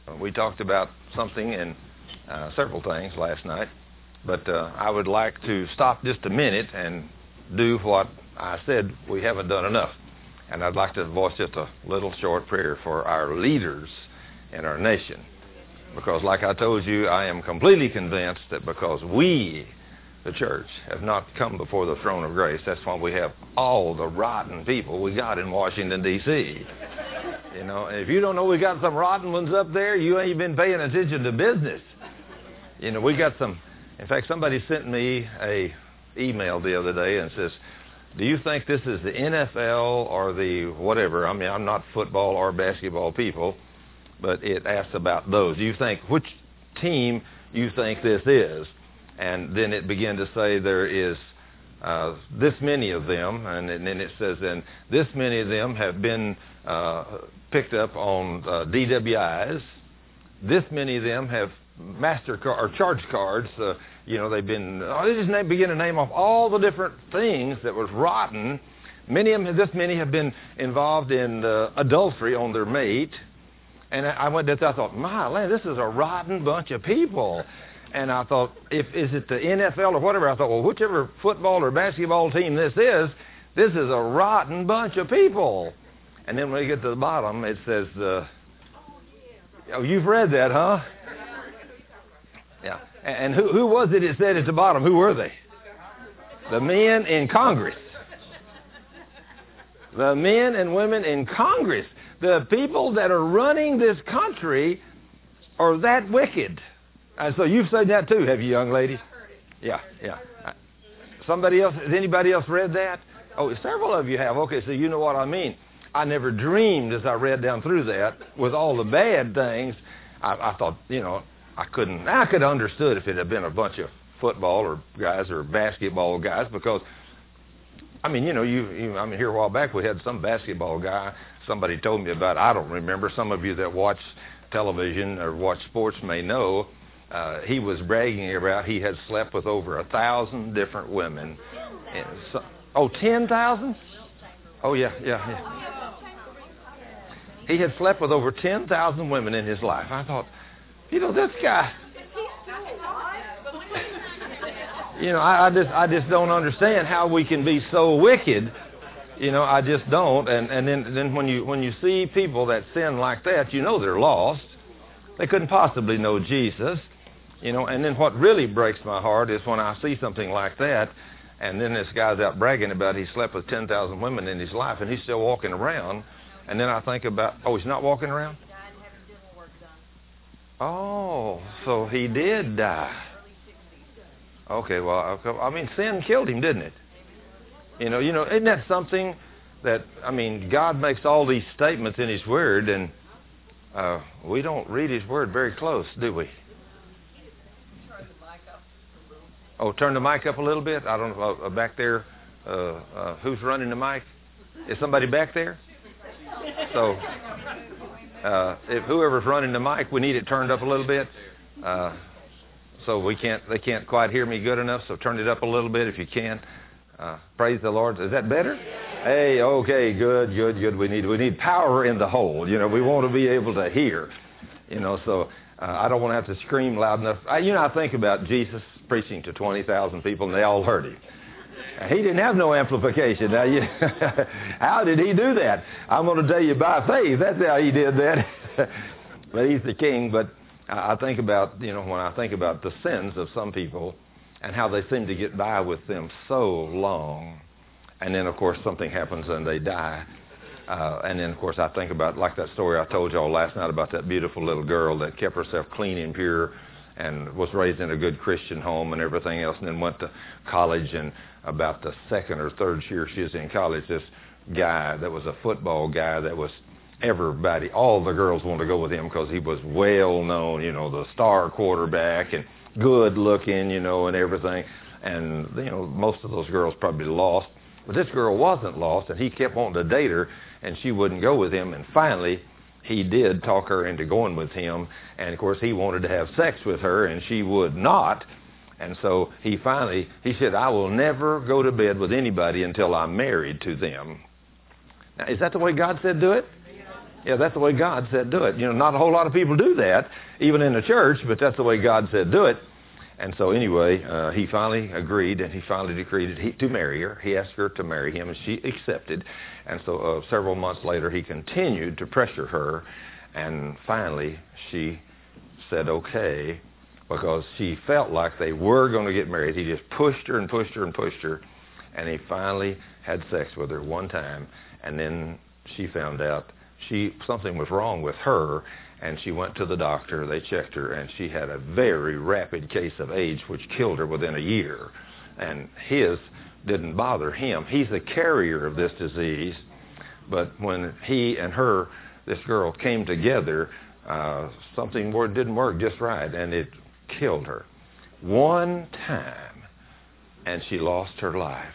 We talked about something and several things last night, but I would like to stop just a minute and do what I said we haven't done enough. And I'd like to voice just a little short prayer for our leaders in our nation. Because like I told you, I am completely convinced that because we, the church, have not come before the throne of grace, that's why we have all the rotten people we got in Washington, D.C. You know, if you don't know we got some rotten ones up there, you ain't been paying attention to business. You know, we got some, in fact, somebody sent me a email the other day and says, do you think this is the NFL or the whatever? I mean, I'm not football or basketball people, but it asks about those. Do you think, which team you think this is? And then it began to say there is this many of them, and then it says then this many of them have been picked up on DWIs. This many of them have MasterCard or charge cards. You know, they've been. They just begin to name off all the different things that was rotten. Many of them, this many have been involved in adultery on their mate. And I went to that. I thought, my land, this is a rotten bunch of people. And I thought, is it the NFL or whatever? I thought, well, whichever football or basketball team this is a rotten bunch of people. And then when we get to the bottom, it says, oh, you've read that, huh? Yeah. And who was it said at the bottom? Who were they? The men in Congress. The men and women in Congress. The people that are running this country are that wicked. And so you've said that too, have you, young ladies? Yeah. Somebody else, has anybody else read that? Oh, several of you have. Okay, so you know what I mean. I never dreamed as I read down through that with all the bad things. I thought, you know, I could have understood if it had been a bunch of football or guys or basketball guys because, I mean, you know, I mean, here a while back we had some basketball guy. Somebody told me about, I don't remember. Some of you that watch television or watch sports may know. He was bragging about he had slept with over 1,000 different women. 10,000? Oh, yeah. He had slept with over 10,000 women in his life. I thought, you know, this guy, you know, I just don't understand how we can be so wicked. You know, I just don't. And then when you see people that sin like that, you know they're lost. They couldn't possibly know Jesus. You know, and then what really breaks my heart is when I see something like that, and then this guy's out bragging about he slept with 10,000 women in his life, and he's still walking around. And then I think about, oh, he's not walking around? Oh, so he did die. Okay, well, I mean, sin killed him, didn't it? You know, isn't that something that, I mean, God makes all these statements in His Word, and we don't read His Word very close, do we? Oh, turn the mic up a little bit. I don't know, back there, who's running the mic? Is somebody back there? So, if whoever's running the mic, we need it turned up a little bit. So they can't quite hear me good enough, so turn it up a little bit if you can. Praise the Lord. Is that better? Hey, okay, good. We need power in the hole. You know, we want to be able to hear. You know, so I don't want to have to scream loud enough. I think about Jesus preaching to 20,000 people, and they all heard him. He didn't have no amplification. Now, how did he do that? I'm going to tell you by faith. That's how he did that. But he's the king. But I think about, you know, when I think about the sins of some people and how they seem to get by with them so long, and then, of course, something happens and they die. And then, of course, I think about, like that story I told y'all last night about that beautiful little girl that kept herself clean and pure and was raised in a good Christian home and everything else, and then went to college, and about the second or third year she was in college, this guy that was a football guy that was everybody, all the girls wanted to go with him because he was well known, you know, the star quarterback and good looking, you know, and everything. And, you know, most of those girls probably lost. But this girl wasn't lost, and he kept wanting to date her, and she wouldn't go with him. And finally, he did talk her into going with him. And, of course, he wanted to have sex with her, and she would not. And so he said, I will never go to bed with anybody until I'm married to them. Now, is that the way God said do it? Yeah, that's the way God said do it. Not a whole lot of people do that, even in the church, but that's the way God said do it. And so anyway, he finally agreed, and he finally decreed to marry her. He asked her to marry him, and she accepted. And so several months later, he continued to pressure her, and finally she said okay, because she felt like they were going to get married. He just pushed her and pushed her and pushed her, and he finally had sex with her one time, and then she found out something was wrong with her, and she went to the doctor. They checked her, and she had a very rapid case of AIDS, which killed her within a year. And his didn't bother him. He's the carrier of this disease, but when he and her, this girl, came together, something didn't work just right, and it killed her. One time, and she lost her life.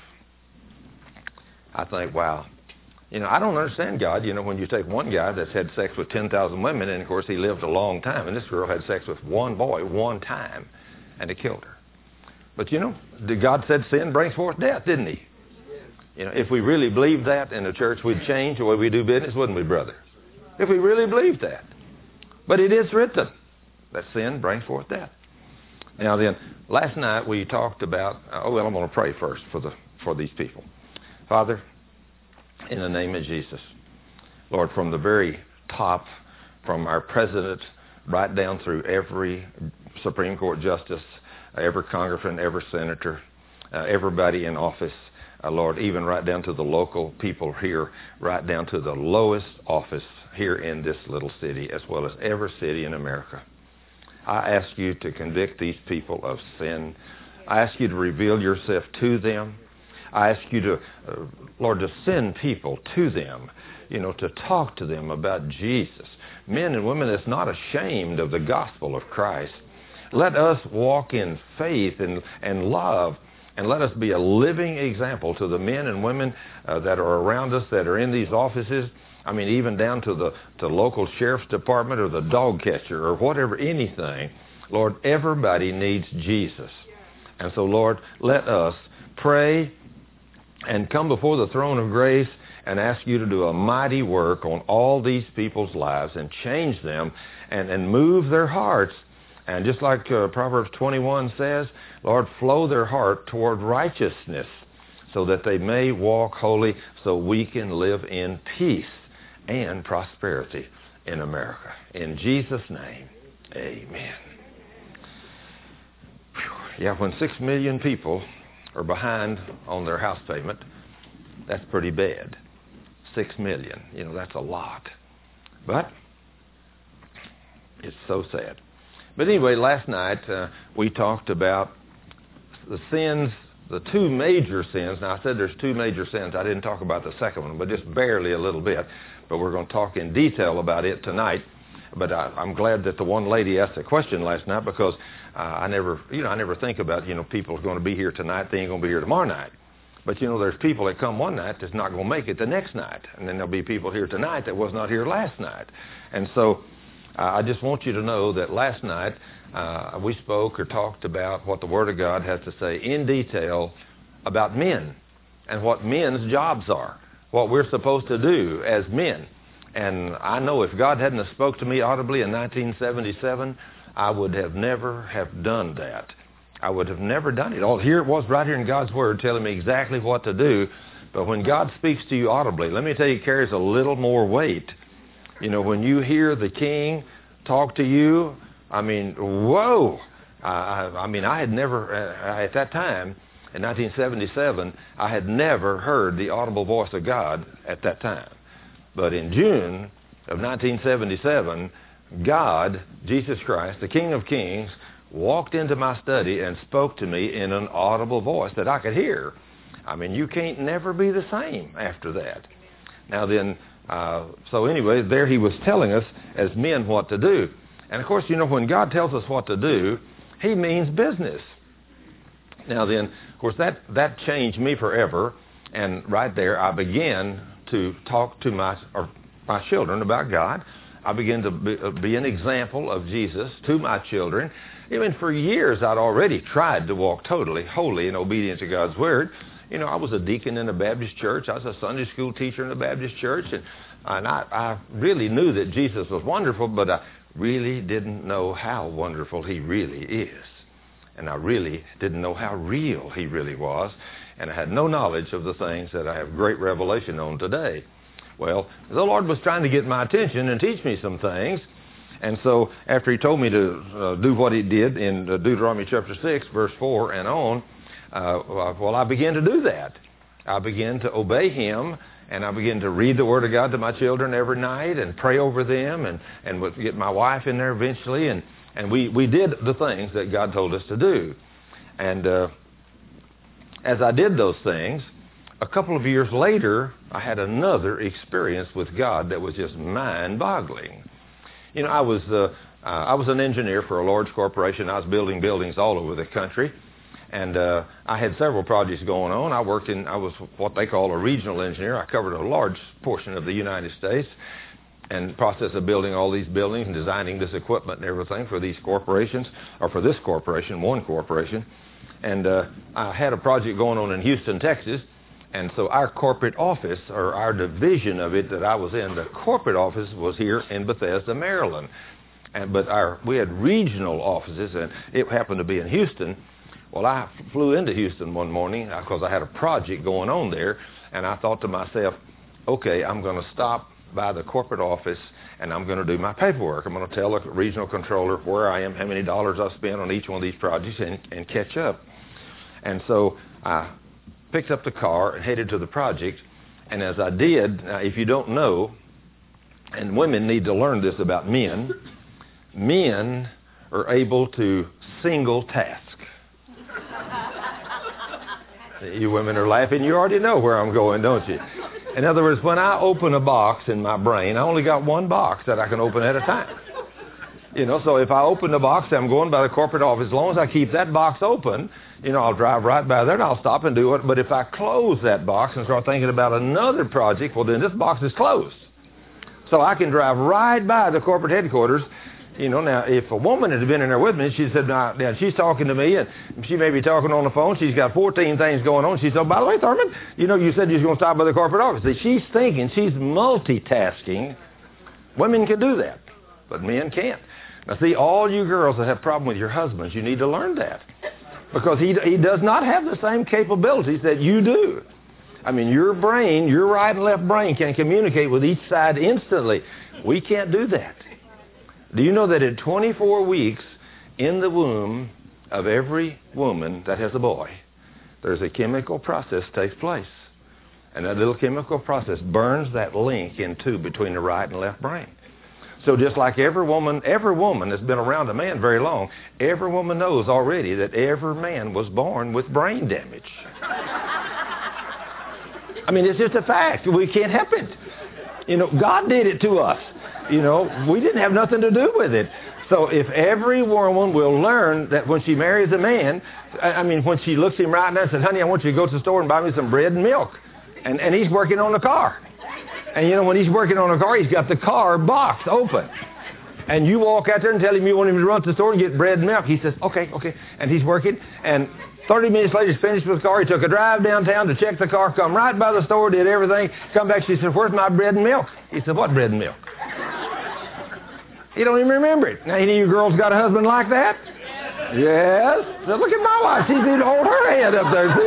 I think, wow. I don't understand God, when you take one guy that's had sex with 10,000 women, and of course he lived a long time, and this girl had sex with one boy one time, and it killed her. But God said sin brings forth death, didn't he? If we really believed that in the church, we'd change the way we do business, wouldn't we, brother? If we really believed that. But it is written that sin brings forth death. Now then, last night we talked about, I'm going to pray first for these people. Father, in the name of Jesus, Lord, from the very top, from our president right down through every Supreme Court justice, every congressman, every senator, everybody in office, Lord, even right down to the local people here, right down to the lowest office here in this little city, as well as every city in America. I ask you to convict these people of sin. I ask you to reveal yourself to them. I ask you to, Lord, to send people to them, to talk to them about Jesus. Men and women that's not ashamed of the gospel of Christ. Let us walk in faith and love, and let us be a living example to the men and women that are around us, that are in these offices. I mean, even down to the local sheriff's department or the dog catcher or whatever, anything. Lord, everybody needs Jesus. And so, Lord, let us pray and come before the throne of grace and ask you to do a mighty work on all these people's lives and change them and move their hearts. And just like Proverbs 21 says, Lord, flow their heart toward righteousness so that they may walk holy, so we can live in peace and prosperity in America. In Jesus' name, amen. Yeah, when 6 million people are behind on their house payment, that's pretty bad. 6 million, that's a lot. But it's so sad. But anyway, last night we talked about the sins, the two major sins. Now, I said there's two major sins. I didn't talk about the second one, but just barely a little bit. But we're going to talk in detail about it tonight. But I'm glad that the one lady asked a question last night, because I never think about, people are going to be here tonight, they ain't going to be here tomorrow night. But, there's people that come one night that's not going to make it the next night. And then there'll be people here tonight that was not here last night. And so I just want you to know that last night we spoke or talked about what the Word of God has to say in detail about men and what men's jobs are, what we're supposed to do as men. And I know if God hadn't have spoke to me audibly in 1977, I would have never have done that. I would have never done it. All here it was right here in God's Word telling me exactly what to do. But when God speaks to you audibly, let me tell you, it carries a little more weight. When you hear the King talk to you, I mean, whoa. I had never, at that time, in 1977, I had never heard the audible voice of God at that time. But in June of 1977, God, Jesus Christ, the King of Kings, walked into my study and spoke to me in an audible voice that I could hear. I mean, you can't never be the same after that. Now then, so anyway, there he was telling us as men what to do. And of course, when God tells us what to do, he means business. Now then, of course, that changed me forever. And right there, I began to talk to my children about God. I began to be an example of Jesus to my children. Even for years, I'd already tried to walk totally holy and obedient to God's Word. I was a deacon in a Baptist church. I was a Sunday school teacher in a Baptist church. And And I really knew that Jesus was wonderful, but I really didn't know how wonderful he really is. And I really didn't know how real he really was. And I had no knowledge of the things that I have great revelation on today. Well, the Lord was trying to get my attention and teach me some things. And so after he told me to do what he did in Deuteronomy chapter 6, verse 4 and on, I began to do that. I began to obey him, and I began to read the Word of God to my children every night and pray over them and would get my wife in there eventually. And we did the things that God told us to do. And as I did those things, a couple of years later, I had another experience with God that was just mind-boggling. You know, I was an engineer for a large corporation. I was building buildings all over the country. And I had several projects going on. I was what they call a regional engineer. I covered a large portion of the United States and the process of building all these buildings and designing this equipment and everything for these corporations, or for this corporation, one corporation. And I had a project going on in Houston, Texas. And so our corporate office, or our division of it that I was in, the corporate office was here in Bethesda, Maryland. But we had regional offices, and it happened to be in Houston. Well, I flew into Houston one morning because I had a project going on there, and I thought to myself, okay, I'm going to stop by the corporate office, and I'm going to do my paperwork. I'm going to tell the regional controller where I am, how many dollars I spent on each one of these projects, and catch up. And so I picked up the car and headed to the project, and as I did, now if you don't know, and women need to learn this about men are able to single task. You women are laughing. You already know where I'm going, don't you? In other words, when I open a box in my brain, I only got one box that I can open at a time. You know, so if I open the box, I'm going by the corporate office. As long as I keep that box open, you know, I'll drive right by there and I'll stop and do it. But if I close that box and start thinking about another project, well, then this box is closed. So I can drive right by the corporate headquarters. You know, now, if a woman had been in there with me, she said, now, she's talking to me, and she may be talking on the phone. She's got 14 things going on. She said, oh, by the way, Thurman, you know, you said you was going to stop by the corporate office. See, she's thinking, she's multitasking. Women can do that, but men can't. Now, see, all you girls that have problem with your husbands, you need to learn that. Because he does not have the same capabilities that you do. I mean, your brain, your right and left brain can communicate with each side instantly. We can't do that. Do you know that at 24 weeks in the womb of every woman that has a boy, there's a chemical process takes place. And that little chemical process burns that link in two between the right and left brain. So just like every woman that's been around a man very long, every woman knows already that every man was born with brain damage. I mean, it's just a fact. We can't help it. You know, God did it to us. You know, we didn't have nothing to do with it. So if every woman will learn that when she marries a man, I mean, when she looks him right now and says, honey, I want you to go to the store and buy me some bread and milk. And he's working on the car. And, you know, when he's working on the car, he's got the car box open. And you walk out there and tell him you want him to run to the store and get bread and milk. He says, okay. And he's working. And 30 minutes later, he's finished with the car. He took a drive downtown to check the car, come right by the store, did everything, come back. She said, where's my bread and milk? He said, what bread and milk? You don't even remember it. Now, any of you girls got a husband like that? Yes. So look at my wife. She need to hold her head up there,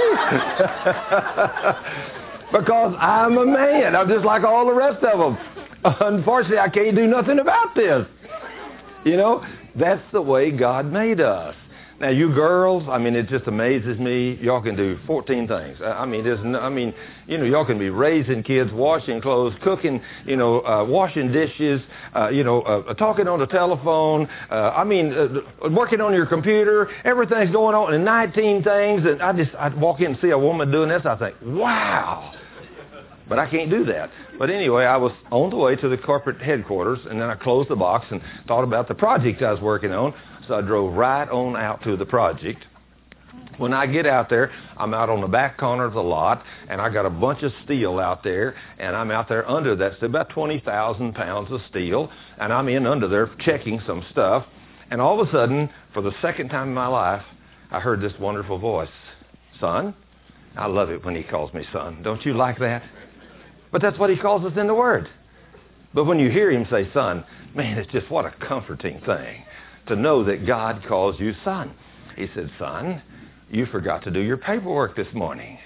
see? Because I'm a man. I'm just like all the rest of them. Unfortunately, I can't do nothing about this. You know, that's the way God made us. Now, you girls, I mean, it just amazes me. Y'all can do 14 things. I mean, you know, y'all can be raising kids, washing clothes, cooking, you know, washing dishes, talking on the telephone. Working on your computer. Everything's going on, and 19 things. And I walk in and see a woman doing this. I think, wow. But I can't do that. But anyway, I was on the way to the corporate headquarters, and then I closed the box and thought about the project I was working on. So I drove right on out to the project. When I get out there, I'm out on the back corner of the lot, and I got a bunch of steel out there, and I'm out there under that. It's about 20,000 pounds of steel, and I'm in under there checking some stuff. And all of a sudden, for the second time in my life, I heard this wonderful voice. Son? I love it when he calls me son. Don't you like that? But that's what he calls us in the Word. But when you hear him say son, man, it's just what a comforting thing to know that God calls you son. He said, son, you forgot to do your paperwork this morning.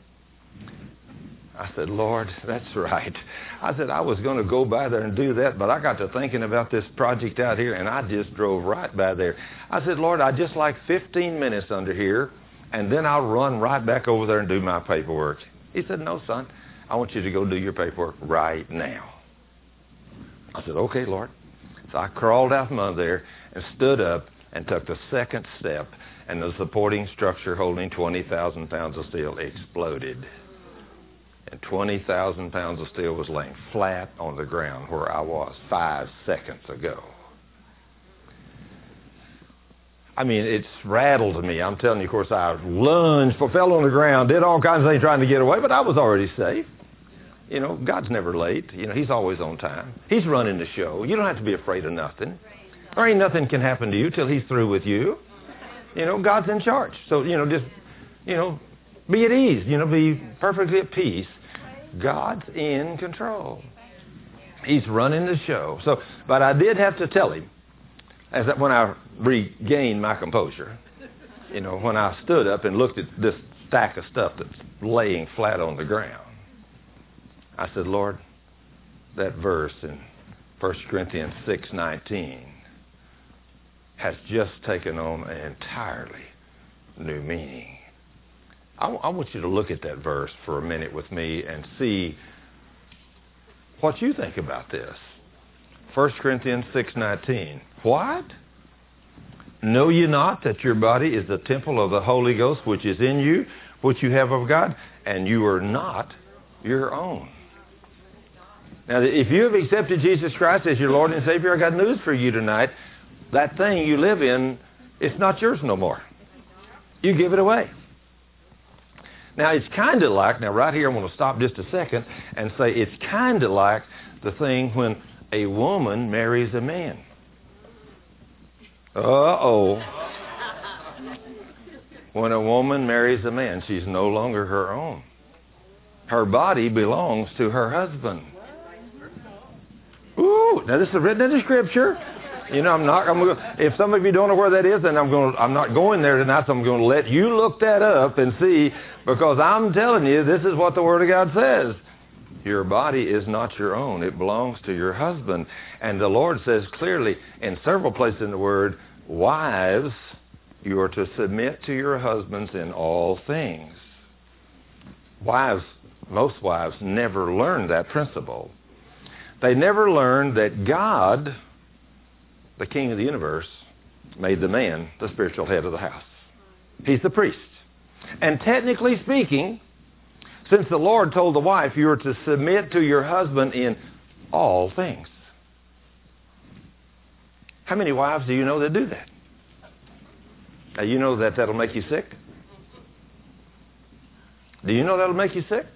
I said, Lord, that's right. I said, I was going to go by there and do that, but I got to thinking about this project out here, and I just drove right by there. I said, Lord, I'd just like 15 minutes under here, and then I'll run right back over there and do my paperwork. He said, no, son, I want you to go do your paperwork right now. I said, okay, Lord. So I crawled out from under there and stood up and took the second step, and the supporting structure holding 20,000 pounds of steel exploded. And 20,000 pounds of steel was laying flat on the ground where I was 5 seconds ago. I mean, it's rattled me. I'm telling you, of course, I lunged, fell on the ground, did all kinds of things trying to get away, but I was already safe. You know, God's never late. You know, he's always on time. He's running the show. You don't have to be afraid of nothing. There ain't nothing can happen to you till he's through with you. You know, God's in charge. So, just, be at ease. Be perfectly at peace. God's in control. He's running the show. So, but I did have to tell him, when I regained my composure, when I stood up and looked at this stack of stuff that's laying flat on the ground, I said, Lord, that verse in 1 Corinthians 6:19 has just taken on an entirely new meaning. I want you to look at that verse for a minute with me and see what you think about this. 1 Corinthians 6:19. What? Know ye not that your body is the temple of the Holy Ghost, which is in you, which you have of God, and you are not your own? Now, if you have accepted Jesus Christ as your Lord and Savior, I got news for you tonight. That thing you live in, it's not yours no more. You give it away. Now, it's kind of like, right here, I'm going to stop just a second and say it's kind of like the thing when a woman marries a man. Uh-oh. When a woman marries a man, she's no longer her own. Her body belongs to her husband. Ooh, now this is written in the Scripture. If some of you don't know where that is, then I'm not going there tonight, so I'm going to let you look that up and see, because I'm telling you, this is what the Word of God says. Your body is not your own. It belongs to your husband. And the Lord says clearly in several places in the Word, wives, you are to submit to your husbands in all things. Most wives never learn that principle. They never learn that God, the King of the universe, made the man the spiritual head of the house. He's the priest. And technically speaking, since the Lord told the wife, you are to submit to your husband in all things. How many wives do you know that do that? Now, you know that'll make you sick? Do you know that'll make you sick?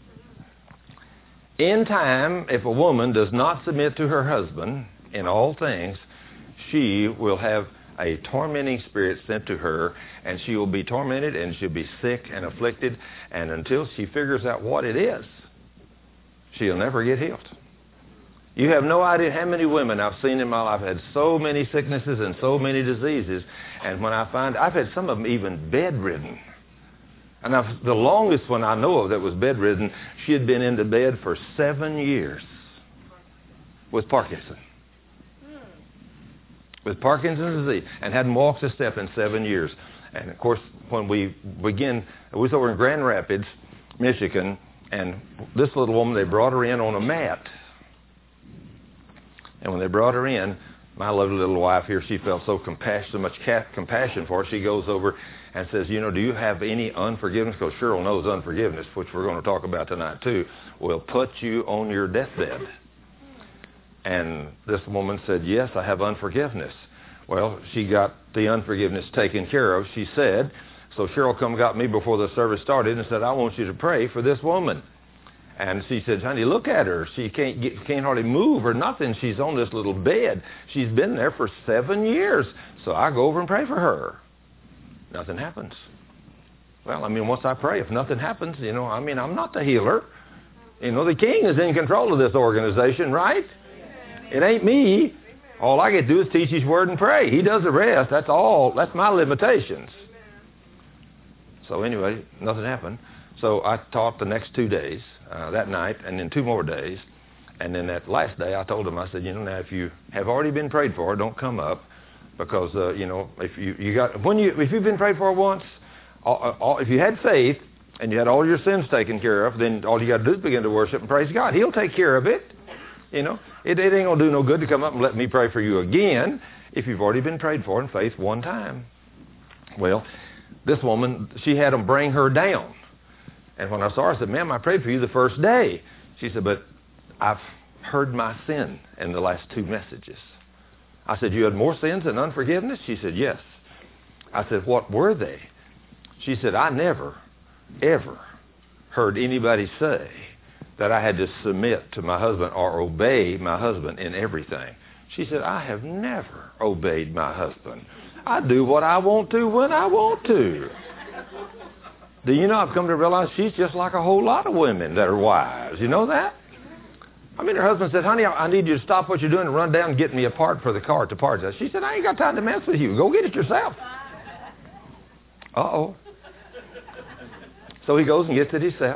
In time, if a woman does not submit to her husband in all things, she will have a tormenting spirit sent to her, and she will be tormented, and she'll be sick and afflicted, and until she figures out what it is, she'll never get healed. You have no idea how many women I've seen in my life had so many sicknesses and so many diseases, and when I find, I've had some of them even bedridden. And the longest one I know of that was bedridden, she had been into bed for 7 years with Parkinson's. With Parkinson's disease, and hadn't walked a step in 7 years. And of course, when we was over in Grand Rapids, Michigan, and this little woman, they brought her in on a mat. And when they brought her in, my lovely little wife here, she felt so much compassion for her. She goes over and says, do you have any unforgiveness? Because Cheryl knows unforgiveness, which we're going to talk about tonight too, will put you on your deathbed. And this woman said, yes, I have unforgiveness. Well, she got the unforgiveness taken care of, she said. So Cheryl got me before the service started and said, I want you to pray for this woman. And she said, honey, look at her. She can't hardly move or nothing. She's on this little bed. She's been there for 7 years. So I go over and pray for her. Nothing happens. Well, once I pray, if nothing happens, I'm not the healer. The king is in control of this organization, right? It ain't me. All I get to do is teach His Word and pray. He does the rest. That's all. That's my limitations. So anyway, nothing happened. So I taught the next 2 days, that night, and then 2 more days. And then that last day, I told them, I said, now if you have already been prayed for, don't come up, because if you've been prayed for once, if you had faith and you had all your sins taken care of, then all you got to do is begin to worship and praise God. He'll take care of it. It ain't gonna do no good to come up and let me pray for you again if you've already been prayed for in faith one time. Well, this woman, she had them bring her down. And when I saw her, I said, ma'am, I prayed for you the first day. She said, but I've heard my sin in the last 2 messages. I said, you had more sins than unforgiveness? She said, yes. I said, what were they? She said, I never, ever heard anybody say that I had to submit to my husband or obey my husband in everything. She said, I have never obeyed my husband. I do what I want to when I want to. Do you know, I've come to realize she's just like a whole lot of women that are wives. You know that? I mean, her husband said, honey, I need you to stop what you're doing and run down and get me a part for the car to parts. She said, I ain't got time to mess with you. Go get it yourself. Uh-oh. So he goes and gets it himself.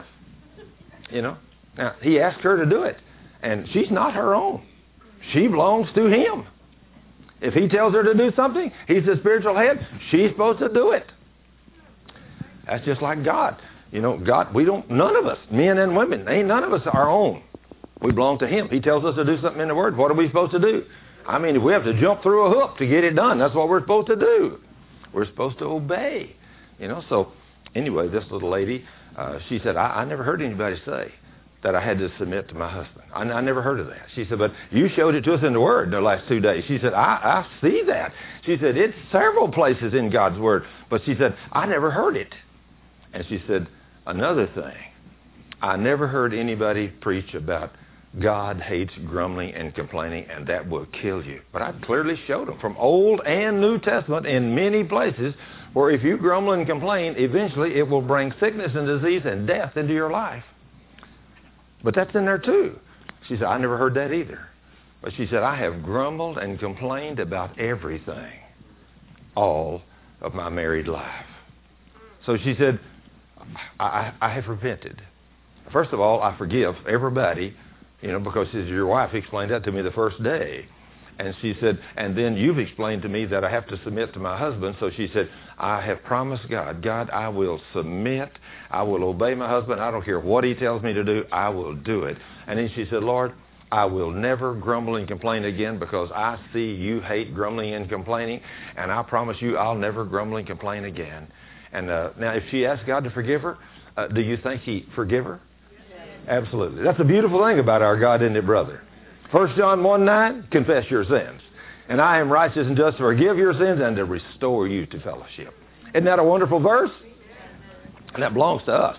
Now, he asked her to do it. And she's not her own. She belongs to him. If he tells her to do something, he's the spiritual head. She's supposed to do it. That's just like God. God, none of us, men and women, ain't none of us our own. We belong to Him. He tells us to do something in the Word. What are we supposed to do? I mean, if we have to jump through a hoop to get it done, that's what we're supposed to do. We're supposed to obey. So anyway, this little lady, she said, I never heard anybody say that I had to submit to my husband. I never heard of that. She said, but you showed it to us in the Word the last 2 days. She said, I see that. She said, it's several places in God's Word. But she said, I never heard it. And she said, another thing, I never heard anybody preach about God hates grumbling and complaining, and that will kill you. But I clearly showed them from Old and New Testament in many places where if you grumble and complain, eventually it will bring sickness and disease and death into your life. But that's in there too. She said, I never heard that either. But she said, I have grumbled and complained about everything all of my married life. So she said, I have repented. First of all, I forgive everybody, because your wife explained that to me the first day. And she said, and then you've explained to me that I have to submit to my husband. So she said, I have promised God, I will submit. I will obey my husband. I don't care what he tells me to do. I will do it. And then she said, Lord, I will never grumble and complain again because I see you hate grumbling and complaining. And I promise you I'll never grumble and complain again. And now if she asked God to forgive her, do you think He'd forgive her? Absolutely. That's a beautiful thing about our God, isn't it, brother? 1 John 1:9, confess your sins. And I am righteous and just to forgive your sins and to restore you to fellowship. Isn't that a wonderful verse? And that belongs to us.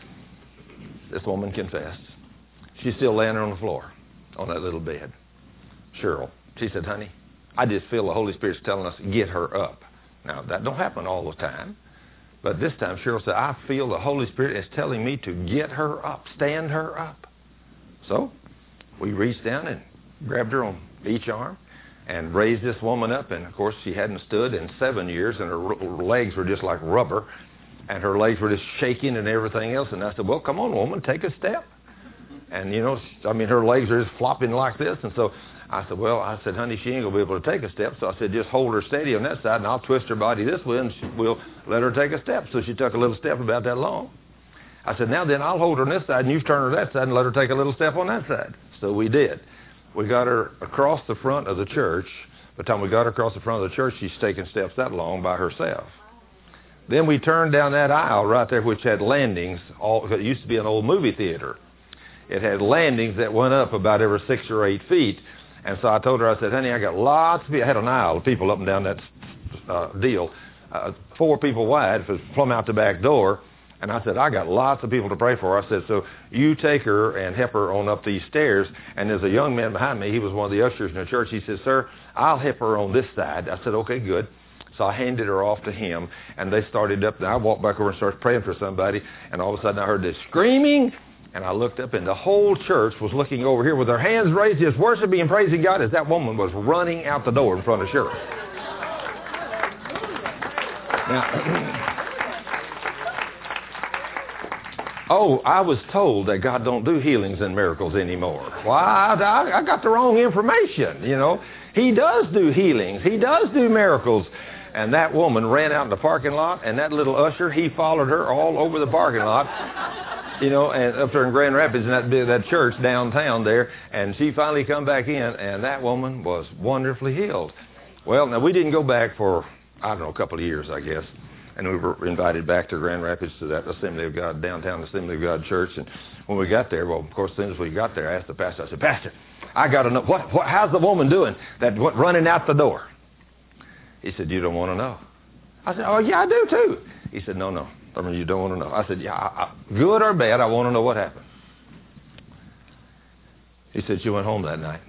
This woman confessed. She's still laying on the floor on that little bed. Cheryl, she said, honey, I just feel the Holy Spirit's telling us, get her up. Now, that don't happen all the time. But this time, Cheryl said, I feel the Holy Spirit is telling me to get her up, stand her up. So we reached down and grabbed her on each arm and raised this woman up. And, of course, she hadn't stood in 7 years, and her legs were just like rubber. And her legs were just shaking and everything else. And I said, well, come on, woman, take a step. And, her legs are just flopping like this. And so I said, honey, she ain't going to be able to take a step. So I said, just hold her steady on that side, and I'll twist her body this way, and we'll let her take a step. So she took a little step about that long. I said, now then, I'll hold her on this side, and you turn her that side and let her take a little step on that side. So we did. We got her across the front of the church. By the time we got her across the front of the church, she's taking steps that long by herself. Then we turned down that aisle right there, which had landings. It used to be an old movie theater. It had landings that went up about every 6 or 8 feet. And so I told her, I said, honey, I got lots of people. I had an aisle of people up and down that deal, 4 people wide, it was plumb out the back door. And I said, I got lots of people to pray for. I said, so you take her and help her on up these stairs. And there's a young man behind me. He was one of the ushers in the church. He said, sir, I'll help her on this side. I said, okay, good. So I handed her off to him, and they started up. And I walked back over and started praying for somebody. And all of a sudden I heard this screaming And I looked up, and the whole church was looking over here with their hands raised, just worshiping and praising God as that woman was running out the door in front of church. Now, I was told that God don't do healings and miracles anymore. Well, I got the wrong information, you know. He does do healings. He does do miracles. And that woman ran out in the parking lot, and that little usher, he followed her all over the parking lot, you know, and up there in Grand Rapids, in that church downtown there, and she finally come back in, and that woman was wonderfully healed. Well, now, we didn't go back for, I don't know, a couple of years, I guess. And we were invited back to Grand Rapids to that Assembly of God, downtown Assembly of God church. And when we got there, well, of course, as soon as we got there, I asked the pastor, I said, Pastor, I got to know, how's the woman doing that running out the door? He said, you don't want to know. I said, oh, yeah, I do too. He said, no, I mean, you don't want to know. I said, yeah, good or bad, I want to know what happened. He said, she went home that night.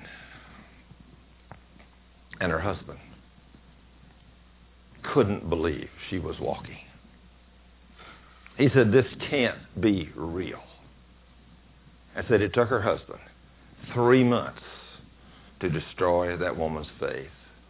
And her husband couldn't believe she was walking. He said, this can't be real. I said, it took her husband 3 months to destroy that woman's faith.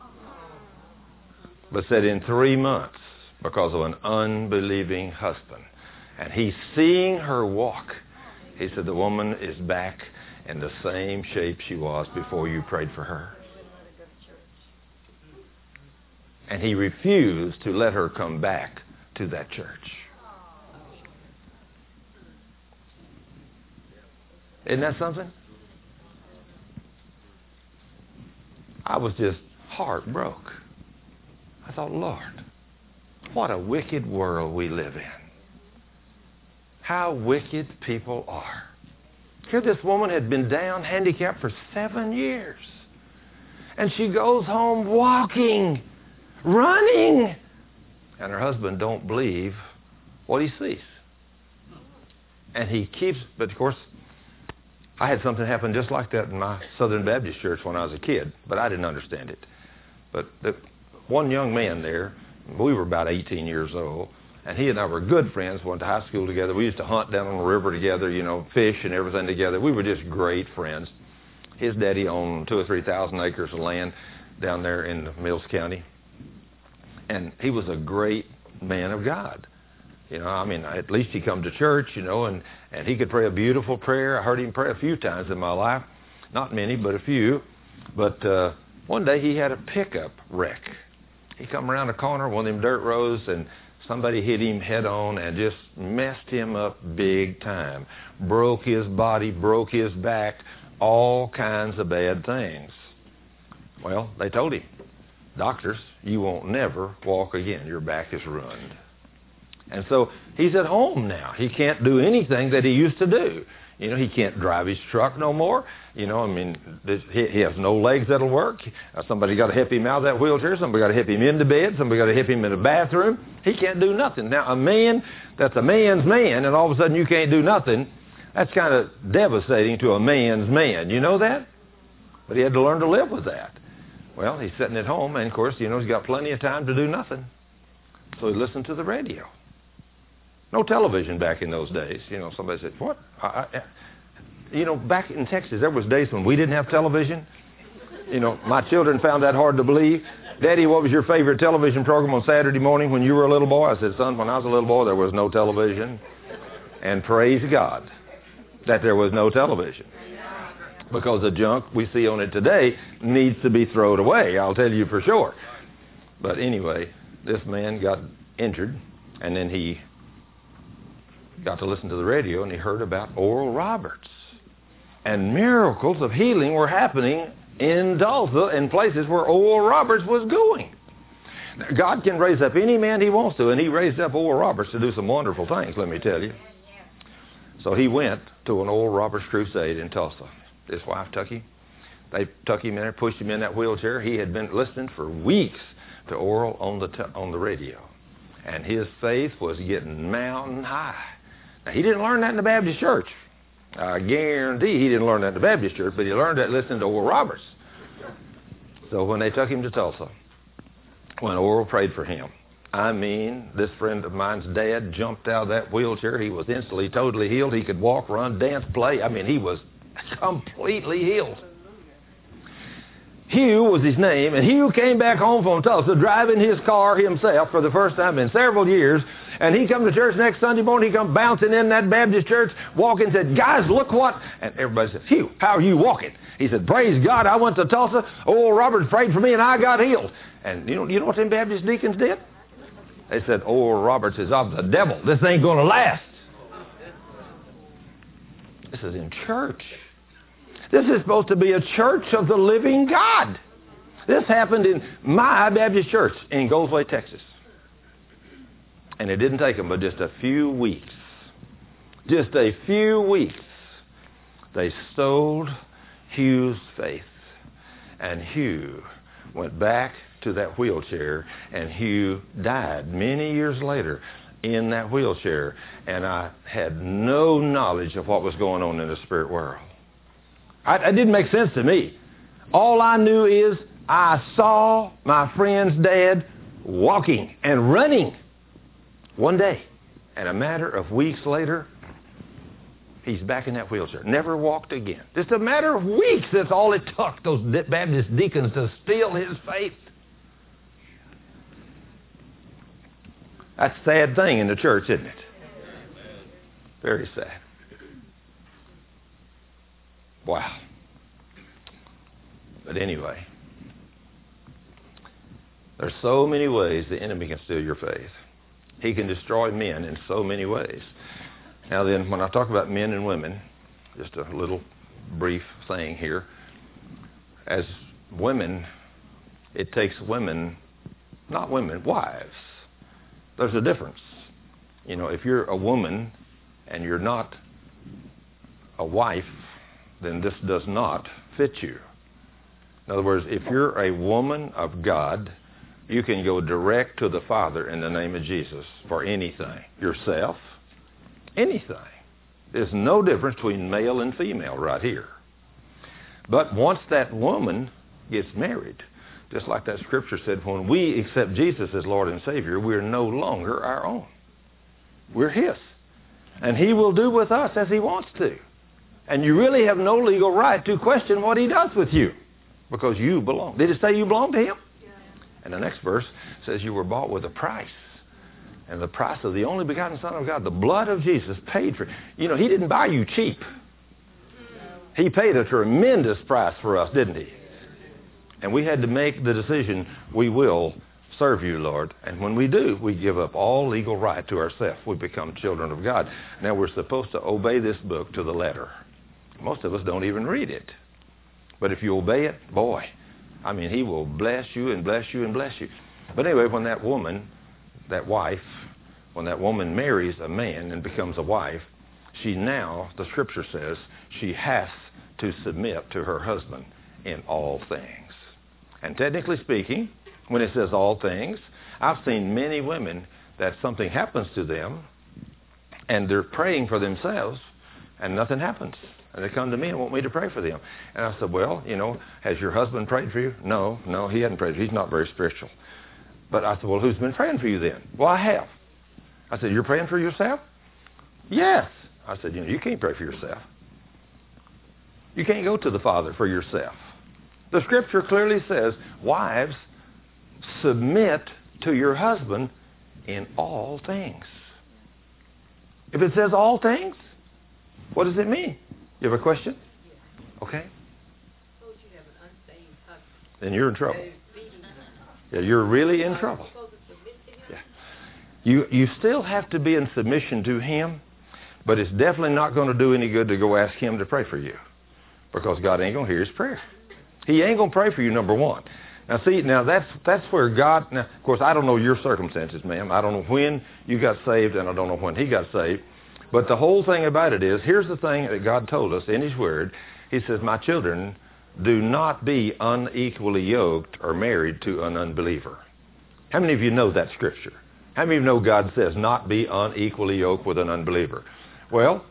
But said in 3 months, because of an unbelieving husband, and he's seeing her walk, he said, the woman is back in the same shape she was before you prayed for her. And he refused to let her come back to that church. Isn't that something? I was just heartbroken. I thought, Lord, what a wicked world we live in. How wicked people are. Here this woman had been down, handicapped for 7 years. And she goes home walking, running. And her husband don't believe what he sees. And he keeps, but of course, I had something happen just like that in my Southern Baptist church when I was a kid, but I didn't understand it. But one young man there, we were about 18 years old, and he and I were good friends, went to high school together. We used to hunt down on the river together, you know, fish and everything together. We were just great friends. His daddy owned 2,000 or 3,000 acres of land down there in Mills County. And he was a great man of God. You know, I mean, at least he come to church, you know, and he could pray a beautiful prayer. I heard him pray a few times in my life. Not many, but a few. But one day he had a pickup wreck. He come around a corner, one of them dirt roads, and somebody hit him head on and just messed him up big time. Broke his body, broke his back, all kinds of bad things. Well, they told him, doctors, you won't never walk again. Your back is ruined. And so he's at home now. He can't do anything that he used to do. You know, he can't drive his truck no more. You know, I mean, he has no legs that'll work. Somebody got to help him out of that wheelchair. Somebody got to help him into bed. Somebody got to help him in the bathroom. He can't do nothing. Now, a man that's a man's man, and all of a sudden you can't do nothing, that's kind of devastating to a man's man. You know that? But he had to learn to live with that. Well, he's sitting at home, and of course, you know, he's got plenty of time to do nothing. So he listened to the radio. No television back in those days. You know, somebody said, what? You know, back in Texas, there was days when we didn't have television. You know, my children found that hard to believe. Daddy, what was your favorite television program on Saturday morning when you were a little boy? I said, son, when I was a little boy, there was no television. And praise God that there was no television. Because the junk we see on it today needs to be thrown away, I'll tell you for sure. But anyway, this man got injured, and then he got to listen to the radio, and he heard about Oral Roberts. And miracles of healing were happening in Tulsa and places where Oral Roberts was going. Now, God can raise up any man he wants to, and he raised up Oral Roberts to do some wonderful things, let me tell you. So he went to an Oral Roberts crusade in Tulsa. His wife took him. They took him in there, pushed him in that wheelchair. He had been listening for weeks to Oral on the radio. And his faith was getting mountain high. Now, he didn't learn that in the Baptist church. I guarantee he didn't learn that in the Baptist church, but he learned that listening to Oral Roberts. So when they took him to Tulsa, when Oral prayed for him, I mean, this friend of mine's dad jumped out of that wheelchair. He was instantly, totally healed. He could walk, run, dance, play. I mean, he was completely healed. Hugh was his name, and Hugh came back home from Tulsa driving his car himself for the first time in several years. And he come to church next Sunday morning. He come bouncing in that Baptist church, walking, said, "Guys, look what..." And everybody says, "Hugh, how are you walking?" He said, "Praise God, I went to Tulsa. Old Robert prayed for me, and I got healed." And you know what them Baptist deacons did? They said, "Old Robert is of the devil. This ain't going to last." This is in church. This is supposed to be a church of the living God. This happened in my Baptist church in Goldthwaite, Texas. And it didn't take them but just a few weeks. Just a few weeks. They stole Hugh's faith. And Hugh went back to that wheelchair, and Hugh died many years later in that wheelchair. And I had no knowledge of what was going on in the spirit world. It didn't make sense to me. All I knew is I saw my friend's dad walking and running one day. And a matter of weeks later, he's back in that wheelchair. Never walked again. Just a matter of weeks. That's all it took, those Baptist deacons, to steal his faith. That's a sad thing in the church, isn't it? Very sad. Wow. But anyway, there's so many ways the enemy can steal your faith. He can destroy men in so many ways. Now then, when I talk about men and women, just a little brief thing here. As women, it takes women, not women, wives. There's a difference. You know, if you're a woman and you're not a wife, then this does not fit you. In other words, if you're a woman of God, you can go direct to the Father in the name of Jesus for anything. Yourself, anything. There's no difference between male and female right here. But once that woman gets married, just like that scripture said, when we accept Jesus as Lord and Savior, we're no longer our own. We're His. And He will do with us as He wants to. And you really have no legal right to question what He does with you, because you belong. Did it say you belong to Him? Yeah. And the next verse says you were bought with a price. And the price of the only begotten Son of God, the blood of Jesus, paid for. You know, He didn't buy you cheap. He paid a tremendous price for us, didn't He? And we had to make the decision, we will serve you, Lord. And when we do, we give up all legal right to ourselves. We become children of God. Now we're supposed to obey this book to the letter. Most of us don't even read it. But if you obey it, boy, I mean, He will bless you and bless you and bless you. But anyway, when that woman, that wife, when that woman marries a man and becomes a wife, she now, the scripture says, she has to submit to her husband in all things. And technically speaking, when it says all things, I've seen many women that something happens to them and they're praying for themselves and nothing happens. And they come to me and want me to pray for them. And I said, well, you know, has your husband prayed for you? No, he hadn't prayed for you. He's not very spiritual. But I said, well, who's been praying for you then? Well, I have. I said, you're praying for yourself? Yes. I said, you know, you can't pray for yourself. You can't go to the Father for yourself. The scripture clearly says, wives, submit to your husband in all things. If it says all things, what does it mean? You have a question? Okay. Suppose you have an unsaved husband. Then you're in trouble. Yeah, you're really in trouble. Yeah. You still have to be in submission to Him, but it's definitely not going to do any good to go ask Him to pray for you, because God ain't going to hear His prayer. He ain't going to pray for you, number one. Now, see, that's where God... Now, of course, I don't know your circumstances, ma'am. I don't know when you got saved, and I don't know when He got saved. But the whole thing about it is, here's the thing that God told us in His Word. He says, my children, do not be unequally yoked or married to an unbeliever. How many of you know that scripture? How many of you know God says not be unequally yoked with an unbeliever? Well,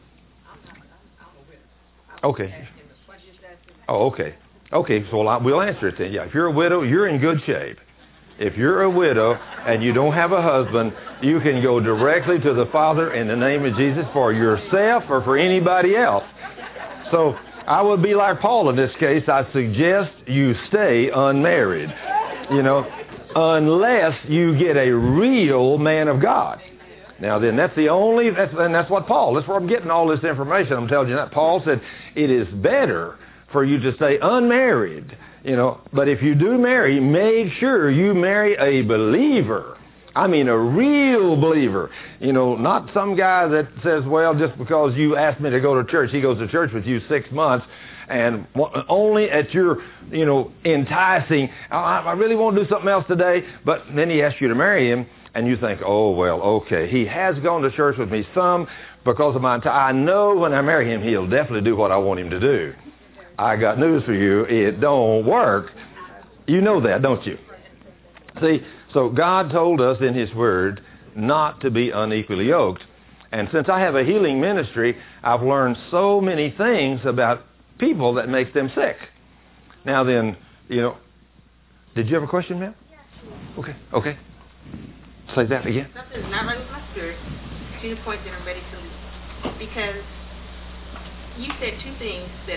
okay. Oh, okay. Okay, so we'll answer it then. Yeah, if you're a widow, you're in good shape. If you're a widow and you don't have a husband, you can go directly to the Father in the name of Jesus for yourself or for anybody else. So I would be like Paul in this case. I suggest you stay unmarried, unless you get a real man of God. Now then, that's what Paul, that's where I'm getting all this information. I'm telling you that. Paul said it is better for you to stay unmarried, but if you do marry, make sure you marry a believer. I mean a real believer, not some guy that says, well, just because you asked me to go to church, he goes to church with you 6 months and only at your, enticing, I really want to do something else today, but then he asks you to marry him and you think, oh, well, okay, he has gone to church with me some because of my I know when I marry him, he'll definitely do what I want him to do. I got news for you. It don't work. You know that, don't you? See, so God told us in His Word not to be unequally yoked. And since I have a healing ministry, I've learned so many things about people that makes them sick. Now then, did you have a question, ma'am? Yes. Okay. Say that again. Something's not right with my spirit to the point that I'm ready to leave. Because you said two things that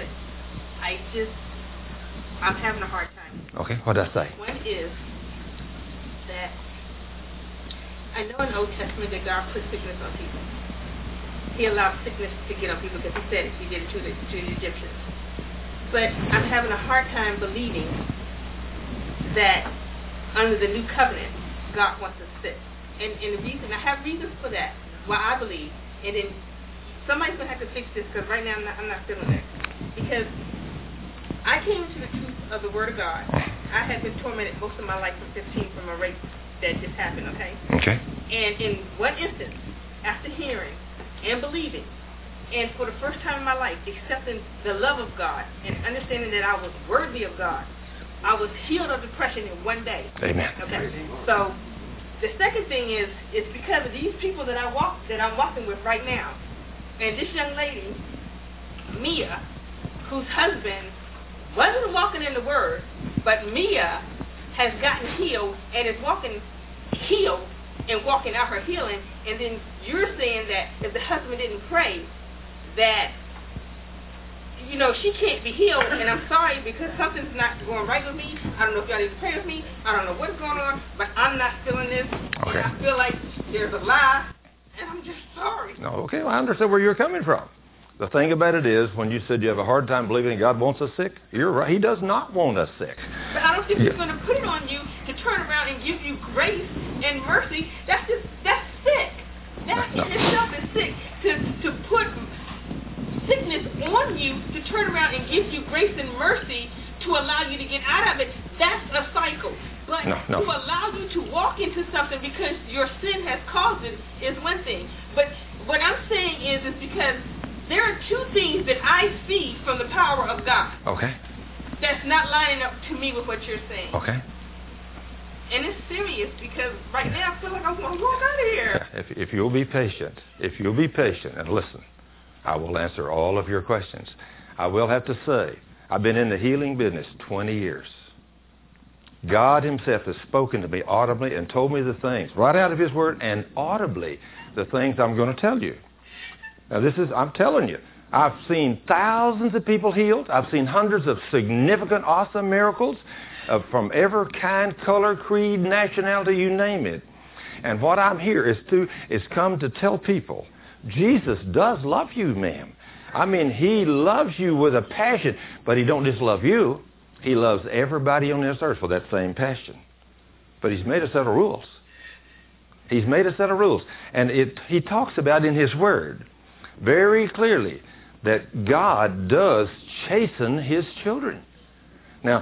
I'm having a hard time. Okay, what did I say? One is that I know in the Old Testament that God put sickness on people. He allowed sickness to get on people because He said it. He did it to the Egyptians. But I'm having a hard time believing that under the new covenant, God wants us sick. And the reason, I have reasons for that, why I believe. And then somebody's going to have to fix this because right now I'm not feeling it. Because I came into the truth of the Word of God. I had been tormented most of my life from 15 from a rape that just happened, okay? Okay. And in one instance, after hearing and believing, and for the first time in my life, accepting the love of God and understanding that I was worthy of God, I was healed of depression in one day. Amen. Okay. So the second thing is because of these people that I'm walking with right now, and this young lady, Mia, whose husband wasn't walking in the Word, but Mia has gotten healed and is walking healed and walking out her healing, and then you're saying that if the husband didn't pray, that she can't be healed, and I'm sorry because something's not going right with me. I don't know if y'all need to pray with me. I don't know what's going on, but I'm not feeling this. Okay. And I feel like there's a lie, and I'm just sorry. No, okay, well, I understand where you're coming from. The thing about it is, when you said you have a hard time believing God wants us sick, you're right. He does not want us sick. But I don't think He's going to put it on you to turn around and give you grace and mercy. That's sick. That in itself is sick. To put sickness on you, to turn around and give you grace and mercy to allow you to get out of it, that's a cycle. But to allow you to walk into something because your sin has caused it is one thing. But what I'm saying is because there are two things that I see from the power of God. Okay. That's not lining up to me with what you're saying. Okay. And it's serious because right now I feel like I want to walk out of here. Yeah, if you'll be patient, and listen, I will answer all of your questions. I will have to say, I've been in the healing business 20 years. God Himself has spoken to me audibly and told me the things, right out of His Word, and audibly, the things I'm going to tell you. Now I'm telling you, I've seen thousands of people healed. I've seen hundreds of significant, awesome miracles from every kind, color, creed, nationality, you name it. And what I'm here is come to tell people, Jesus does love you, ma'am. I mean, He loves you with a passion, but He don't just love you. He loves everybody on this earth with that same passion. But He's made a set of rules. He's made a set of rules. And He talks about in His Word very clearly that God does chasten His children. Now,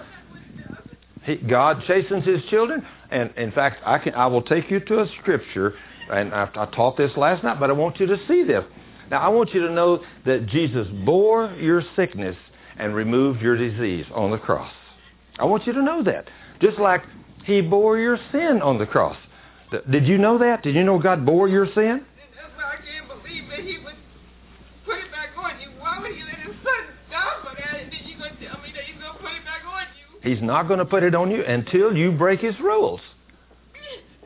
God chastens His children, and in fact, I will take you to a scripture, and I taught this last night, but I want you to see this. Now, I want you to know that Jesus bore your sickness and removed your disease on the cross. I want you to know that. Just like He bore your sin on the cross. Did you know that? Did you know God bore your sin? That's why I can't believe that He would put it back on you. Why would He let His Son die for that? And then you're going to tell me that He's going to put it back on you? He's not going to put it on you until you break His rules.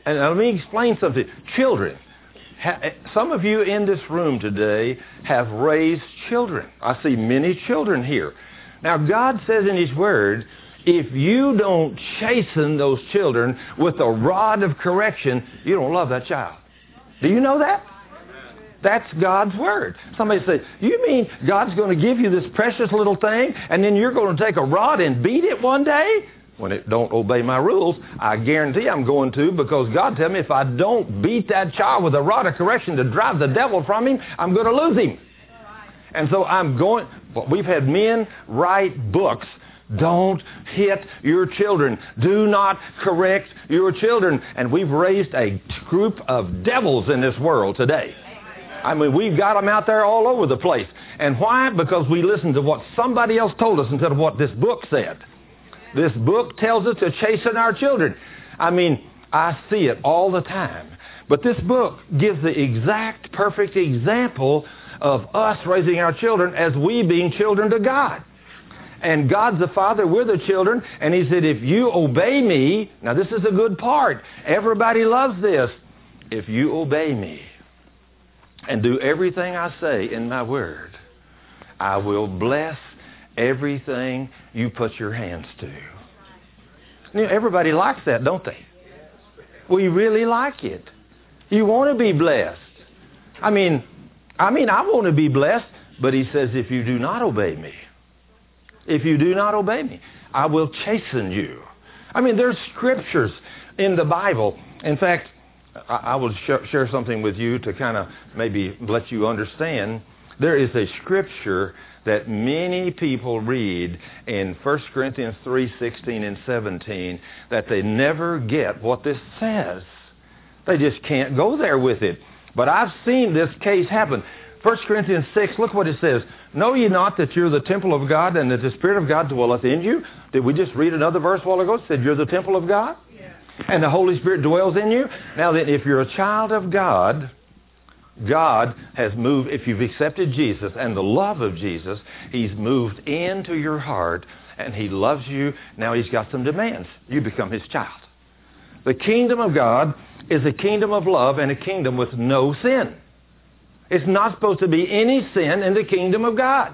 And let me explain something. Children, some of you in this room today have raised children. I see many children here. Now, God says in His Word, if you don't chasten those children with a rod of correction, you don't love that child. Do you know that? That's God's Word. Somebody say, you mean God's going to give you this precious little thing and then you're going to take a rod and beat it one day? When it don't obey my rules, I guarantee I'm going to, because God tell me if I don't beat that child with a rod of correction to drive the devil from him, I'm going to lose him. And so we've had men write books. Don't hit your children. Do not correct your children. And we've raised a group of devils in this world today. I mean, we've got them out there all over the place. And why? Because we listened to what somebody else told us instead of what this book said. This book tells us to chasten our children. I mean, I see it all the time. But this book gives the exact perfect example of us raising our children as we being children to God. And God's the Father, we're the children, and He said, if you obey me, now this is a good part. Everybody loves this. If you obey me and do everything I say in my word, I will bless everything you put your hands to. You know, everybody likes that, don't they? We really like it. You want to be blessed. I mean, I want to be blessed, but He says, if you do not obey me, I will chasten you. I mean, there's scriptures in the Bible. In fact, I will share something with you to kind of maybe let you understand. There is a scripture that many people read in 1 Corinthians 3:16 and 17 that they never get what this says. They just can't go there with it. But I've seen this case happen. 1 Corinthians 6, look what it says. Know ye not that you're the temple of God and that the Spirit of God dwelleth in you? Did we just read another verse a while ago that said you're the temple of God? Yeah. And the Holy Spirit dwells in you? Now then, if you're a child of God, God has moved, if you've accepted Jesus and the love of Jesus, He's moved into your heart and He loves you. Now He's got some demands. You become His child. The kingdom of God is a kingdom of love and a kingdom with no sin. It's not supposed to be any sin in the kingdom of God.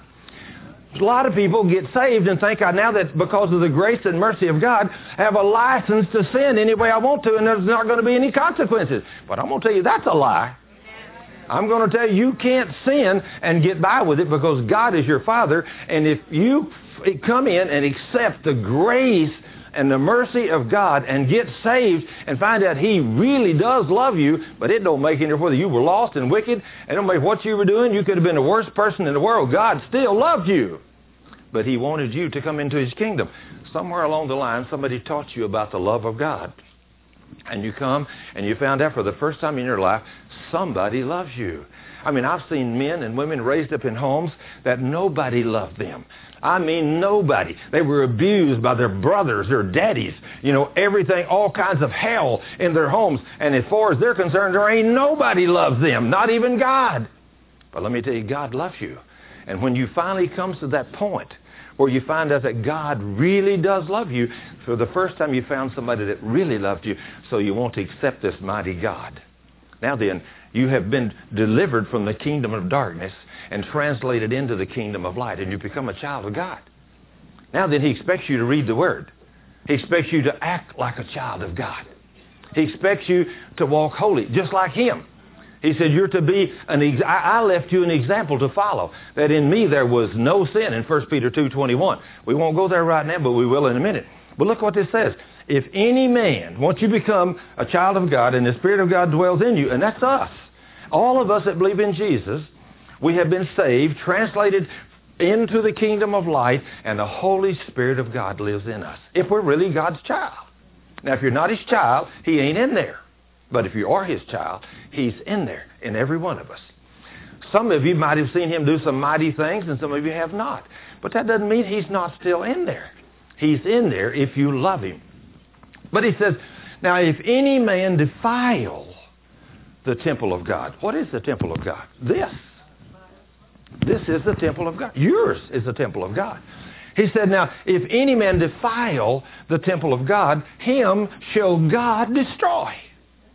A lot of people get saved and think, now that because of the grace and mercy of God, I have a license to sin any way I want to and there's not going to be any consequences. But I'm going to tell you that's a lie. I'm going to tell you, you can't sin and get by with it because God is your Father. And if you come in and accept the grace and the mercy of God and get saved and find out He really does love you, but it don't make any difference whether you were lost and wicked, it don't matter what you were doing, you could have been the worst person in the world. God still loved you. But He wanted you to come into His kingdom. Somewhere along the line, somebody taught you about the love of God. And you come and you found out for the first time in your life, somebody loves you. I mean, I've seen men and women raised up in homes that nobody loved them. I mean, nobody. They were abused by their brothers, their daddies, everything, all kinds of hell in their homes. And as far as they're concerned, there ain't nobody loves them, not even God. But let me tell you, God loves you. And when you finally come to that point where you find out that God really does love you, for the first time you found somebody that really loved you, so you want to accept this mighty God. Now then, you have been delivered from the kingdom of darkness and translated into the kingdom of light, and you become a child of God. Now then, He expects you to read the Word. He expects you to act like a child of God. He expects you to walk holy, just like Him. He said, you're to be I left you an example to follow, that in me there was no sin in 1 Peter 2:21. We won't go there right now, but we will in a minute. But look what this says. If any man, once you become a child of God and the Spirit of God dwells in you, and that's us, all of us that believe in Jesus, we have been saved, translated into the kingdom of light, and the Holy Spirit of God lives in us, if we're really God's child. Now, if you're not His child, He ain't in there. But if you are His child, He's in there, in every one of us. Some of you might have seen Him do some mighty things, and some of you have not. But that doesn't mean He's not still in there. He's in there if you love Him. But He says, now if any man defile the temple of God. What is the temple of God? This is the temple of God. Yours is the temple of God. He said, now, if any man defile the temple of God, him shall God destroy.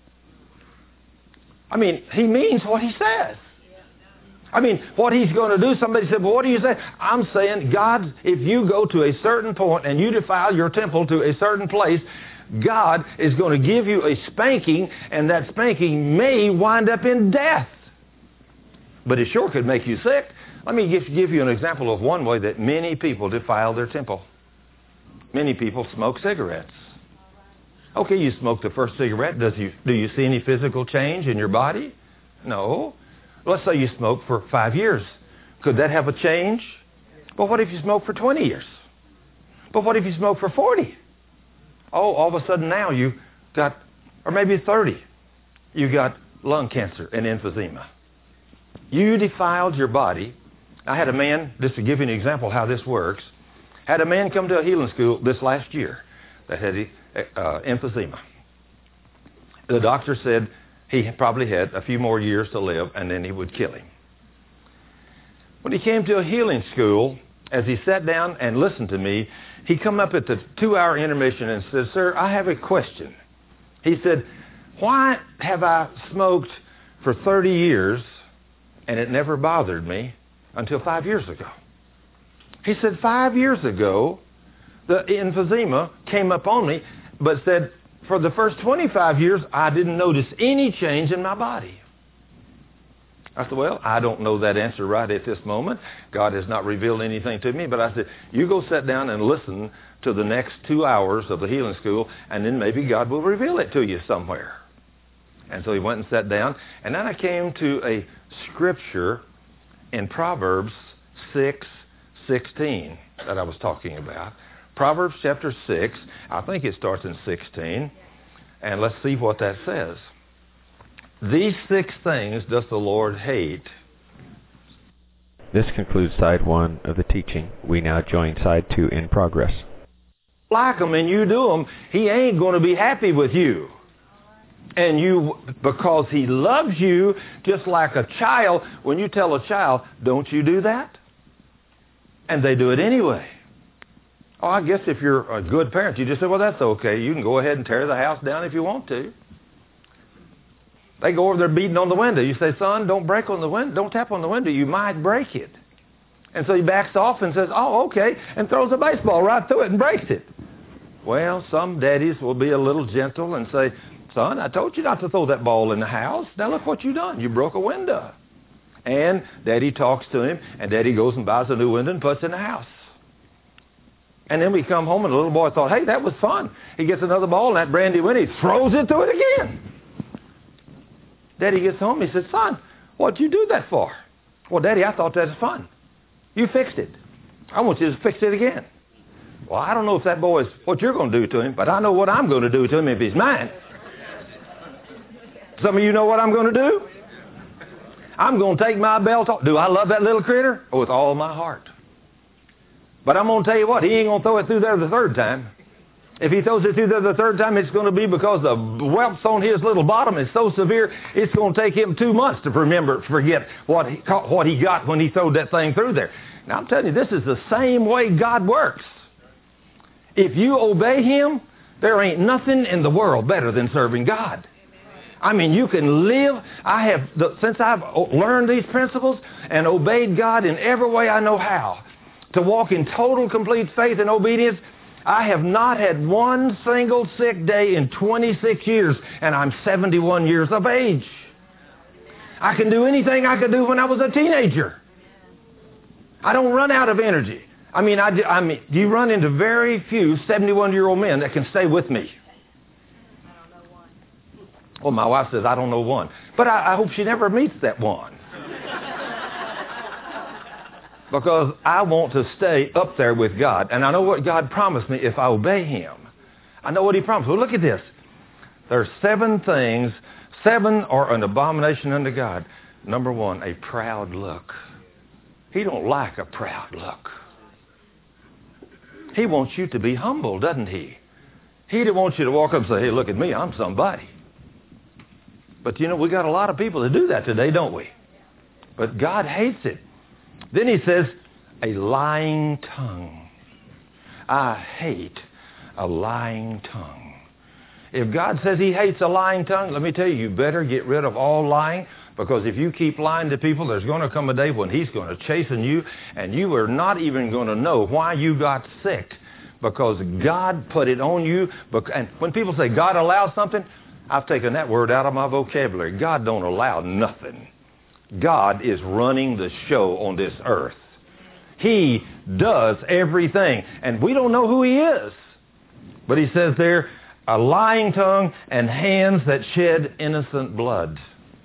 I mean, he means what he says. I mean, what he's going to do, somebody said, well, what do you say? I'm saying, God, if you go to a certain point and you defile your temple to a certain place, God is going to give you a spanking, and that spanking may wind up in death. But it sure could make you sick. Let me give you an example of one way that many people defile their temple. Many people smoke cigarettes. Okay, you smoke the first cigarette. Do you see any physical change in your body? No. Let's say you smoke for 5 years. Could that have a change? But what if you smoke for 20 years? But what if you smoke for 40? Oh, all of a sudden now you got, or maybe 30, you got lung cancer and emphysema. You defiled your body. I had a man, just to give you an example how this works, had a man come to a healing school this last year that had emphysema. The doctor said he probably had a few more years to live and then he would kill him. When he came to a healing school, as he sat down and listened to me, he come up at the 2-hour intermission and said, sir, I have a question. He said, why have I smoked for 30 years and it never bothered me until 5 years ago? He said, 5 years ago, the emphysema came up on me, but said, for the first 25 years, I didn't notice any change in my body. I said, well, I don't know that answer right at this moment. God has not revealed anything to me. But I said, you go sit down and listen to the next 2 hours of the healing school, and then maybe God will reveal it to you somewhere. And so he went and sat down. And then I came to a scripture in Proverbs 6:16 that I was talking about. Proverbs chapter 6, I think it starts in 16. And let's see what that says. These 6 things does the Lord hate. This concludes side 1 of the teaching. We now join side 2 in progress. Like them and you do them, he ain't going to be happy with you. And you, because he loves you, just like a child, when you tell a child, don't you do that? And they do it anyway. Oh, I guess if you're a good parent, you just say, well, that's okay. You can go ahead and tear the house down if you want to. They go over there beating on the window. You say, son, don't break on the window. Don't tap on the window. You might break it. And so he backs off and says, oh, okay, and throws a baseball right through it and breaks it. Well, some daddies will be a little gentle and say, son, I told you not to throw that ball in the house. Now look what you done. You broke a window. And daddy talks to him, and daddy goes and buys a new window and puts it in the house. And then we come home, and the little boy thought, hey, that was fun. He gets another ball, and that brandy window, he throws it through it again. Daddy gets home, he says, son, what'd you do that for? Well, Daddy, I thought that was fun. You fixed it. I want you to fix it again. Well, I don't know if that boy is what you're going to do to him, but I know what I'm going to do to him if he's mine. Some of you know what I'm going to do? I'm going to take my belt off. Do I love that little critter? Oh, with all my heart. But I'm going to tell you what, he ain't going to throw it through there the third time. If he throws it through there the third time, it's going to be because the whelps on his little bottom is so severe, it's going to take him 2 months to forget what he got when he threw that thing through there. Now, I'm telling you, this is the same way God works. If you obey him, there ain't nothing in the world better than serving God. I mean, you can live. Since I've learned these principles and obeyed God in every way I know how, to walk in total, complete faith and obedience, I have not had one single sick day in 26 years, and I'm 71 years of age. I can do anything I could do when I was a teenager. I don't run out of energy. I mean, you run into very few 71-year-old men that can stay with me. Well, my wife says, I don't know one. But I hope she never meets that one. Because I want to stay up there with God. And I know what God promised me if I obey him. I know what he promised. Well, look at this. There's 7 things. 7 are an abomination unto God. Number 1, a proud look. He don't like a proud look. He wants you to be humble, doesn't he? He don't want you to walk up and say, hey, look at me, I'm somebody. But you know, we got a lot of people that do that today, don't we? But God hates it. Then he says, a lying tongue. I hate a lying tongue. If God says He hates a lying tongue, let me tell you, you better get rid of all lying, because if you keep lying to people, there's going to come a day when He's going to chasten you, and you are not even going to know why you got sick, because God put it on you. And when people say God allows something, I've taken that word out of my vocabulary. God don't allow nothing. God is running the show on this earth. He does everything, and we don't know who He is. But He says there, a lying tongue and hands that shed innocent blood.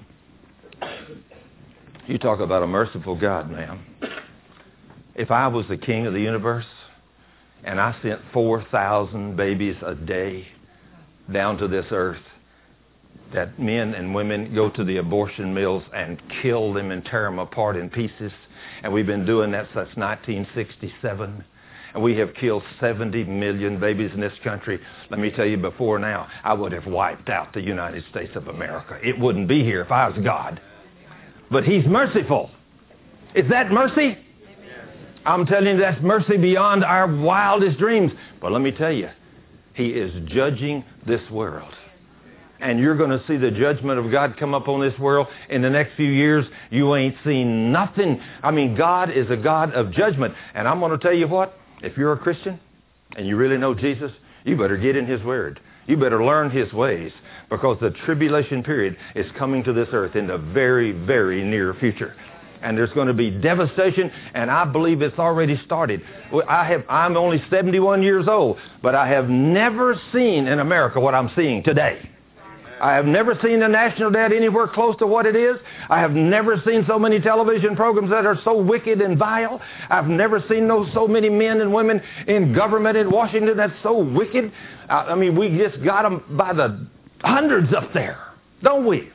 You talk about a merciful God, ma'am. If I was the king of the universe and I sent 4,000 babies a day down to this earth, that men and women go to the abortion mills and kill them and tear them apart in pieces, and we've been doing that since 1967, and we have killed 70 million babies in this country. Let me tell you, before now, I would have wiped out the United States of America. It wouldn't be here if I was God. But He's merciful. Is that mercy? I'm telling you, that's mercy beyond our wildest dreams. But let me tell you, He is judging this world. And you're going to see the judgment of God come up on this world in the next few years. You ain't seen nothing. I mean, God is a God of judgment. And I'm going to tell you what, if you're a Christian and you really know Jesus, you better get in His Word. You better learn His ways, because the tribulation period is coming to this earth in the very, very near future. And there's going to be devastation, and I believe it's already started. I'm only 71 years old, but I have never seen in America what I'm seeing today. I have never seen the national debt anywhere close to what it is. I have never seen so many television programs that are so wicked and vile. I've never seen so many men and women in government in Washington that's so wicked. I mean, we just got them by the hundreds up there, don't we?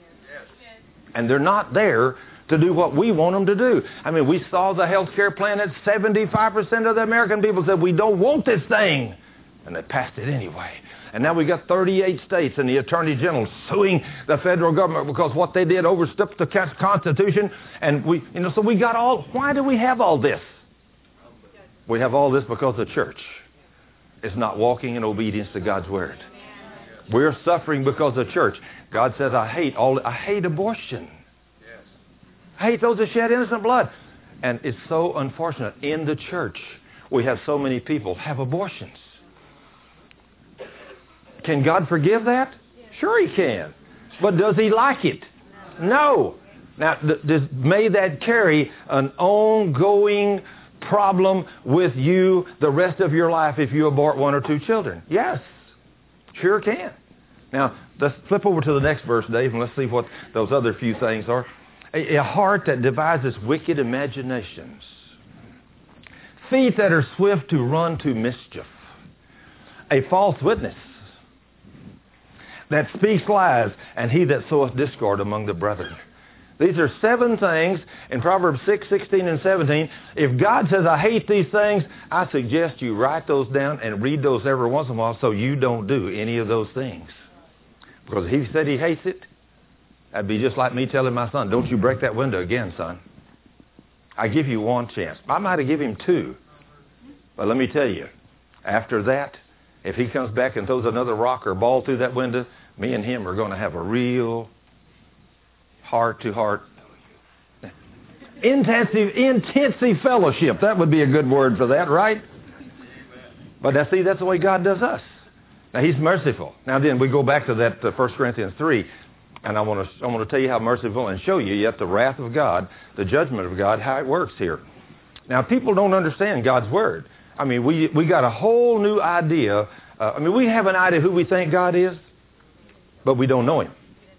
And they're not there to do what we want them to do. I mean, we saw the health care plan that 75% of the American people said, we don't want this thing. And they passed it anyway. And now we got 38 states and the Attorney General suing the federal government because what they did overstepped the Constitution. And so we got all, why do we have all this? We have all this because the church is not walking in obedience to God's Word. We're suffering because the church. God says, I hate abortion. I hate those that shed innocent blood. And it's so unfortunate. In the church, we have so many people have abortions. Can God forgive that? Sure He can. But does He like it? No. Now, may that carry an ongoing problem with you the rest of your life if you abort one or two children? Yes. Sure can. Now, let's flip over to the next verse, Dave, and let's see what those other few things are. A heart that devises wicked imaginations. Feet that are swift to run to mischief. A false witness that speaks lies, and he that soweth discord among the brethren. These are 7 things in Proverbs 6, 16, and 17. If God says, I hate these things, I suggest you write those down and read those every once in a while so you don't do any of those things. Because if He said He hates it, that'd be just like me telling my son, don't you break that window again, son. I give you one chance. I might have given him 2. But let me tell you, after that, if he comes back and throws another rock or ball through that window, me and him are going to have a real heart-to-heart, intensive fellowship. That would be a good word for that, right? But that's the way God does us. Now, He's merciful. Now then, we go back to that 1 Corinthians 3, and I want to tell you how merciful and show you yet the wrath of God, the judgment of God, how it works here. Now, people don't understand God's Word. I mean, we got a whole new idea. We have an idea who we think God is, but we don't know Him.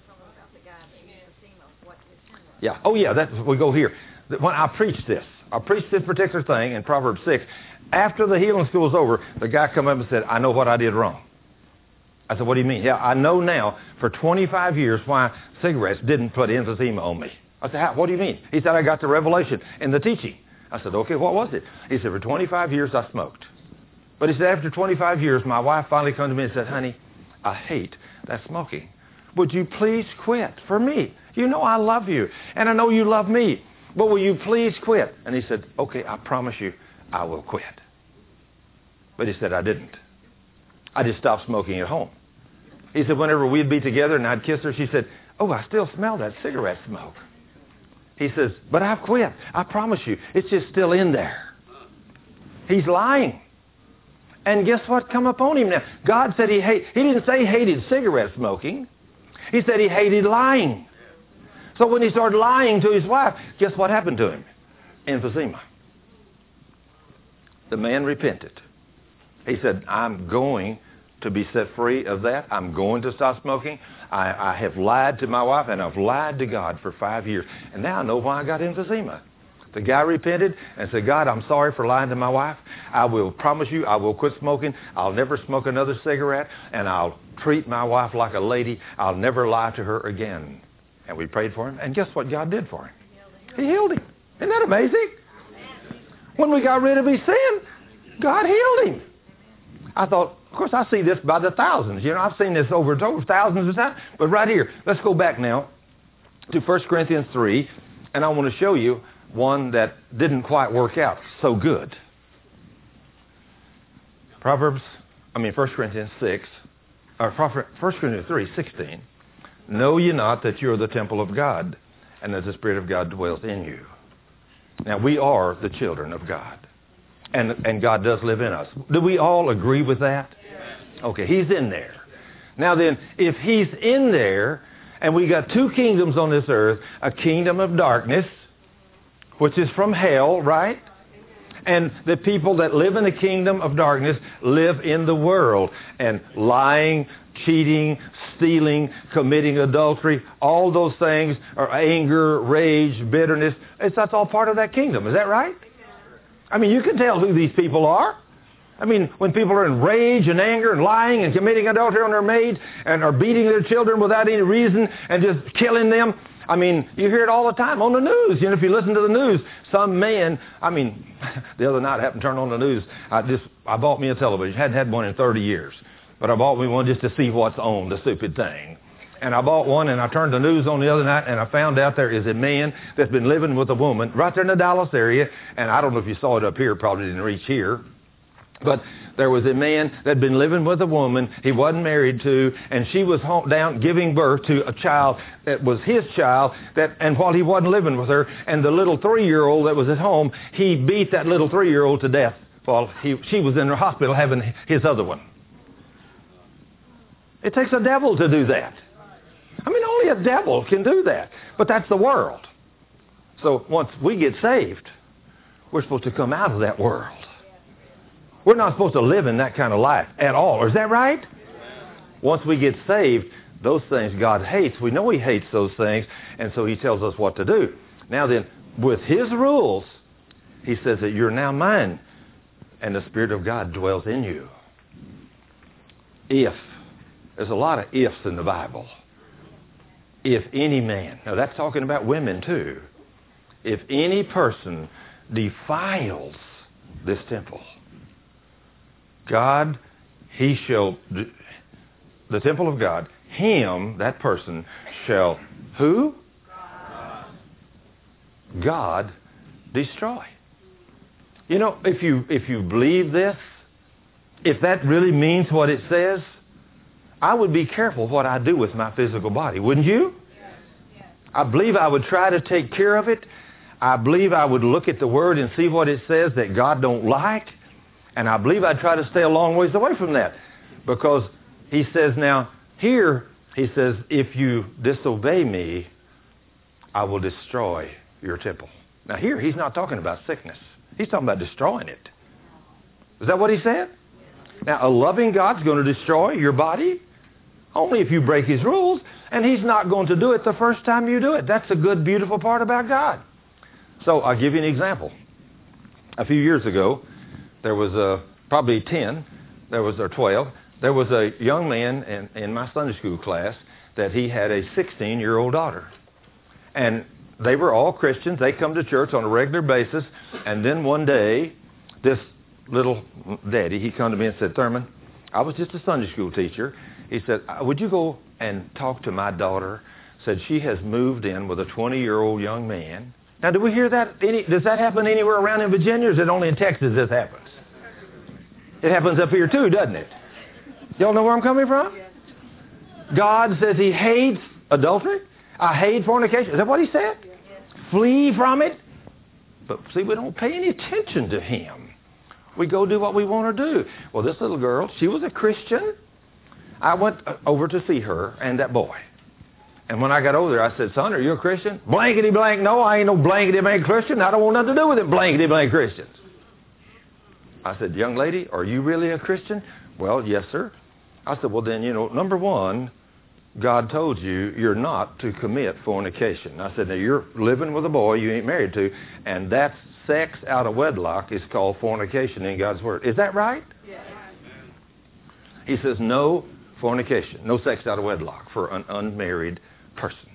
Yeah. Oh, yeah. We go here. When I preached this particular thing in Proverbs 6. After the healing school was over, the guy come up and said, I know what I did wrong. I said, what do you mean? Yeah, I know now for 25 years why cigarettes didn't put emphysema on me. I said, what do you mean? He said, I got the revelation in the teaching. I said, okay, what was it? He said, for 25 years I smoked. But he said, after 25 years, my wife finally came to me and said, honey, I hate that smoking. Would you please quit for me? You know I love you, and I know you love me. But will you please quit? And he said, okay, I promise you I will quit. But he said, I didn't. I just stopped smoking at home. He said whenever we'd be together and I'd kiss her, she said, oh, I still smell that cigarette smoke. He says, but I've quit. I promise you. It's just still in there. He's lying. And guess what come upon him now? God said he didn't say he hated cigarette smoking. He said he hated lying. So when he started lying to his wife, guess what happened to him? Emphysema. The man repented. He said, I'm going to be set free of that. I'm going to stop smoking. I have lied to my wife and I've lied to God for 5 years. And now I know why I got emphysema. The guy repented and said, God, I'm sorry for lying to my wife. I will promise you I will quit smoking. I'll never smoke another cigarette. And I'll treat my wife like a lady. I'll never lie to her again. And we prayed for him. And guess what God did for him? He healed him. Isn't that amazing? When we got rid of his sin, God healed him. I thought, of course, I see this by the thousands. You know, I've seen this over thousands of times. But right here, let's go back now to 1 Corinthians 3. And I want to show you one that didn't quite work out so good. 1 Corinthians 6, or 1 Corinthians 3:16. Know ye not that you are the temple of God, and that the Spirit of God dwells in you? Now, we are the children of God. And God does live in us. Do we all agree with that? Okay, he's in there. Now then, if he's in there, and we got two kingdoms on this earth, a kingdom of darkness, which is from hell, right? And the people that live in the kingdom of darkness live in the world. And lying, cheating, stealing, committing adultery, all those things are anger, rage, bitterness. That's all part of that kingdom. Is that right? I mean, you can tell who these people are. I mean, when people are in rage and anger and lying and committing adultery on their maids and are beating their children without any reason and just killing them. I mean, you hear it all the time on the news. You know, if you listen to the news, some man, the other night I happened to turn on the news. I bought me a television. Hadn't had one in 30 years. But I bought me one just to see what's on, the stupid thing. And I bought one and I turned the news on the other night and I found out there is a man that's been living with a woman right there in the Dallas area. And I don't know if you saw it up here, probably didn't reach here. But there was a man that had been living with a woman he wasn't married to, and she was down giving birth to a child that was his child, and while he wasn't living with her, and the little 3-year-old that was at home, he beat that little 3-year-old to death while she was in the hospital having his other one. It takes a devil to do that. Only a devil can do that. But that's the world. So once we get saved, we're supposed to come out of that world. We're not supposed to live in that kind of life at all. Is that right? Once we get saved, those things God hates. We know he hates those things, and so he tells us what to do. Now then, with his rules, he says that you're now mine, and the Spirit of God dwells in you. If. There's a lot of ifs in the Bible. If any man. Now that's talking about women too. If any person defiles this temple, God, he shall, the temple of God, him, that person, shall, who? God destroy. You know, if you believe this, if that really means what it says, I would be careful what I do with my physical body, wouldn't you? Yes. I believe I would try to take care of it. I believe I would look at the Word and see what it says that God don't like. And I believe I'd try to stay a long ways away from that. Because he says now, here, he says, if you disobey me, I will destroy your temple. Now here, he's not talking about sickness. He's talking about destroying it. Is that what he said? Now, a loving God's going to destroy your body only if you break his rules, and he's not going to do it the first time you do it. That's a good, beautiful part about God. So I'll give you an example. A few years ago, there was probably 10, or 12. There was a young man in my Sunday school class that he had a 16-year-old daughter. And they were all Christians. They come to church on a regular basis. And then one day, this little daddy, he come to me and said, Thurman, I was just a Sunday school teacher. He said, would you go and talk to my daughter? Said she has moved in with a 20-year-old young man. Now, do we hear that? Does that happen anywhere around in Virginia, or is it only in Texas this happens? It happens up here too, doesn't it? Y'all know where I'm coming from? God says he hates adultery. I hate fornication. Is that what he said? Yes. Flee from it. But see, we don't pay any attention to him. We go do what we want to do. Well, this little girl, she was a Christian. I went over to see her and that boy. And when I got over there, I said, son, are you a Christian? Blankety blank, no, I ain't no blankety blank Christian. I don't want nothing to do with it, blankety blank Christians. I said, young lady, are you really a Christian? Well, yes, sir. I said, well, then, number one, God told you you're not to commit fornication. I said, now you're living with a boy you ain't married to, and that's sex out of wedlock is called fornication in God's Word. Is that right? Yes. He says no fornication, no sex out of wedlock for an unmarried person.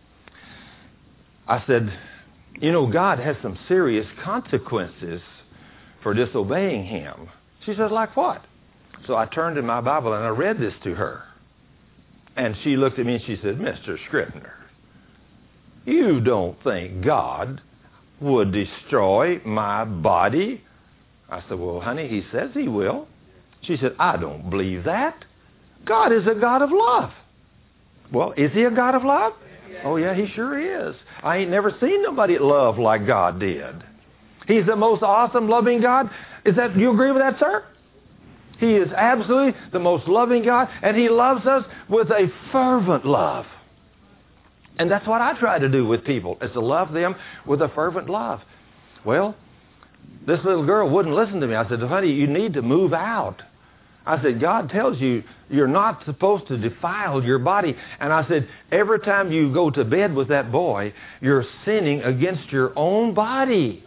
I said, God has some serious consequences for disobeying him. She says, like what? So I turned in my Bible and I read this to her. And she looked at me and she said, Mr. Scribner, you don't think God would destroy my body? I said, well, honey, he says he will. She said, I don't believe that. God is a God of love. Well, is he a God of love? Yeah. Oh, yeah, he sure is. I ain't never seen nobody love like God did. He's the most awesome, loving God. You agree with that, sir? He is absolutely the most loving God, and he loves us with a fervent love. And that's what I try to do with people, is to love them with a fervent love. Well, this little girl wouldn't listen to me. I said, honey, you need to move out. I said, God tells you you're not supposed to defile your body. And I said, every time you go to bed with that boy, you're sinning against your own body.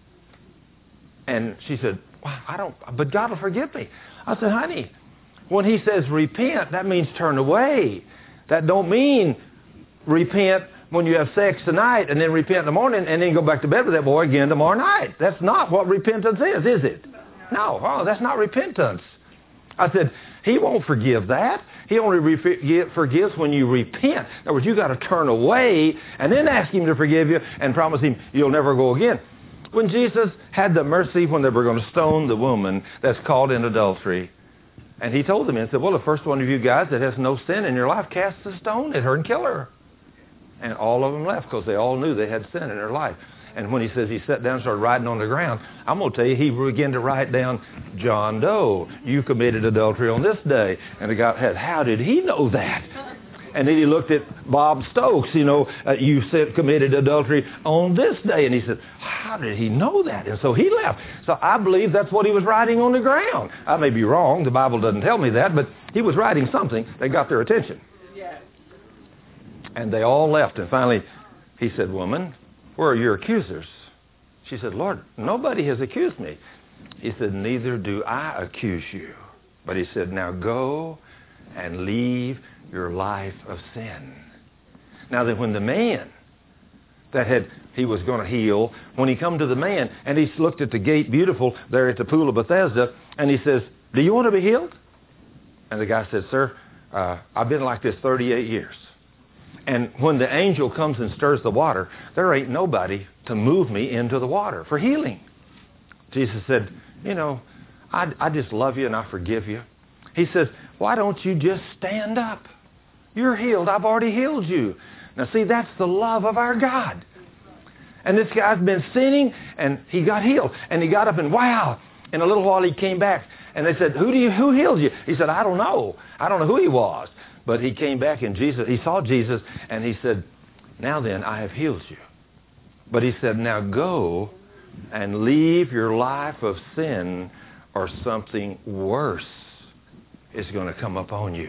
And she said, well, but God will forgive me. I said, honey, when he says repent, that means turn away. That don't mean repent when you have sex tonight and then repent in the morning and then go back to bed with that boy again tomorrow night. That's not what repentance is it? No, that's not repentance. I said, he won't forgive that. He only forgives when you repent. In other words, you've got to turn away and then ask him to forgive you and promise him you'll never go again. When Jesus had the mercy when they were going to stone the woman that's caught in adultery, and he told them, he said, well, the first one of you guys that has no sin in your life, cast the stone at her and kill her. And all of them left because they all knew they had sin in their life. And when he says he sat down and started writing on the ground, I'm going to tell you, he began to write down, John Doe, you committed adultery on this day. And the guy said, how did he know that? And then he looked at Bob Stokes, you said committed adultery on this day. And he said, how did he know that? And so he left. So I believe that's what he was writing on the ground. I may be wrong. The Bible doesn't tell me that. But he was writing something that got their attention. Yes. And they all left. And finally, he said, woman, where are your accusers? She said, Lord, nobody has accused me. He said, neither do I accuse you. But he said, now go and leave your life of sin. Now then, when the man he was going to heal, when he come to the man and he looked at the gate beautiful there at the pool of Bethesda, and he says, do you want to be healed? And the guy said, sir, I've been like this 38 years. And when the angel comes and stirs the water, there ain't nobody to move me into the water for healing. Jesus said, I just love you and I forgive you. He says, why don't you just stand up? You're healed. I've already healed you. Now see, that's the love of our God. And this guy's been sinning and he got healed. And he got up and wow. In a little while he came back and they said, who healed you? He said, I don't know. I don't know who he was. But he came back and he saw Jesus and he said, now then, I have healed you. But he said, now go and leave your life of sin or something worse is going to come upon you.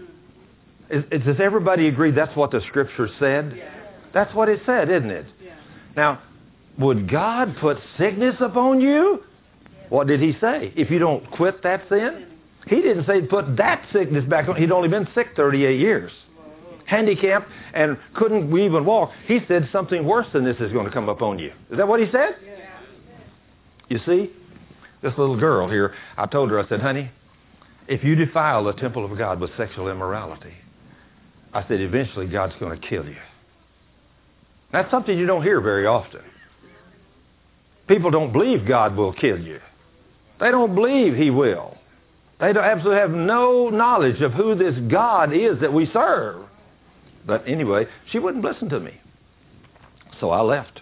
Does everybody agree that's what the Scripture said? Yes. That's what it said, isn't it? Yes. Now, would God put sickness upon you? Yes. What did he say? If you don't quit that sin? He didn't say put that sickness back on. He'd only been sick 38 years. Handicapped and couldn't even walk. He said something worse than this is going to come upon you. Is that what he said? Yes. You see, this little girl here, I told her, I said, honey, if you defile the temple of God with sexual immorality, I said, eventually God's going to kill you. That's something you don't hear very often. People don't believe God will kill you. They don't believe he will. They absolutely have no knowledge of who this God is that we serve. But anyway, she wouldn't listen to me. So I left.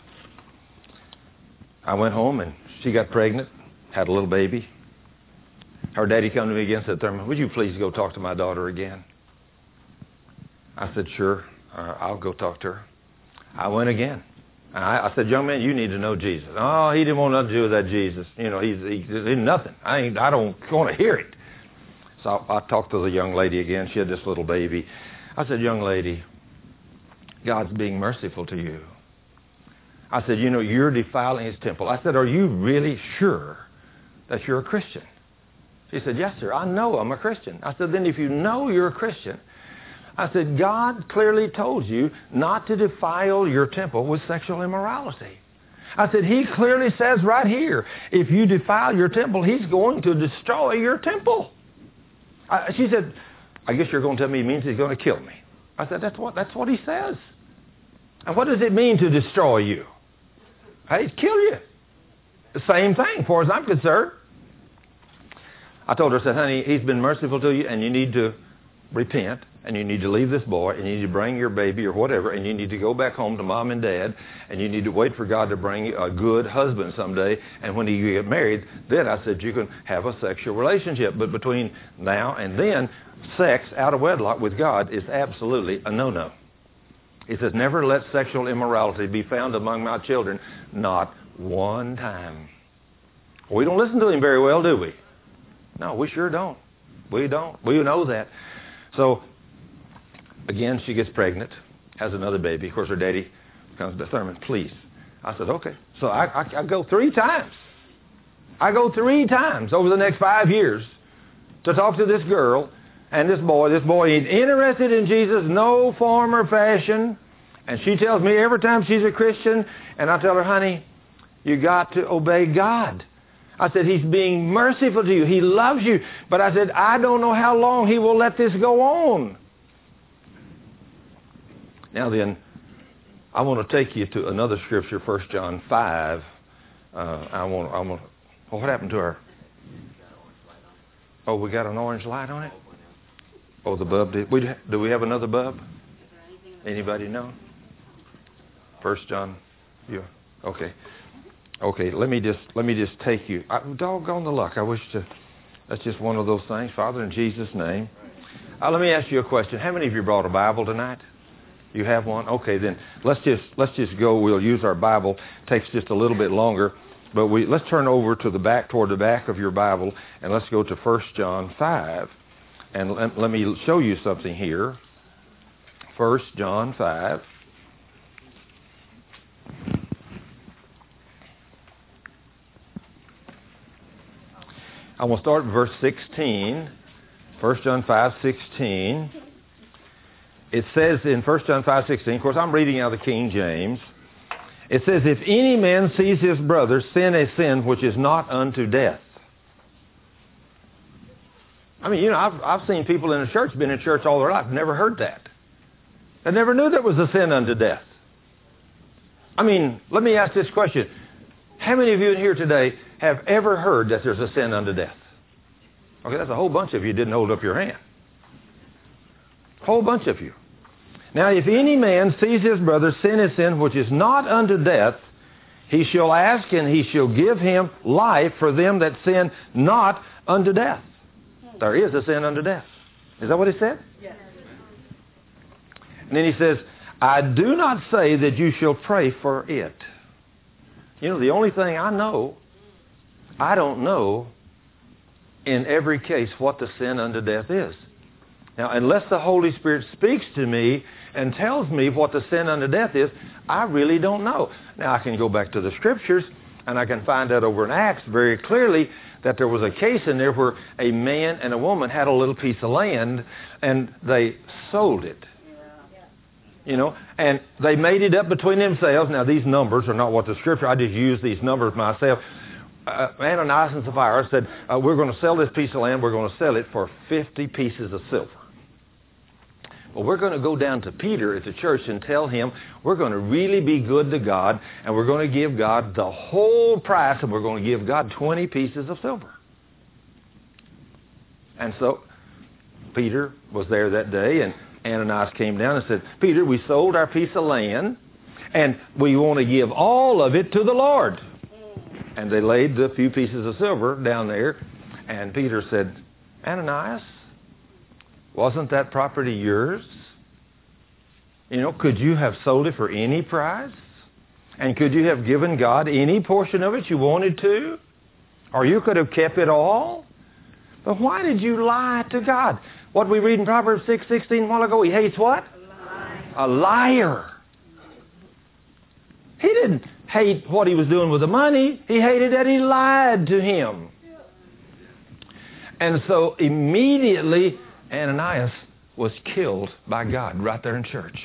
I went home and she got pregnant, had a little baby. Her daddy come to me again and said, Thurman, would you please go talk to my daughter again? I said, sure, I'll go talk to her. I went again. I said, young man, you need to know Jesus. Oh, he didn't want nothing to do with that Jesus. You know, he's nothing. I don't want to hear it. So I talked to the young lady again. She had this little baby. I said, young lady, God's being merciful to you. I said, you know, you're defiling his temple. I said, are you really sure that you're a Christian? She said, yes, sir, I know I'm a Christian. I said, then if you know you're a Christian, I said, God clearly told you not to defile your temple with sexual immorality. I said, he clearly says right here, if you defile your temple, he's going to destroy your temple. She said, I guess you're going to tell me he means he's going to kill me. I said, that's what he says. And what does it mean to destroy you? Hey, kill you. The same thing, as far as I'm concerned. I told her, I said, honey, he's been merciful to you, and you need to repent, and you need to leave this boy, and you need to bring your baby or whatever, and you need to go back home to mom and dad, and you need to wait for God to bring you a good husband someday, and when you get married, then I said you can have a sexual relationship. But between now and then, sex out of wedlock with God is absolutely a no-no. He says, never let sexual immorality be found among my children, not one time. We don't listen to him very well, do we? No, we sure don't. We don't. We know that. So, again, she gets pregnant, has another baby. Of course, her daddy comes to Thurman, please. I said, okay. So I go 3 times. I go 3 times over the next 5 years to talk to this girl and this boy. This boy ain't interested in Jesus, no form or fashion. And she tells me every time she's a Christian, and I tell her, honey, you got to obey God. I said, he's being merciful to you. He loves you. But I said, I don't know how long he will let this go on. Now then, I want to take you to another scripture, 1 John 5. What happened to her? Oh, we got an orange light on it? Oh, the bulb did. Do we have another bulb? Anybody know? 1 John, yeah. Okay. Okay, let me just take you. Doggone the luck. I wish to. That's just one of those things. Father, in Jesus' name. Let me ask you a question. How many of you brought a Bible tonight? You have one? Okay, then let's just go. We'll use our Bible. It takes just a little bit longer, but let's turn over to the back, toward the back of your Bible, and let's go to 1 John 5, and let me show you something here. 1 John 5. I will start with verse 16, 1 John 5:16. It says in 1 John 5:16, of course I'm reading out of the King James, it says, if any man sees his brother sin a sin which is not unto death. I mean, you know, I've seen people in the church, been in church all their life, never heard that. They never knew there was a sin unto death. I mean, let me ask this question. How many of you in here today have ever heard that there's a sin unto death? Okay, that's a whole bunch of you didn't hold up your hand. A whole bunch of you. Now, if any man sees his brother sin a sin which is not unto death, he shall ask, and he shall give him life for them that sin not unto death. There is a sin unto death. Is that what he said? Yes. And then he says, I do not say that you shall pray for it. You know, the only thing I don't know in every case what the sin unto death is. Now, unless the Holy Spirit speaks to me and tells me what the sin unto death is, I really don't know. Now, I can go back to the Scriptures, and I can find out over in Acts very clearly that there was a case in there where a man and a woman had a little piece of land, and they sold it. You know, and they made it up between themselves. Now, these numbers are not what the Scripture, I just use these numbers myself. Ananias and Sapphira said, we're going to sell this piece of land, we're going to sell it for 50 pieces of silver. Well, we're going to go down to Peter at the church and tell him we're going to really be good to God, and we're going to give God the whole price, and we're going to give God 20 pieces of silver. And so Peter was there that day, and Ananias came down and said, Peter, we sold our piece of land, and we want to give all of it to the Lord. And they laid the few pieces of silver down there, and Peter said, Ananias, wasn't that property yours? Could you have sold it for any price? And could you have given God any portion of it you wanted to? Or you could have kept it all? But why did you lie to God? What we read in Proverbs 6:16 a while ago, he hates what? A liar. He didn't hate what he was doing with the money. He hated that he lied to him. And so immediately Ananias was killed by God right there in church.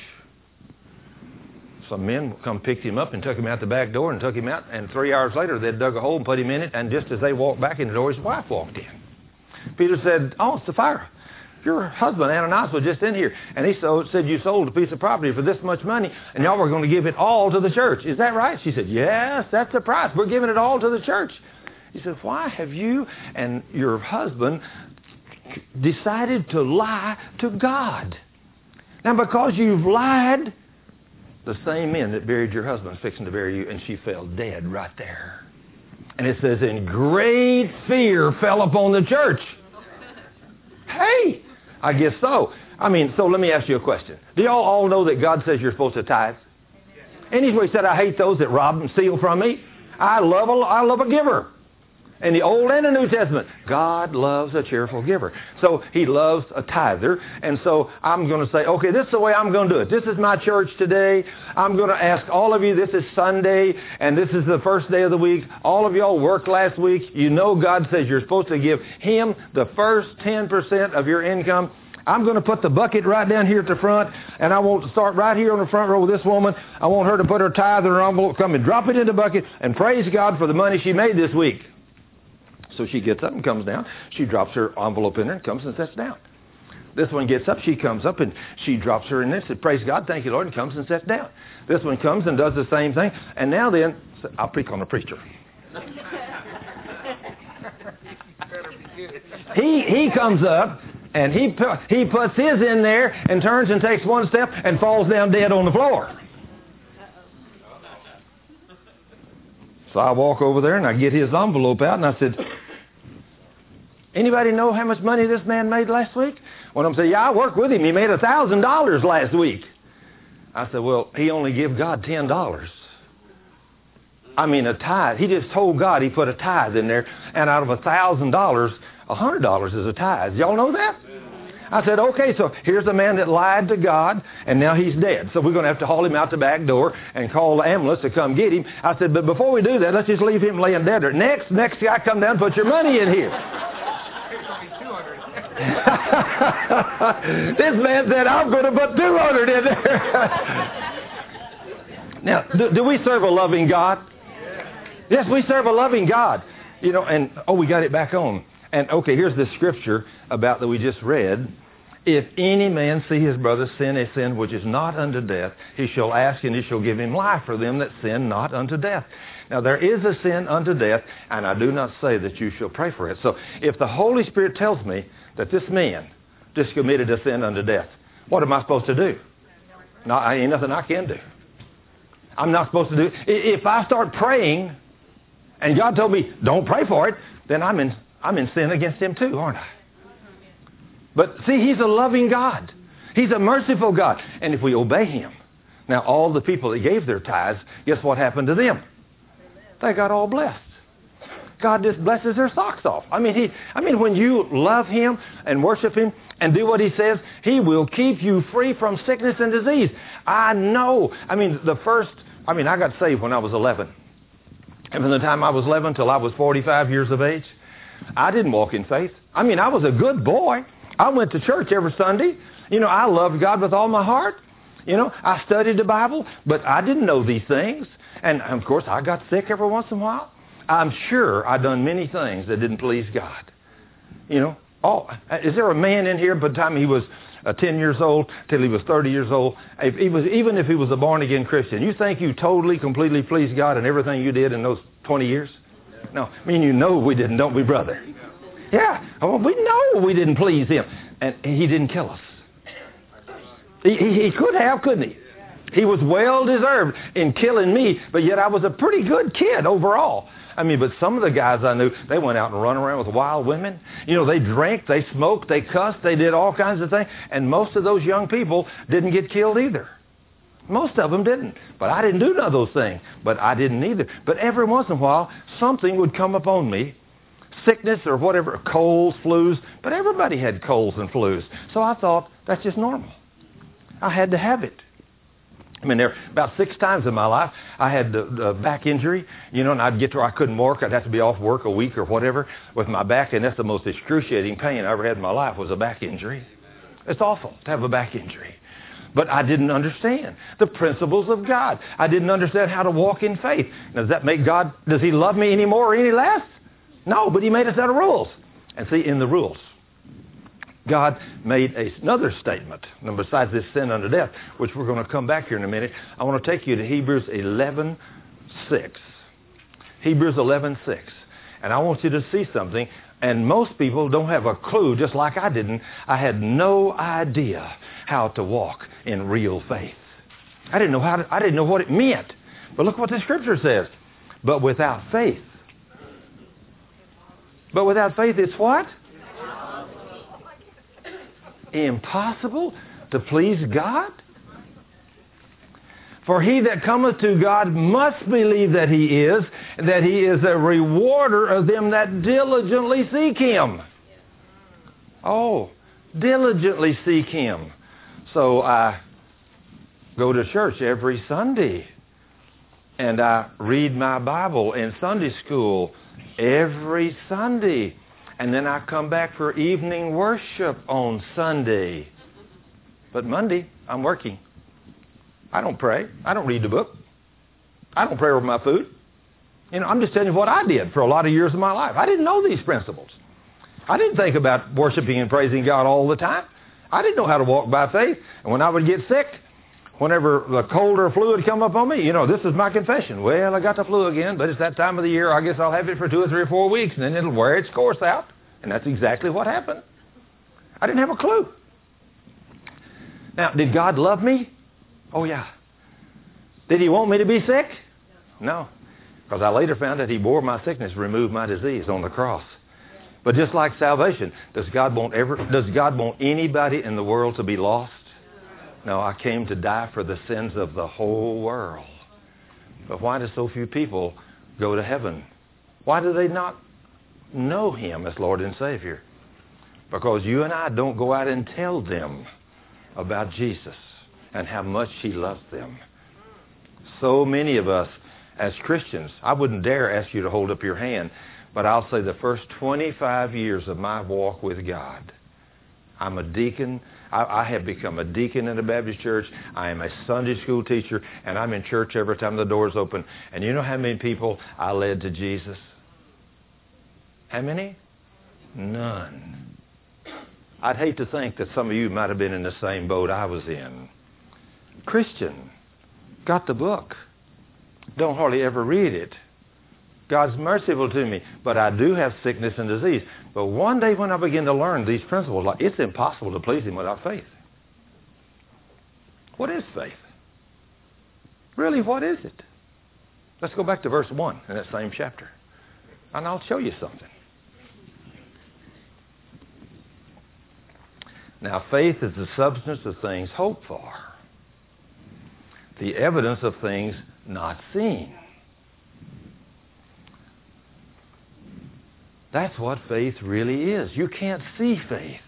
Some men come picked him up and took him out the back door and took him out. And 3 hours later, they dug a hole and put him in it. And just as they walked back in the door, his wife walked in. Peter said, oh, Sapphira, your husband Ananias was just in here. And he said you sold a piece of property for this much money. And y'all were going to give it all to the church. Is that right? She said, yes, that's the price. We're giving it all to the church. He said, why have you and your husband decided to lie to God? Now, because you've lied, the same men that buried your husband is fixing to bury you, and she fell dead right there. And it says, and great fear fell upon the church. Hey, I guess so. So let me ask you a question. Do y'all all know that God says you're supposed to tithe? Anyway, he said, I hate those that rob and steal from me. I love a giver. In the Old and the New Testament, God loves a cheerful giver. So he loves a tither. And so I'm going to say, okay, this is the way I'm going to do it. This is my church today. I'm going to ask all of you, this is Sunday, and this is the first day of the week. All of y'all worked last week. You know God says you're supposed to give him the first 10% of your income. I'm going to put the bucket right down here at the front, and I want to start right here on the front row with this woman. I want her to put her tithe in her envelope, come and drop it in the bucket, and praise God for the money she made this week. So she gets up and comes down. She drops her envelope in there and comes and sits down. This one gets up. She comes up and she drops her in there and says, praise God, thank you, Lord, and comes and sits down. This one comes and does the same thing. And now then, I'll pick on the preacher. He comes up and he puts his in there and turns and takes one step and falls down dead on the floor. So I walk over there and I get his envelope out and I said, anybody know how much money this man made last week? One of them said, yeah, I worked with him. He made $1,000 last week. I said, well, he only gave God $10. A tithe. He just told God he put a tithe in there, and out of $1,000, $100 is a tithe. Y'all know that? I said, okay, so here's a man that lied to God, and now he's dead. So we're going to have to haul him out the back door and call the ambulance to come get him. I said, but before we do that, let's just leave him laying dead there. Next guy come down and put your money in here. This man said, I'm going to put 200 in there. Now, do we serve a loving God? Yes, we serve a loving God. We got it back on. And okay, here's the scripture about that we just read. If any man see his brother sin a sin which is not unto death, he shall ask and he shall give him life for them that sin not unto death. Now there is a sin unto death, and I do not say that you shall pray for it. So if the Holy Spirit tells me that this man just committed a sin unto death, what am I supposed to do? Ain't nothing I can do. I'm not supposed to do. If I start praying and God told me don't pray for it, then I'm in sin against him too, aren't I? But see, he's a loving God. He's a merciful God. And if we obey him, now all the people that gave their tithes, guess what happened to them? They got all blessed. God just blesses their socks off. When you love him and worship him and do what he says, he will keep you free from sickness and disease. I know. I got saved when I was 11. And from the time I was 11 till I was 45 years of age, I didn't walk in faith. I was a good boy. I went to church every Sunday. I loved God with all my heart. I studied the Bible, but I didn't know these things. And, of course, I got sick every once in a while. I'm sure I've done many things that didn't please God. Is there a man in here by the time he was 10 years old till he was 30 years old, even if he was a born-again Christian, you think you totally, completely pleased God in everything you did in those 20 years? No. We didn't, don't we, brother? Yeah. Oh, we know we didn't please him. And he didn't kill us. He could have, couldn't he? He was well deserved in killing me, but yet I was a pretty good kid overall. I mean, but some of the guys I knew, they went out and run around with wild women. You know, they drank, they smoked, they cussed, they did all kinds of things. And most of those young people didn't get killed either. Most of them didn't. But I didn't do none of those things. But I didn't either. But every once in a while, something would come upon me. Sickness or whatever, colds, flus. But everybody had colds and flus. So I thought, that's just normal. I had to have it. I mean, there about 6 times in my life, I had the back injury, you know, and I'd get to where I couldn't work. I'd have to be off work a week or whatever with my back, and that's the most excruciating pain I ever had in my life was a back injury. It's awful to have a back injury. But I didn't understand the principles of God. I didn't understand how to walk in faith. Does that make God, does he love me any more or any less? No, but he made a set of rules. And see, in the rules, God made another statement, and besides this sin unto death, which we're going to come back here in a minute. I want to take you to Hebrews 11:6. Hebrews 11:6. And I want you to see something. And most people don't have a clue, just like I didn't. I had no idea how to walk in real faith. I didn't know what it meant. But look what the Scripture says. But without faith. But without faith, it's what? Impossible to please God? For he that cometh to God must believe that he is a rewarder of them that diligently seek him. Oh, diligently seek him. So I go to church every Sunday, and I read my Bible in Sunday school every Sunday. And then I come back for evening worship on Sunday. But Monday, I'm working. I don't pray. I don't read the book. I don't pray over my food. You know, I'm just telling you what I did for a lot of years of my life. I didn't know these principles. I didn't think about worshiping and praising God all the time. I didn't know how to walk by faith. And when I would get sick, whenever the cold or flu would come up on me, you know, this is my confession. Well, I got the flu again, but it's that time of the year. I guess I'll have it for 2 or 3 or 4 weeks, and then it'll wear its course out. And that's exactly what happened. I didn't have a clue. Now, did God love me? Oh, yeah. Did he want me to be sick? No. Because I later found that he bore my sickness, removed my disease on the cross. But just like salvation, does God want anybody in the world to be lost? No, I came to die for the sins of the whole world. But why do so few people go to heaven? Why do they not know him as Lord and Savior? Because you and I don't go out and tell them about Jesus and how much he loves them. So many of us as Christians, I wouldn't dare ask you to hold up your hand, but I'll say the first 25 years of my walk with God, I'm a deacon. I have become a deacon in a Baptist church. I am a Sunday school teacher, and I'm in church every time the doors open. And you know how many people I led to Jesus? How many? None. I'd hate to think that some of you might have been in the same boat I was in. Christian, got the book. Don't hardly ever read it. God's merciful to me, but I do have sickness and disease. But one day when I begin to learn these principles, like it's impossible to please him without faith. What is faith? Really, what is it? Let's go back to verse 1 in that same chapter, and I'll show you something. Now, faith is the substance of things hoped for, the evidence of things not seen. That's what faith really is. You can't see faith.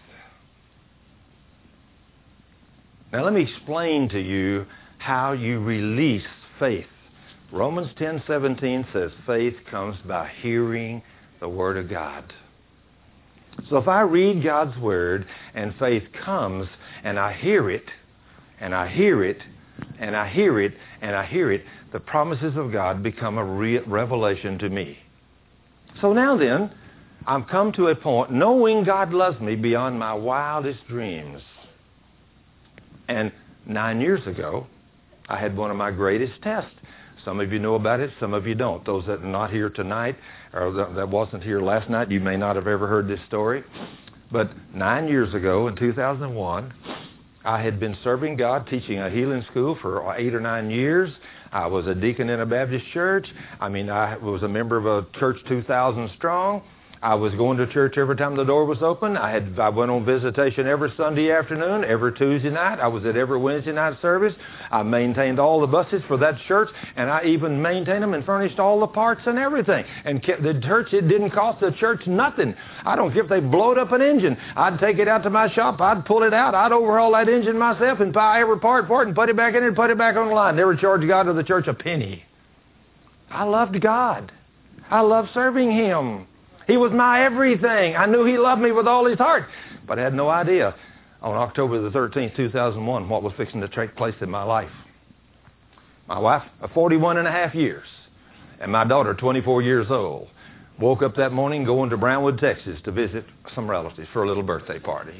Now, let me explain to you how you release faith. Romans 10:17 says faith comes by hearing the Word of God. So if I read God's Word and faith comes and I hear it, and I hear it, and I hear it, and I hear it, the promises of God become a revelation to me. So now then, I've come to a point knowing God loves me beyond my wildest dreams. And 9 years ago, I had one of my greatest tests Some of you know about it, some of you don't. Those that are not here tonight or that wasn't here last night, you may not have ever heard this story. But 9 years ago, in 2001, I had been serving God, teaching a healing school for 8 or 9 years. I was a deacon in a Baptist church. I was a member of a church 2,000 strong. I was going to church every time the door was open. I went on visitation every Sunday afternoon, every Tuesday night. I was at every Wednesday night service. I maintained all the buses for that church, and I even maintained them and furnished all the parts and everything. And kept the church, it didn't cost the church nothing. I don't care if they blowed up an engine. I'd take it out to my shop. I'd pull it out. I'd overhaul that engine myself and buy every part for it and put it back in and put it back on the line. Never charged God or the church a penny. I loved God. I loved serving Him. He was my everything. I knew He loved me with all His heart. But I had no idea on October the 13th, 2001, what was fixing to take place in my life. My wife, 41 and a half years, and my daughter, 24 years old, woke up that morning going to Brownwood, Texas to visit some relatives for a little birthday party.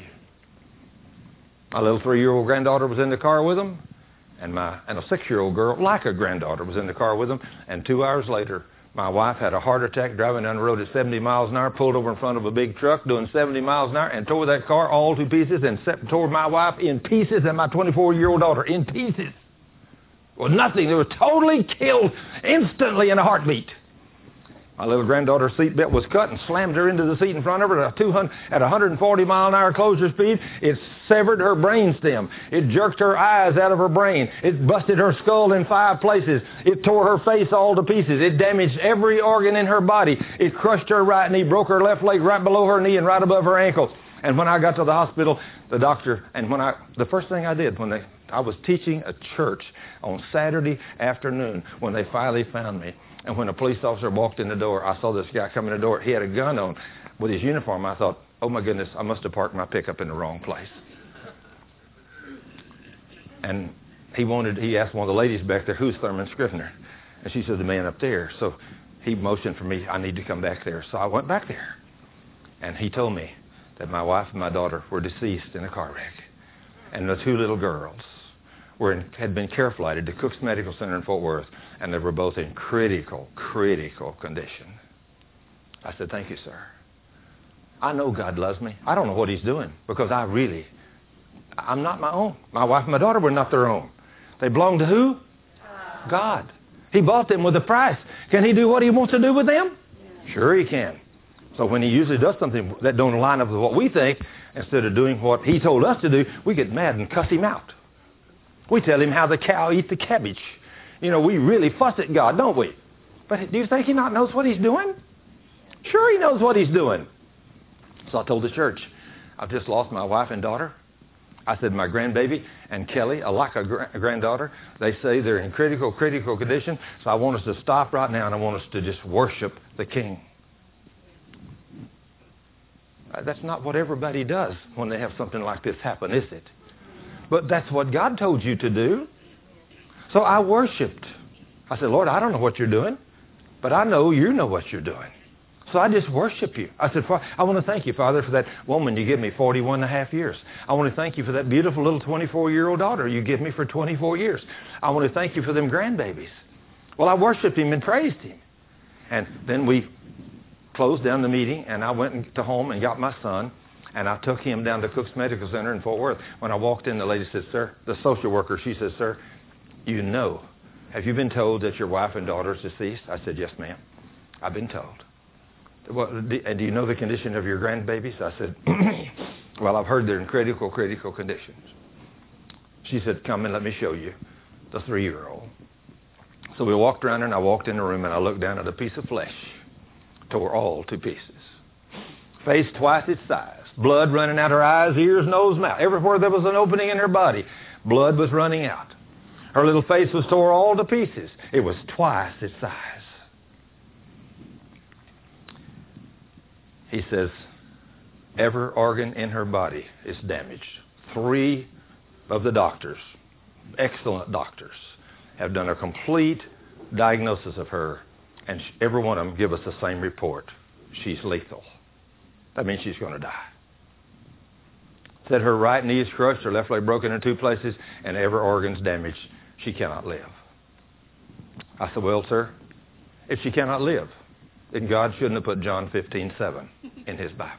My little 3-year-old granddaughter was in the car with them, and a 6-year-old girl, like a granddaughter, was in the car with them. And 2 hours later, my wife had a heart attack driving down the road at 70 miles an hour, pulled over in front of a big truck doing 70 miles an hour, and tore that car all to pieces and tore my wife in pieces and my 24-year-old daughter in pieces. Well, nothing. They were totally killed instantly in a heartbeat. My little granddaughter's seatbelt was cut and slammed her into the seat in front of her at 140 mile an hour closure speed. It severed her brainstem. It jerked her eyes out of her brain. It busted her skull in 5 places. It tore her face all to pieces. It damaged every organ in her body. It crushed her right knee, broke her left leg right below her knee and right above her ankle. And when I got to the hospital, the doctor, the first thing I did I was teaching a church on Saturday afternoon when they finally found me. And when a police officer walked in the door, I saw this guy come in the door. He had a gun on with his uniform. I thought, oh my goodness, I must have parked my pickup in the wrong place. And he asked one of the ladies back there, who's Thurman Scrivener? And she said, the man up there. So he motioned for me, I need to come back there. So I went back there. And he told me that my wife and my daughter were deceased in a car wreck. And the 2 little girls had been care flighted to Cook's Medical Center in Fort Worth, and they were both in critical condition. I said, thank you, sir. I know God loves me. I don't know what He's doing because I'm not my own. My wife and my daughter were not their own. They belong to who? God. He bought them with a price. Can He do what He wants to do with them? Sure He can. So when He usually does something that don't line up with what we think, instead of doing what He told us to do, we get mad and cuss Him out. We tell Him how the cow eats the cabbage. We really fuss at God, don't we? But do you think He not knows what He's doing? Sure He knows what He's doing. So I told the church, I've just lost my wife and daughter. I said, my grandbaby and Kelly, like a granddaughter, they say they're in critical condition. So I want us to stop right now and I want us to just worship the King. That's not what everybody does when they have something like this happen, is it? But that's what God told you to do. So I worshiped. I said, Lord, I don't know what you're doing, but I know you know what you're doing. So I just worship you. I said, I want to thank you, Father, for that woman you give me 41 and a half years. I want to thank you for that beautiful little 24-year-old daughter you give me for 24 years. I want to thank you for them grandbabies. Well, I worshiped Him and praised Him. And then we closed down the meeting, and I went to home and got my son, and I took him down to Cook's Medical Center in Fort Worth. When I walked in, the lady said, sir, the social worker, she said, sir, have you been told that your wife and daughter is deceased? I said, yes, ma'am. I've been told. Well, do you know the condition of your grandbabies? I said, well, I've heard they're in critical conditions. She said, come and let me show you the 3-year-old. So we walked around, and I walked in the room, and I looked down at a piece of flesh, tore all to pieces. Face twice its size. Blood running out her eyes, ears, nose, mouth. Everywhere there was an opening in her body, blood was running out. Her little face was tore all to pieces. It was twice its size. He says, every organ in her body is damaged. 3 of the doctors, excellent doctors, have done a complete diagnosis of her, and every one of them give us the same report. She's lethal. That means she's going to die. Said her right knee is crushed, her left leg broken in 2 places, and every organ's damaged. She cannot live. I said, well, sir, if she cannot live, then God shouldn't have put John 15:7 in his Bible.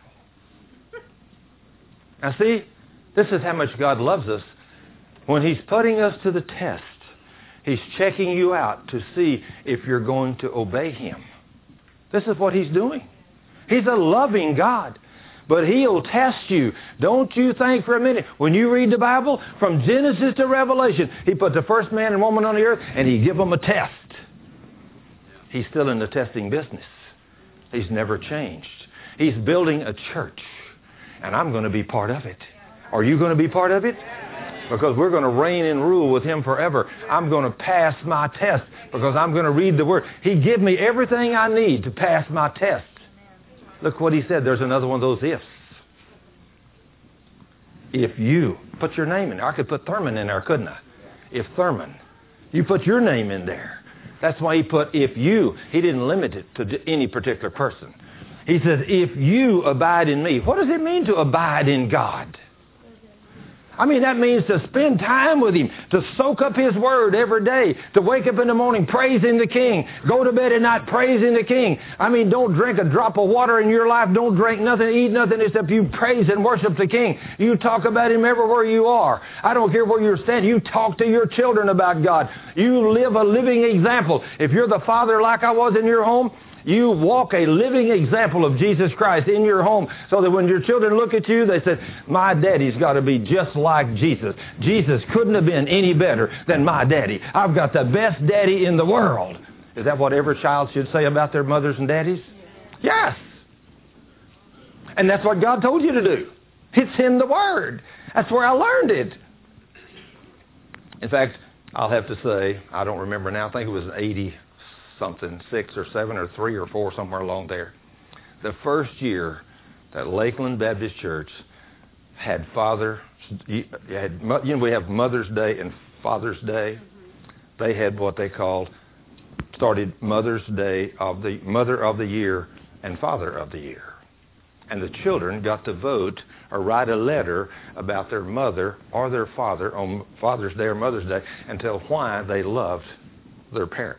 Now see, this is how much God loves us. When he's putting us to the test, he's checking you out to see if you're going to obey him. This is what he's doing. He's a loving God, but he'll test you. Don't you think for a minute, when you read the Bible, from Genesis to Revelation, he put the first man and woman on the earth and he give them a test. He's still in the testing business. He's never changed. He's building a church, and I'm going to be part of it. Are you going to be part of it? Because we're going to reign and rule with him forever. I'm going to pass my test because I'm going to read the Word. He give me everything I need to pass my test. Look what he said. There's another one of those ifs. If you put your name in there. I could put Thurman in there, couldn't I? If Thurman. You put your name in there. That's why he put if you. He didn't limit it to any particular person. He says, if you abide in me. What does it mean to abide in God? I mean, that means to spend time with him, to soak up his word every day, to wake up in the morning praising the King, go to bed at night praising the King. I mean, don't drink a drop of water in your life. Don't drink nothing, eat nothing except you praise and worship the King. You talk about him everywhere you are. I don't care where you're standing. You talk to your children about God. You live a living example. If you're the father like I was in your home, you walk a living example of Jesus Christ in your home so that when your children look at you, they say, my daddy's got to be just like Jesus. Jesus couldn't have been any better than my daddy. I've got the best daddy in the world. Is that what every child should say about their mothers and daddies? Yes. And that's what God told you to do. It's in the Word. That's where I learned it. In fact, I'll have to say, I don't remember now, I think it was 80-something, 6 or 7 or 3 or 4, somewhere along there. The first year that Lakeland Baptist Church had we have Mother's Day and Father's Day. They had what they called, started Mother's Day of the Mother of the Year and Father of the Year. And the children got to vote or write a letter about their mother or their father on Father's Day or Mother's Day and tell why they loved their parent.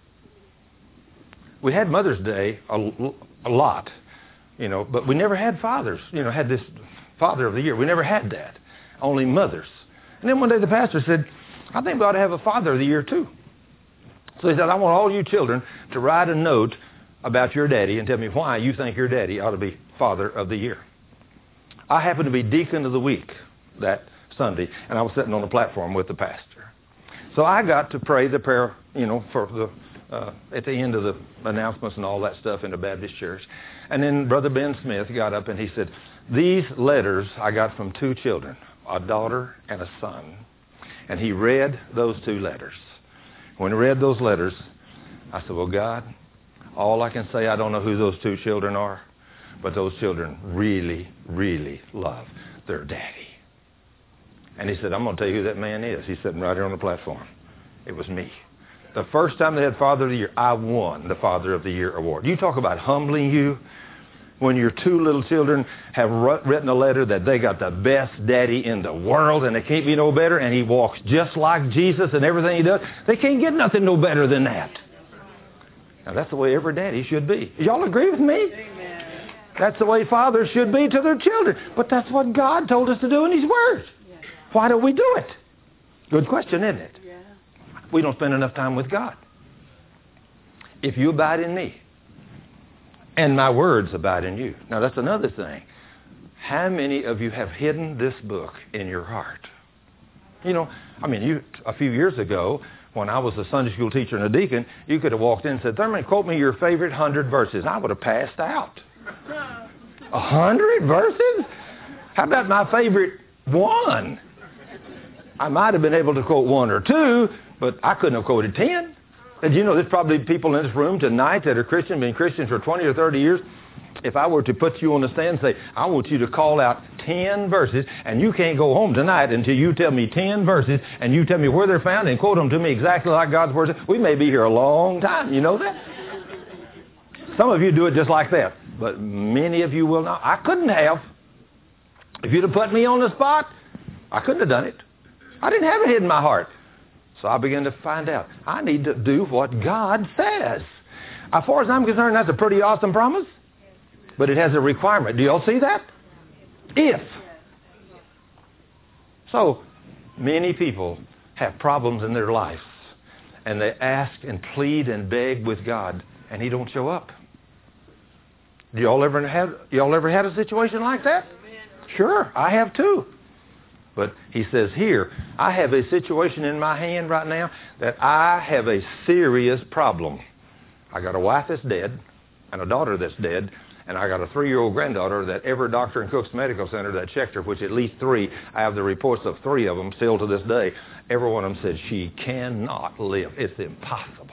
We had Mother's Day a lot, but we never had fathers, had this Father of the Year. We never had that, only mothers. And then one day the pastor said, I think we ought to have a Father of the Year too. So he said, I want all you children to write a note about your daddy and tell me why you think your daddy ought to be Father of the Year. I happened to be Deacon of the Week that Sunday, and I was sitting on the platform with the pastor. So I got to pray the prayer, for the at the end of the announcements and all that stuff in the Baptist church. And then Brother Ben Smith got up and he said, these letters I got from 2 children, a daughter and a son. And he read those 2 letters. When he read those letters, I said, well, God, all I can say, I don't know who those 2 children are, but those children really, really love their daddy. And he said, I'm going to tell you who that man is. He's sitting right here on the platform. It was me. The first time they had Father of the Year, I won the Father of the Year award. You talk about humbling you. When your 2 little children have written a letter that they got the best daddy in the world and they can't be no better, and he walks just like Jesus and everything he does, they can't get nothing no better than that. Now, that's the way every daddy should be. Y'all agree with me? Amen. That's the way fathers should be to their children. But that's what God told us to do in His Word. Yeah. Why don't we do it? Good question, isn't it? Yeah. We don't spend enough time with God. If you abide in me, and my words abide in you. Now, that's another thing. How many of you have hidden this book in your heart? A few years ago, when I was a Sunday school teacher and a deacon, you could have walked in and said, Thurman, quote me your favorite 100 verses. I would have passed out. 100 verses? How about my favorite 1? I might have been able to quote 1 or 2, but I couldn't have quoted 10. And there's probably people in this room tonight that are Christian, been Christians for 20 or 30 years. If I were to put you on the stand and say, I want you to call out 10 verses, and you can't go home tonight until you tell me 10 verses, and you tell me where they're found and quote them to me exactly like God's Word says, we may be here a long time. You know that? Some of you do it just like that, but many of you will not. I couldn't have. If you'd have put me on the spot, I couldn't have done it. I didn't have it hidden in my heart. So I began to find out, I need to do what God says. As far as I'm concerned, that's a pretty awesome promise. But it has a requirement. Do you all see that? If. So, many people have problems in their lives. And they ask and plead and beg with God. And He don't show up. Y'all ever had a situation like that? Sure, I have too. But He says here, I have a situation in my hand right now that I have a serious problem. I got a wife that's dead and a daughter that's dead, and I got a 3-year-old granddaughter that every doctor in Cook's Medical Center that checked her, which at least 3, I have the reports of 3 of them still to this day, every one of them said she cannot live. It's impossible.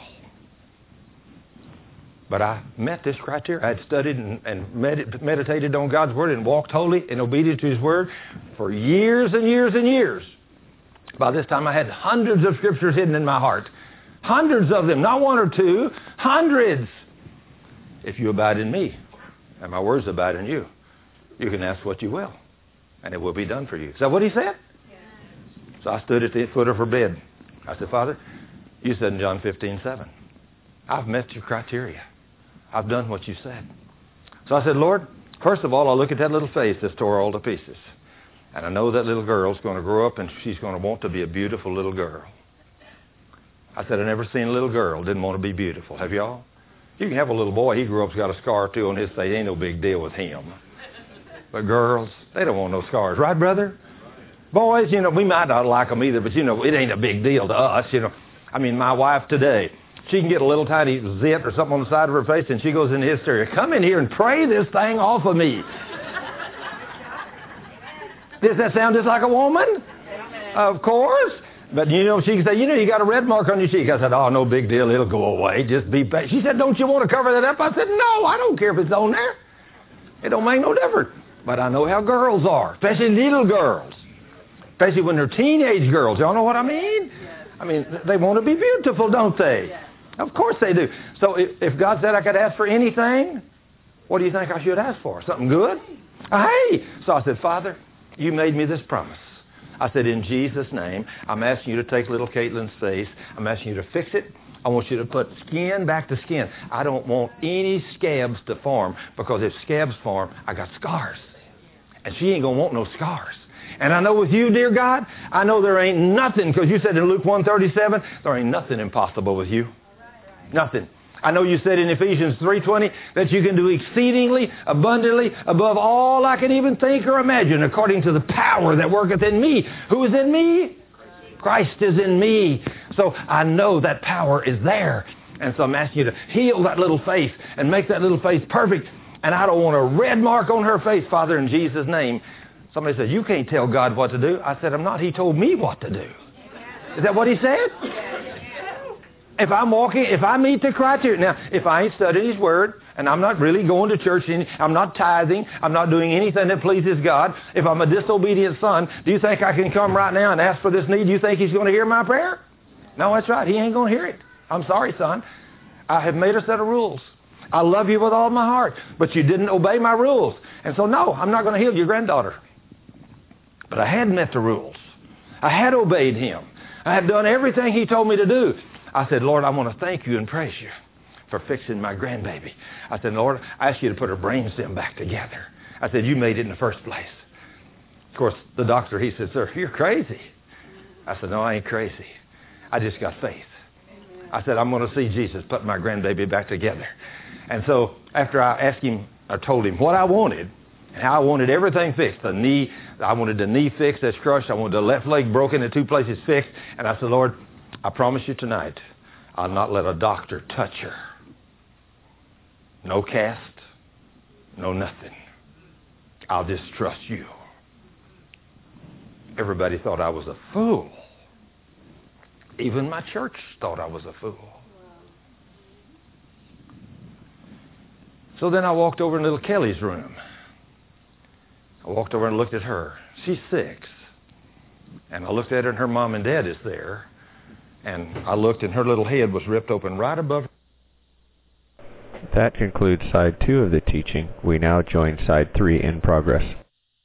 But I met this criteria. I had studied and meditated on God's Word and walked holy and obedient to His Word for years and years and years. By this time, I had hundreds of scriptures hidden in my heart. Hundreds of them, not 1 or 2, hundreds. If you abide in me, and my words abide in you, you can ask what you will, and it will be done for you. Is that what He said? Yes. So I stood at the foot of her bed. I said, Father, you said in John 15:7, I've met your criteria. I've done what you said. So I said, Lord, first of all, I look at that little face that's tore all to pieces. And I know that little girl's going to grow up and she's going to want to be a beautiful little girl. I said, I've never seen a little girl didn't want to be beautiful. Have y'all? You can have a little boy, he grew up, he's got a scar too on his face. Ain't no big deal with him. But girls, they don't want no scars. Right, brother? Boys, we might not like them either, but it ain't a big deal to us. I mean, my wife today, she can get a little tiny zit or something on the side of her face, and she goes into hysteria. Come in here and pray this thing off of me. Does that sound just like a woman? Of course. But, she can say, you got a red mark on your cheek. I said, oh, no big deal. It'll go away. Just be patient. She said, don't you want to cover that up? I said, no, I don't care if it's on there. It don't make no difference. But I know how girls are, especially little girls. Especially when they're teenage girls. Y'all know what I mean? I mean, they want to be beautiful, don't they? Of course they do. So if God said I could ask for anything, what do you think I should ask for? Something good? Hey! So I said, Father, you made me this promise. I said, in Jesus' name, I'm asking you to take little Caitlin's face. I'm asking you to fix it. I want you to put skin back to skin. I don't want any scabs to form, because if scabs form, I got scars. And she ain't going to want no scars. And I know with you, dear God, I know there ain't nothing, because you said in Luke 1:37, there ain't nothing impossible with you. Nothing. I know you said in Ephesians 3:20 that you can do exceedingly, abundantly, above all I can even think or imagine, according to the power that worketh in me. Who is in me? Christ is in me. So I know that power is there. And so I'm asking you to heal that little face and make that little face perfect. And I don't want a red mark on her face, Father, in Jesus' name. Somebody said, you can't tell God what to do. I said, I'm not. He told me what to do. Is that what He said? If I meet the criteria. Now, if I ain't studying His Word, and I'm not really going to church, I'm not tithing, I'm not doing anything that pleases God, if I'm a disobedient son, do you think I can come right now and ask for this need? Do you think He's going to hear my prayer? No, that's right. He ain't going to hear it. I'm sorry, son. I have made a set of rules. I love you with all my heart, but you didn't obey my rules. And so, no, I'm not going to heal your granddaughter. But I had met the rules. I had obeyed Him. I had done everything He told me to do. I said, Lord, I want to thank you and praise you for fixing my grandbaby. I said, Lord, I ask you to put her brainstem back together. I said, you made it in the first place. Of course, the doctor, he said, sir, you're crazy. I said, no, I ain't crazy. I just got faith. I said, I'm going to see Jesus put my grandbaby back together. And so after I asked Him, I told Him what I wanted, and how I wanted everything fixed. I wanted the knee fixed that's crushed. I wanted the left leg broken in 2 places fixed. And I said, Lord, I promise you tonight, I'll not let a doctor touch her. No cast, no nothing. I'll just trust you. Everybody thought I was a fool. Even my church thought I was a fool. So then I walked over in little Kelly's room. I walked over and looked at her. She's 6. And I looked at her, and her mom and dad is there. And I looked, and her little head was ripped open right above her. That concludes side 2 of the teaching. We now join side 3 in progress.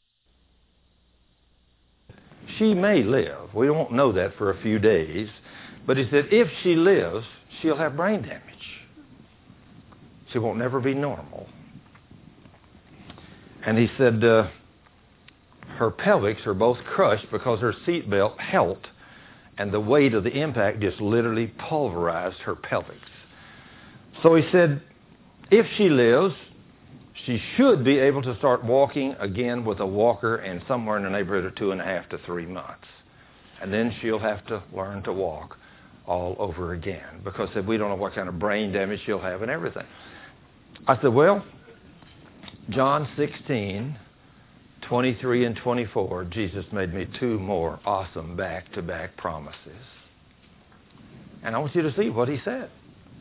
She may live. We won't know that for a few days. But he said, if she lives, she'll have brain damage. She won't never be normal. And he said, her pelvics are both crushed because her seatbelt held, and the weight of the impact just literally pulverized her pelvics. So he said, if she lives, she should be able to start walking again with a walker in somewhere in the neighborhood of 2.5 to 3 months. And then she'll have to learn to walk all over again, because we don't know what kind of brain damage she'll have and everything. I said, well, John 16:23 and 24, Jesus made me 2 more awesome back-to-back promises. And I want you to see what he said.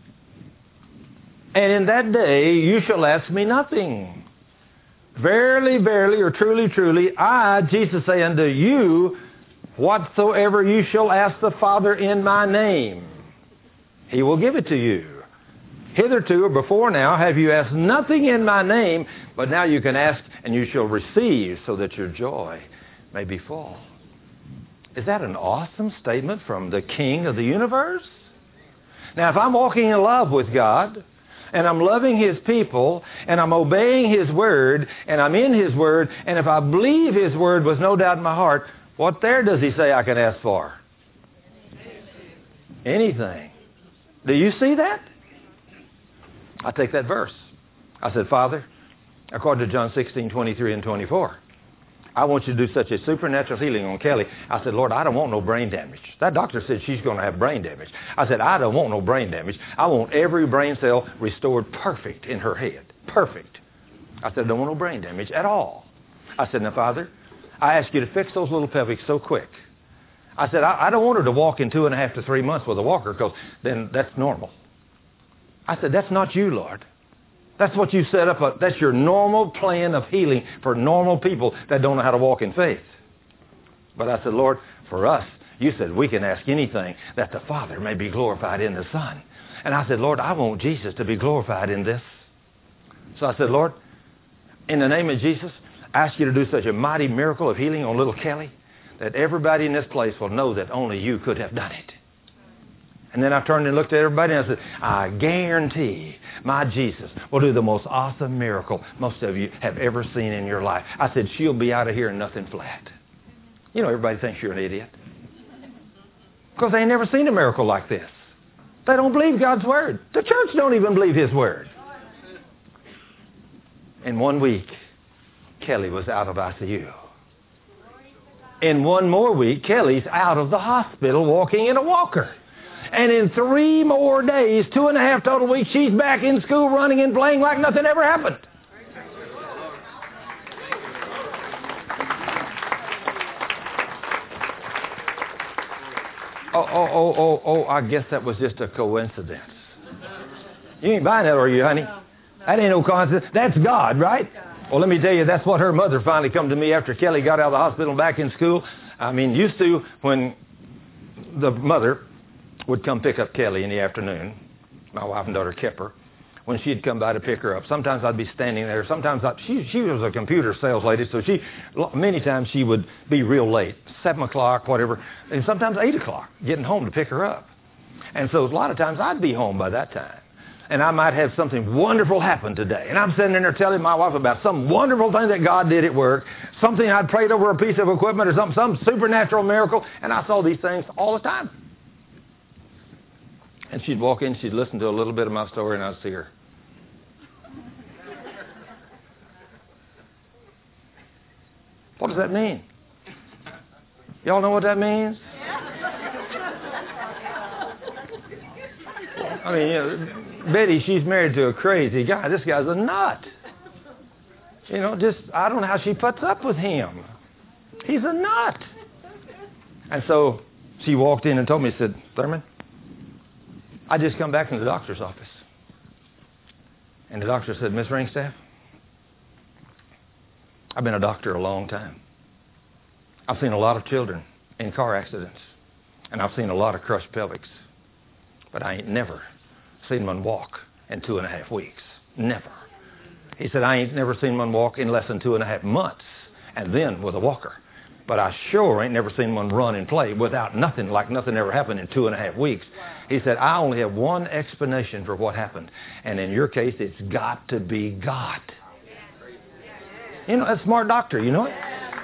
And in that day you shall ask me nothing. Verily, verily, or truly, truly, I, Jesus, say unto you, whatsoever you shall ask the Father in my name, he will give it to you. Hitherto, or before now, have you asked nothing in my name, but now you can ask and you shall receive, so that your joy may be full. Is that an awesome statement from the King of the universe? Now, if I'm walking in love with God, and I'm loving his people, and I'm obeying his word, and I'm in his word, and if I believe his word with no doubt in my heart, what there does he say I can ask for? Anything. Do you see that? I take that verse. I said, Father, according to John 16:23 and 24, I want you to do such a supernatural healing on Kelly. I said, Lord, I don't want no brain damage. That doctor said she's going to have brain damage. I said, I don't want no brain damage. I want every brain cell restored perfect in her head. Perfect. I said, I don't want no brain damage at all. I said, now, Father, I ask you to fix those little pelvics so quick. I said, I don't want her to walk in 2.5 to 3 months with a walker, because then that's normal. I said, that's not you, Lord. That's what you set up. That's your normal plan of healing for normal people that don't know how to walk in faith. But I said, Lord, for us, you said we can ask anything that the Father may be glorified in the Son. And I said, Lord, I want Jesus to be glorified in this. So I said, Lord, in the name of Jesus, I ask you to do such a mighty miracle of healing on little Kelly that everybody in this place will know that only you could have done it. And then I turned and looked at everybody and I said, I guarantee my Jesus will do the most awesome miracle most of you have ever seen in your life. I said, she'll be out of here and nothing flat. You know, everybody thinks you're an idiot, because they ain't never seen a miracle like this. They don't believe God's word. The church don't even believe his word. In 1 week, Kelly was out of ICU. In 1 more week, Kelly's out of the hospital walking in a walker. And in 3 more days, 2.5 total weeks, she's back in school running and playing like nothing ever happened. I guess that was just a coincidence. You ain't buying that, are you, honey? That ain't no coincidence. That's God, right? Well, let me tell you, that's what her mother finally come to me after Kelly got out of the hospital and back in school. I mean, used to, when the mother would come pick up Kelly in the afternoon, my wife and daughter Kipper, when she'd come by to pick her up, sometimes I'd be standing there. Sometimes she was a computer sales lady, so many times she would be real late, 7 o'clock, whatever, and sometimes 8 o'clock, getting home to pick her up. And so a lot of times I'd be home by that time. And I might have something wonderful happen today. And I'm sitting in there telling my wife about some wonderful thing that God did at work, something I'd prayed over a piece of equipment or some supernatural miracle, and I saw these things all the time. And she'd walk in, she'd listen to a little bit of my story, and I'd see her. What does that mean? Y'all know what that means? I mean, you know, Betty, she's married to a crazy guy. This guy's a nut. You know, I don't know how she puts up with him. He's a nut. And so she walked in and told me, said, Thurman, I just come back from the doctor's office. And the doctor said, Miss Ringstaff, I've been a doctor a long time. I've seen a lot of children in car accidents. And I've seen a lot of crushed pelvics. But I ain't never seen one walk in 2.5 weeks. Never. He said, I ain't never seen one walk in less than 2.5 months. And then with a walker. but I sure ain't never seen one run and play without nothing, like nothing ever happened in 2.5 weeks. He said, I only have one explanation for what happened. And in your case, it's got to be God. You know, that's a smart doctor, you know it?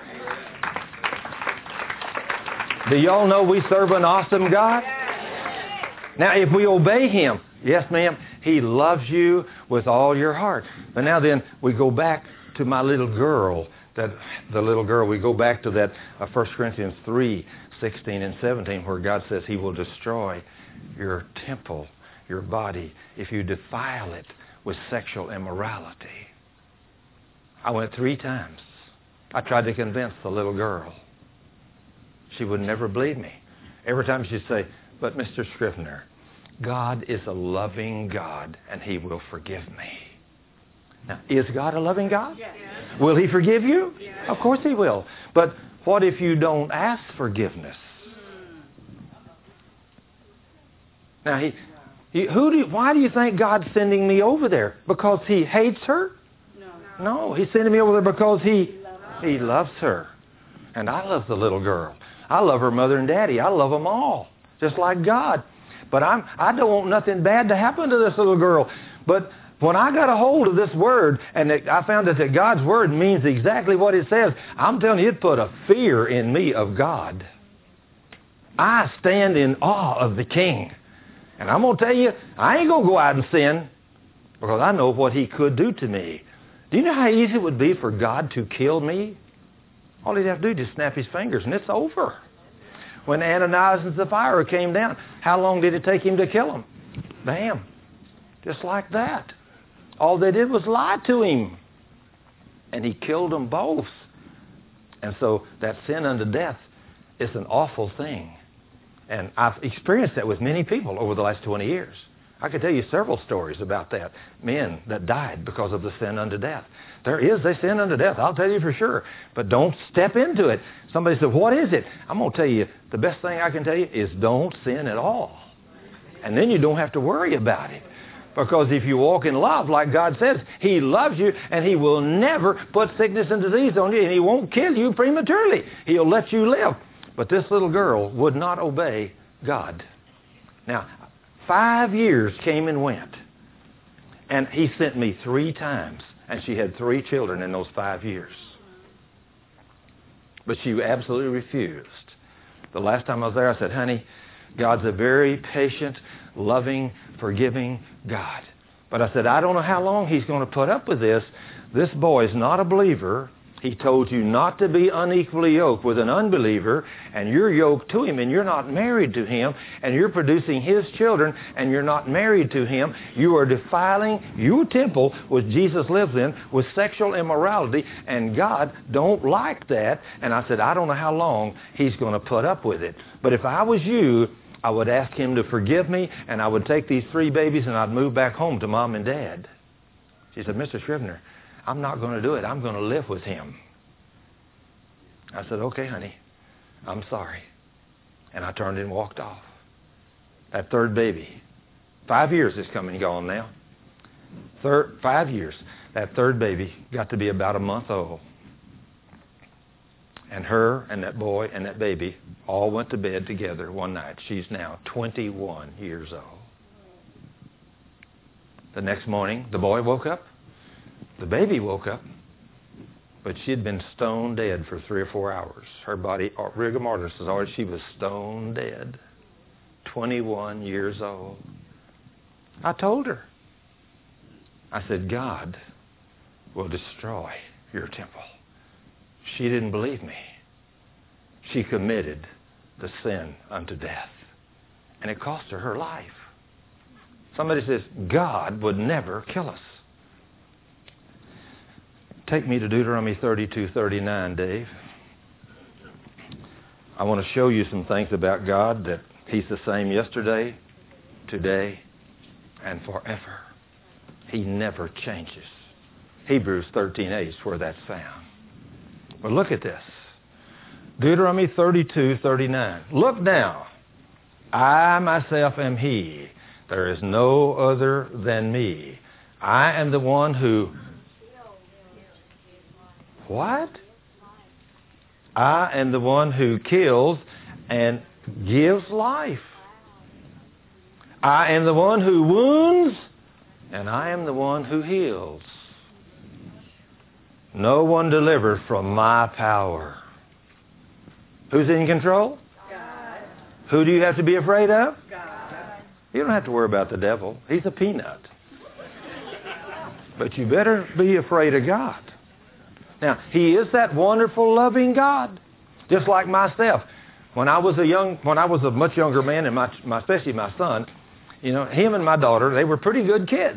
Do y'all know we serve an awesome God? Now, if we obey Him, yes, ma'am, He loves you with all your heart. But now then, we go back to my little girl. We go back to that 1 Corinthians 3, 16 and 17, where God says He will destroy your temple, your body, if you defile it with sexual immorality. I went 3 times. I tried to convince the little girl. She would never believe me. Every time she'd say, but Mr. Scrivener, God is a loving God and He will forgive me. Now, is God a loving God? Yes. Will He forgive you? Yes. Of course He will. But what if you don't ask forgiveness? Now, why do you think God's sending me over there? Because He hates her? No, He's sending me over there because He loves her. And I love the little girl. I love her mother and daddy. I love them all, just like God. But I don't want nothing bad to happen to this little girl. But when I got a hold of this word, and I found that God's word means exactly what it says, I'm telling you, it put a fear in me of God. I stand in awe of the King. And I'm going to tell you, I ain't going to go out and sin because I know what He could do to me. Do you know how easy it would be for God to kill me? All He'd have to do is just snap His fingers and it's over. When Ananias and Sapphira came down, how long did it take Him to kill them? Bam. Just like that. All they did was lie to Him. And He killed them both. And so that sin unto death is an awful thing. And I've experienced that with many people over the last 20 years. I could tell you several stories about that. Men that died because of the sin unto death. There is a sin unto death, I'll tell you for sure. But don't step into it. Somebody said, what is it? I'm going to tell you, the best thing I can tell you is don't sin at all. And then you don't have to worry about it. Because if you walk in love, like God says, He loves you and He will never put sickness and disease on you, and He won't kill you prematurely. He'll let you live. But this little girl would not obey God. Now, 5 years came and went. And He sent me 3 times. And she had 3 children in those 5 years. But she absolutely refused. The last time I was there, I said, honey, God's a very patient, loving, forgiving God. But I said, I don't know how long He's going to put up with this. This boy's not a believer. He told you not to be unequally yoked with an unbeliever, and you're yoked to him, and you're not married to him, and you're producing his children, and you're not married to him. You are defiling your temple, which Jesus lives in, with sexual immorality, and God don't like that. And I said, I don't know how long He's going to put up with it. But if I was you, I would ask Him to forgive me, and I would take these 3 babies, and I'd move back home to Mom and Dad. She said, Mr. Scrivener, I'm not going to do it. I'm going to live with him. I said, okay, honey, I'm sorry. And I turned and walked off. That 3rd baby, 5 years is come and gone now. 5 years. That 3rd baby got to be about a month old. And her and that boy and that baby all went to bed together one night. She's now 21 years old. The next morning, the boy woke up. The baby woke up, but she had been stone dead for 3 or 4 hours. Her body, rigor mortis, she was stone dead. 21 years old. I told her. I said, God will destroy your temple. She didn't believe me. She committed the sin unto death. And it cost her life. Somebody says, God would never kill us. Take me to Deuteronomy 32:39, Dave. I want to show you some things about God, that He's the same yesterday, today, and forever. He never changes. Hebrews 13:8 is where that's found. Well, look at this. Deuteronomy 32:39. Look now, I myself am He. There is no other than me. I am the one who... What? I am the one who kills and gives life. I am the one who wounds, and I am the one who heals. No one delivers from my power. Who's in control? God. Who do you have to be afraid of? God. You don't have to worry about the devil. He's a peanut. But you better be afraid of God. Now, He is that wonderful, loving God. Just like myself. When I was a much younger man, and especially my son, him and my daughter, they were pretty good kids.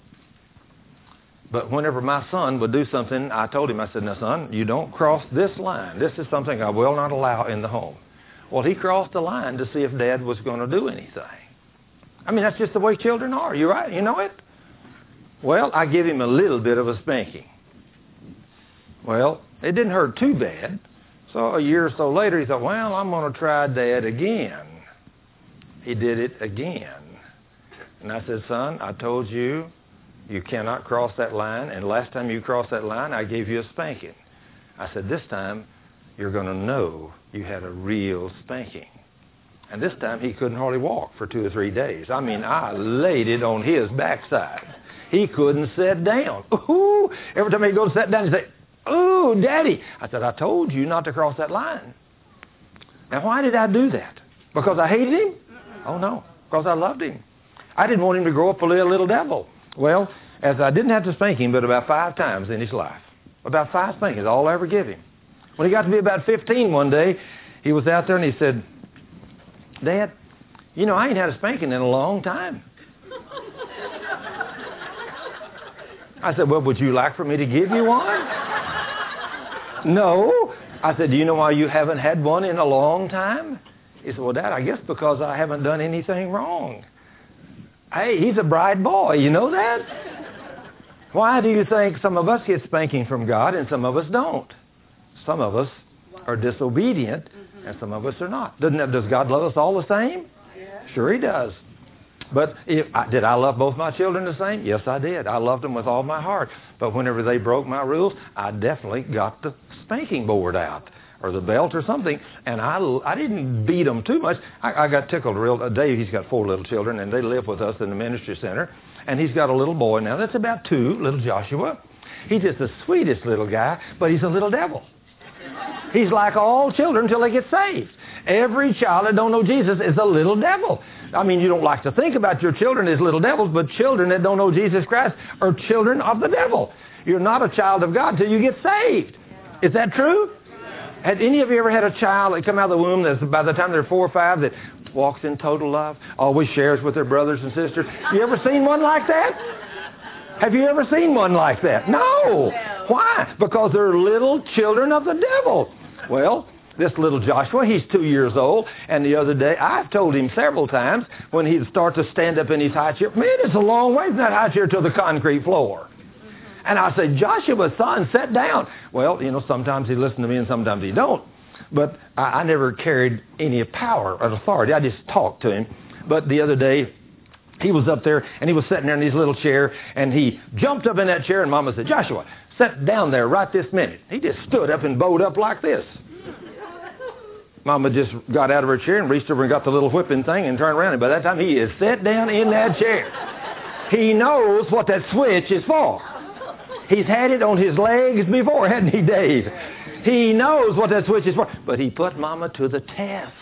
But whenever my son would do something, I told him, I said, now, son, you don't cross this line. This is something I will not allow in the home. Well, he crossed the line to see if Dad was going to do anything. I mean, that's just the way children are. You're right. You know it? Well, I give him a little bit of a spanking. Well, it didn't hurt too bad. So a year or so later, he thought, well, I'm going to try Dad again. He did it again. And I said, son, I told you, you cannot cross that line. And last time you crossed that line, I gave you a spanking. I said, this time, you're going to know you had a real spanking. And this time, he couldn't hardly walk for 2 or 3 days. I mean, I laid it on his backside. He couldn't sit down. Ooh, every time he'd go to sit down, he'd say, "Ooh, Daddy." I said, I told you not to cross that line. Now, why did I do that? Because I hated him? Oh, no, because I loved him. I didn't want him to grow up a little devil. Well, as I didn't have to spank him but about 5 times in his life. About 5 spankings, all I ever give him. When he got to be about 15 one day, he was out there and he said, "Dad, I ain't had a spanking in a long time." I said, "Well, would you like for me to give you one?" "No." I said, "Do you know why you haven't had one in a long time?" He said, "Well, Dad, I guess because I haven't done anything wrong." Hey, he's a bright boy. You know that? Why do you think some of us get spanking from God and some of us don't? Some of us are disobedient and some of us are not. Does God love us all the same? Yeah. Sure He does. But did I love both my children the same? Yes, I did. I loved them with all my heart. But whenever they broke my rules, I definitely got the spanking board out or the belt or something. And I didn't beat them too much. I got tickled. Dave, he's got 4 little children, and they live with us in the ministry center. And he's got a little boy now that's about 2, little Joshua. He's just the sweetest little guy, but he's a little devil. He's like all children until they get saved. Every child that don't know Jesus is a little devil. I mean, you don't like to think about your children as little devils, but children that don't know Jesus Christ are children of the devil. You're not a child of God till you get saved. Is that true? Had any of you ever had a child that come out of the womb that's by the time they're 4 or 5 that walks in total love, always shares with their brothers and sisters? You ever seen one like that? Have you ever seen one like that? No. Why? Because they're little children of the devil. Well, this little Joshua, he's 2 years old, and the other day, I've told him several times when he'd start to stand up in his high chair, man, it's a long way from that high chair to the concrete floor. And I say, Joshua, son, sit down. Well, sometimes he listens to me and sometimes he don't. But I never carried any power or authority. I just talked to him. But the other day, he was up there and he was sitting there in his little chair and he jumped up in that chair and Mama said, Joshua, sit down there right this minute. He just stood up and bowed up like this. Mama just got out of her chair and reached over and got the little whipping thing and turned around. And by that time, he is sat down in that chair. He knows what that switch is for. He's had it on his legs before, hadn't he, Dave? He knows what that switch is for. But he put Mama to the test.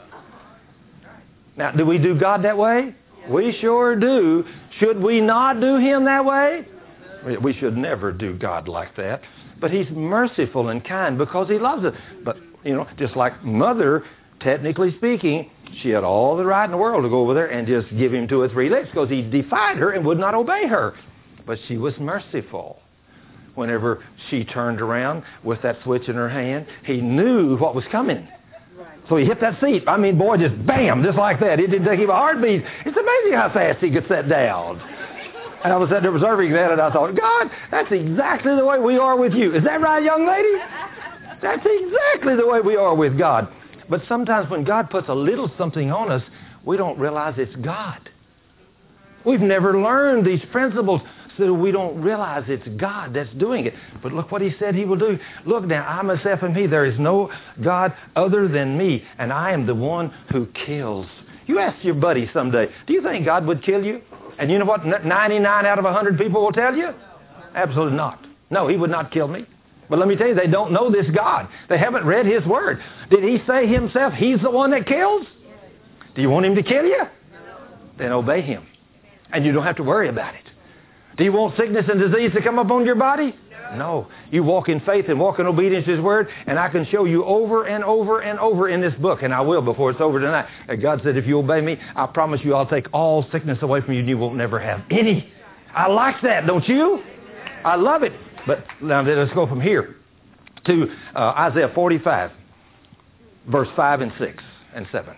Now, do we do God that way? We sure do. Should we not do Him that way? We should never do God like that. But He's merciful and kind because He loves us. But, just like Mother, technically speaking, she had all the right in the world to go over there and just give Him 2 or 3 licks because He defied her and would not obey her. But she was merciful. Whenever she turned around with that switch in her hand, He knew what was coming. So He hit that seat. I mean, boy, just bam, just like that. It didn't take him a heartbeat. It's amazing how fast he could sit down. And I was sitting there observing that, and I thought, God, that's exactly the way we are with you. Is that right, young lady? That's exactly the way we are with God. But sometimes when God puts a little something on us, we don't realize it's God. We've never learned these principles. so we don't realize it's God that's doing it. But look what he said he will do. Look now, I myself am he. There is no God other than me, and I am the one who kills. You ask your buddy someday, do you think God would kill you? And you know what 99 out of 100 people will tell you? Absolutely not. No, he would not kill me. But let me tell you, they don't know this God. They haven't read his word. Did he say himself he's the one that kills? Do you want him to kill you? Then obey him. And you don't have to worry about it. Do you want sickness and disease to come upon your body? No. You walk in faith and walk in obedience to his word, and I can show you over and over and over in this book, and I will before it's over tonight. And God said, if you obey me, I promise you I'll take all sickness away from you and you won't never have any. I like that, don't you? I love it. But now let's go from here to Isaiah 45, verse 5 and 6 and 7.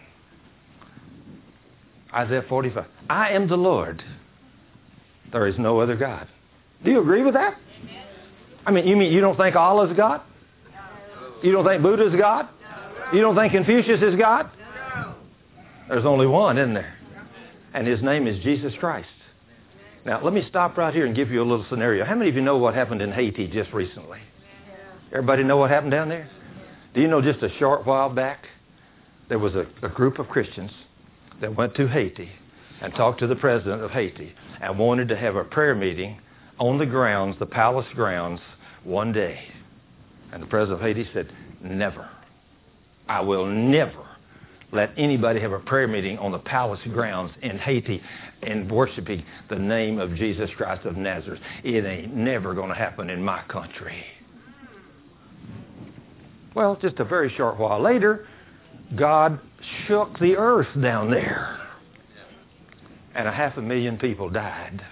Isaiah 45. I am the Lord. There is no other God. Do you agree with that? I mean, you don't think Allah is God? You don't think Buddha is God? You don't think Confucius is God? There's only one, isn't there? And his name is Jesus Christ. Now, let me stop right here and give you a little scenario. How many of you know what happened in Haiti just recently? Everybody know what happened down there? Do you know just a short while back, there was a group of Christians that went to Haiti and talked to the president of Haiti and wanted to have a prayer meeting on the grounds, the palace grounds, one day. And the president of Haiti said, never. I will never let anybody have a prayer meeting on the palace grounds in Haiti and worshiping the name of Jesus Christ of Nazareth. It ain't never going to happen in my country. Well, just a very short while later, God shook the earth down there. And 500,000 people died.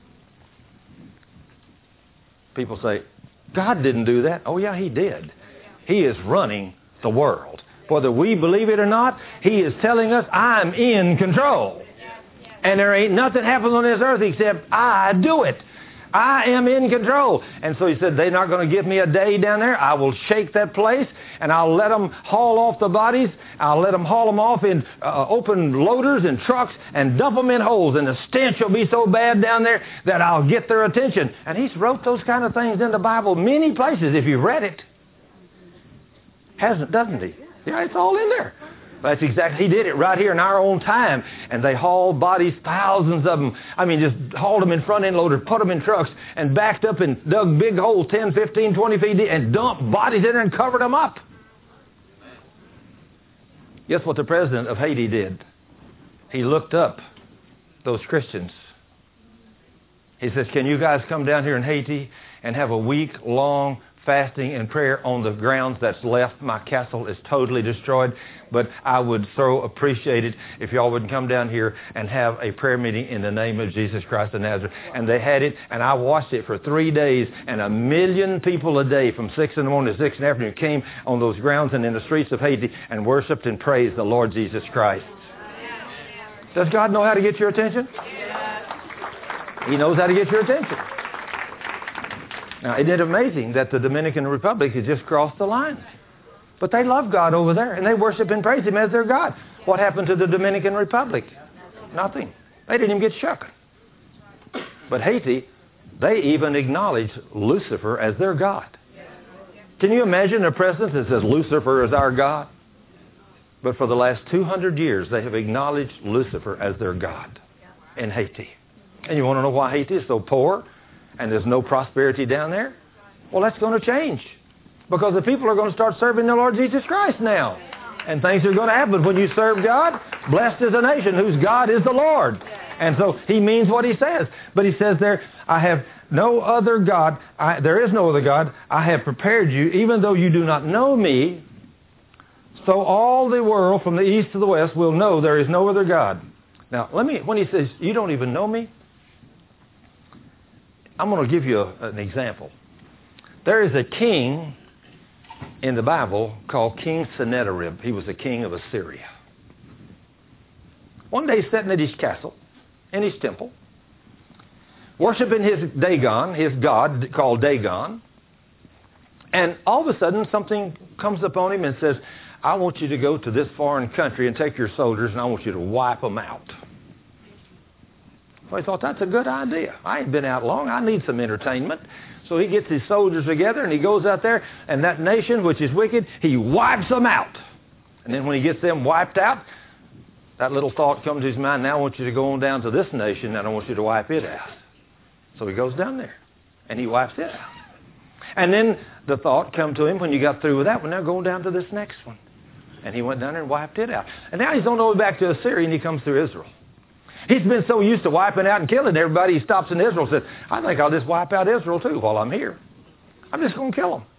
People say, God didn't do that. Oh, yeah, he did. He is running the world. Whether we believe it or not, he is telling us, I'm in control. And there ain't nothing happens on this earth except I do it. I am in control. And so he said, they're not going to give me a day down there. I will shake that place, and I'll let them haul off the bodies. I'll let them haul them off in open loaders and trucks and dump them in holes. And the stench will be so bad down there that I'll get their attention. And he's wrote those kind of things in the Bible many places if you've read it. Doesn't he? Yeah, it's all in there. That's exactly, he did it right here in our own time. And they hauled bodies, thousands of them. I mean, just hauled them in front end loaders, put them in trucks, and backed up and dug big holes 10, 15, 20 feet deep and dumped bodies in there and covered them up. Guess what the president of Haiti did? He looked up those Christians. He says, can you guys come down here in Haiti and have a week-long fasting and prayer on the grounds that's left? My castle is totally destroyed, but I would so appreciate it if y'all would come down here and have a prayer meeting in the name of Jesus Christ of Nazareth. And they had it, and I watched it for 3 days, and 1 million people a day from 6 in the morning to 6 in the afternoon came on those grounds and in the streets of Haiti and worshiped and praised the Lord Jesus Christ. Does God know how to get your attention? He knows how to get your attention. Now, isn't it amazing that the Dominican Republic has just crossed the line? But they love God over there, and they worship and praise him as their God. What happened to the Dominican Republic? Nothing. They didn't even get shook. But Haiti, they even acknowledge Lucifer as their God. Can you imagine a president that says Lucifer is our God? But for the last 200 years, they have acknowledged Lucifer as their God in Haiti. And you want to know why Haiti is so poor? And there's no prosperity down there? Well, that's going to change. Because the people are going to start serving the Lord Jesus Christ now. And things are going to happen. When you serve God, blessed is a nation whose God is the Lord. And so he means what he says. But he says there, I have no other God. There is no other God. I have prepared you, even though you do not know me. So all the world from the east to the west will know there is no other God. Now, when he says, you don't even know me, I'm going to give you an example. There is a king in the Bible called King Sennacherib. He was the king of Assyria. One day, sitting at his castle, in his temple, worshiping his Dagon, his god called Dagon, and all of a sudden something comes upon him and says, I want you to go to this foreign country and take your soldiers and I want you to wipe them out. Well, he thought, that's a good idea. I ain't been out long. I need some entertainment. So he gets his soldiers together, and he goes out there, and that nation, which is wicked, he wipes them out. And then when he gets them wiped out, that little thought comes to his mind, now I want you to go on down to this nation, and I want you to wipe it out. So he goes down there, and he wipes it out. And then the thought come to him when you got through with that one, now go down to this next one. And he went down there and wiped it out. And now he's on the way back to Assyria, and he comes through Israel. He's been so used to wiping out and killing everybody, he stops in Israel and says, I think I'll just wipe out Israel too while I'm here. I'm just going to kill them.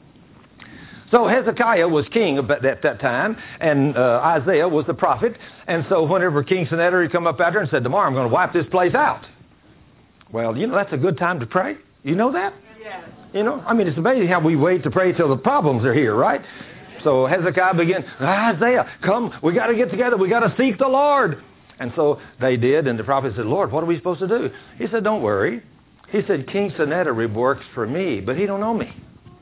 So Hezekiah was king at that time, and Isaiah was the prophet. And so whenever King Sennacherib come up out there and said, tomorrow I'm going to wipe this place out. Well, you know, that's a good time to pray. You know that? Yes. You know, I mean, it's amazing how we wait to pray till the problems are here, right? So Hezekiah began, Isaiah, come, we got to get together. We got to seek the Lord. And so they did, and the prophet said, Lord, what are we supposed to do? He said, don't worry. He said, King Sennacherib works for me, but he don't know me.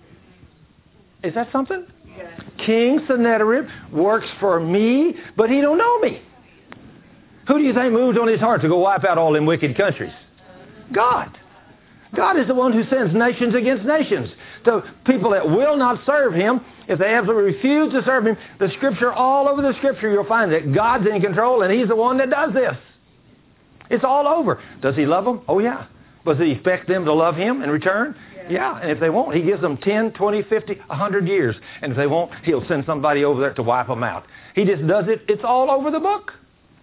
Is that something? Yes. King Sennacherib works for me, but he don't know me. Who do you think moved on his heart to go wipe out all them wicked countries? God. God is the one who sends nations against nations. To people that will not serve him, if they absolutely refuse to serve him, the Scripture, all over the Scripture, you'll find that God's in control and he's the one that does this. It's all over. Does he love them? Oh, yeah. Does he expect them to love him in return? Yeah. And if they won't, he gives them 10, 20, 50, 100 years. And if they won't, he'll send somebody over there to wipe them out. He just does it. It's all over the book.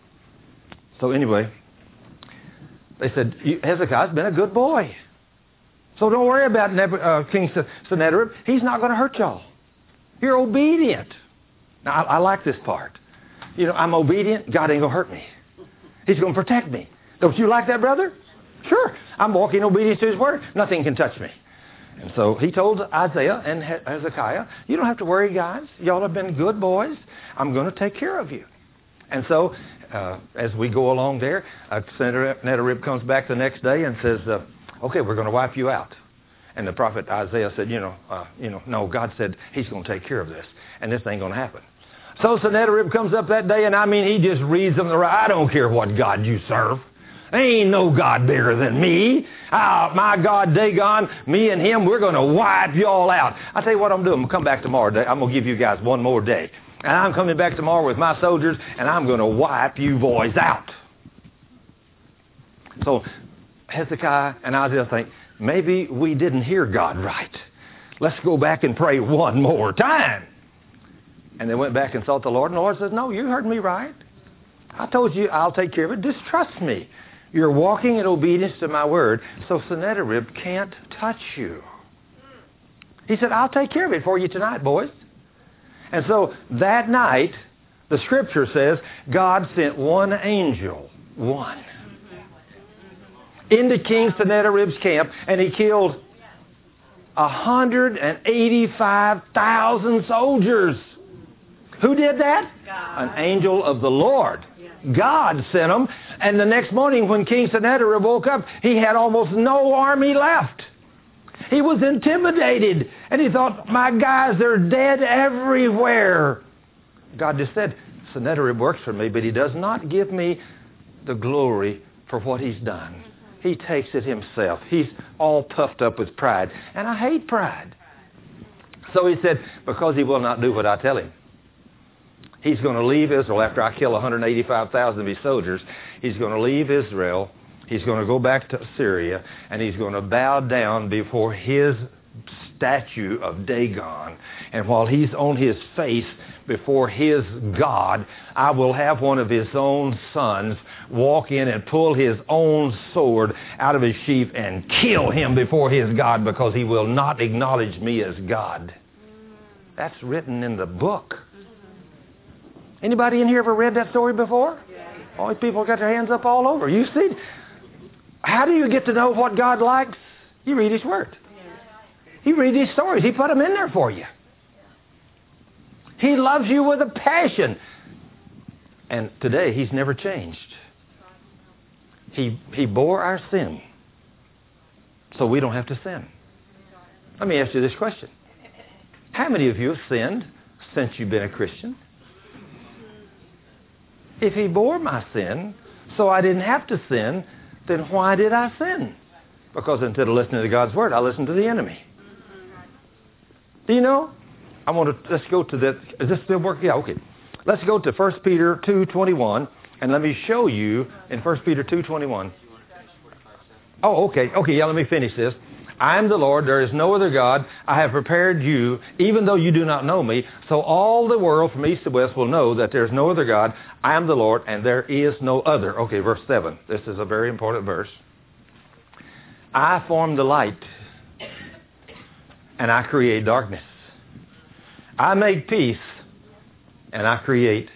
So anyway, they said, Hezekiah's been a good boy. So don't worry about King Sennacherib. He's not going to hurt y'all. You're obedient. Now, I like this part. You know, I'm obedient. God ain't going to hurt me. He's going to protect me. Don't you like that, brother? Sure. I'm walking in obedience to his word. Nothing can touch me. And so he told Isaiah and Hezekiah, you don't have to worry, guys. Y'all have been good boys. I'm going to take care of you. And so as we go along there, Sennacherib comes back the next day and says, okay, we're going to wipe you out. And the prophet Isaiah said, no, God said he's going to take care of this. And this ain't going to happen. So Sennacherib comes up that day, and I mean, he just reads them the right. I don't care what God you serve. There ain't no God bigger than me. My God, Dagon, me and him, we're going to wipe you all out. I tell you what I'm doing. I'm going to come back tomorrow. I'm going to give you guys one more day. And I'm coming back tomorrow with my soldiers, and I'm going to wipe you boys out. So Hezekiah and Isaiah think, maybe we didn't hear God right. Let's go back and pray one more time. And they went back and sought the Lord, and the Lord says, no, you heard me right. I told you I'll take care of it. Just trust me. You're walking in obedience to my word, so Sennacherib can't touch you. He said, I'll take care of it for you tonight, boys. And so that night, the Scripture says, God sent one angel, one, into King Sennacherib's camp, and he killed 185,000 soldiers. Who did that? God. An angel of the Lord. God sent them. And the next morning when King Sennacherib woke up, he had almost no army left. He was intimidated. And he thought, my guys, they're dead everywhere. God just said, Sennacherib works for me, but he does not give me the glory for what he's done. He takes it himself. He's all puffed up with pride. And I hate pride. So he said, because he will not do what I tell him. He's going to leave Israel after I kill 185,000 of his soldiers. He's going to leave Israel. He's going to go back to Syria, and he's going to bow down before his statue of Dagon. And while he's on his face before his God, I will have one of his own sons walk in and pull his own sword out of his sheath and kill him before his God, because he will not acknowledge me as God. That's written in the book. Anybody in here ever read that story before? All these people got their hands up all over. You see, how do you get to know what God likes? You read his word. You read these stories. He put them in there for you. He loves you with a passion. And today, he's never changed. He bore our sin so we don't have to sin. Let me ask you this question. How many of you have sinned since you've been a Christian? If he bore my sin so I didn't have to sin, then why did I sin? Because instead of listening to God's Word, I listened to the enemy. Do you know? Let's go to that. Is this still working? Yeah, okay. Let's go to 1 Peter 2:21, and let me show you in 1 Peter 2:21. Oh, okay. Okay, yeah, let me finish this. I am the Lord, there is no other God. I have prepared you, even though you do not know me, so all the world from east to west will know that there is no other God. I am the Lord, and there is no other. Okay, verse 7. This is a very important verse. I form the light, and I create darkness. I make peace, and I create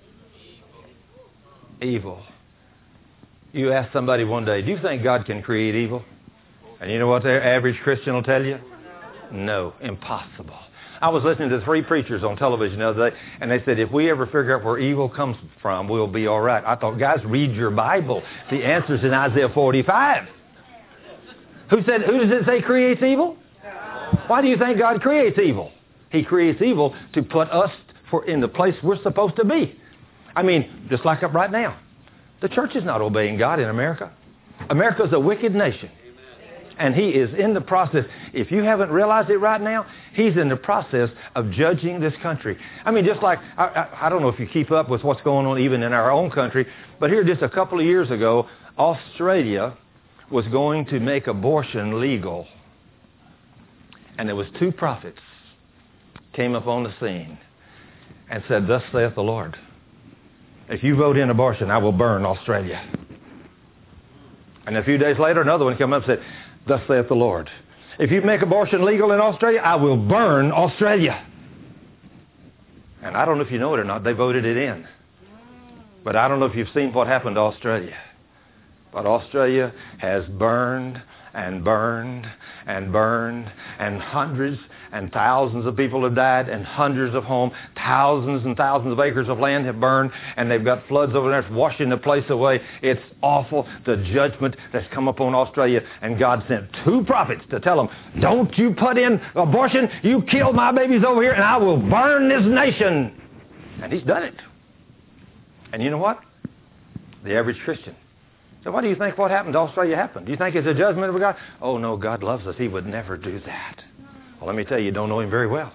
evil. You ask somebody one day, do you think God can create evil? And you know what the average Christian will tell you? No, impossible. I was listening to 3 preachers on television the other day, and they said, if we ever figure out where evil comes from, we'll be all right. I thought, guys, read your Bible. The answer's in Isaiah 45. Who does it say creates evil? Why do you think God creates evil? He creates evil to put us in the place we're supposed to be. I mean, just like up right now. The church is not obeying God in America. America's a wicked nation. And He is in the process. If you haven't realized it right now, He's in the process of judging this country. I mean, just like, I don't know if you keep up with what's going on even in our own country, but here just a couple of years ago, Australia was going to make abortion legal. And there was 2 prophets came up on the scene and said, thus saith the Lord, if you vote in abortion, I will burn Australia. And a few days later, another one came up and said, thus saith the Lord, if you make abortion legal in Australia, I will burn Australia. And I don't know if you know it or not, they voted it in. But I don't know if you've seen what happened to Australia. But Australia has burned and burned and burned, and hundreds and thousands of people have died, and hundreds of homes, thousands and thousands of acres of land have burned, and they've got floods over there. It's washing the place away. It's awful, the judgment that's come upon Australia. And God sent 2 prophets to tell them, don't you put in abortion. You kill my babies over here, and I will burn this nation. And He's done it. And you know what? The average Christian. So what do you think what happened to Australia happened? Do you think it's a judgment of God? Oh, no, God loves us. He would never do that. Well, let me tell you, you don't know Him very well.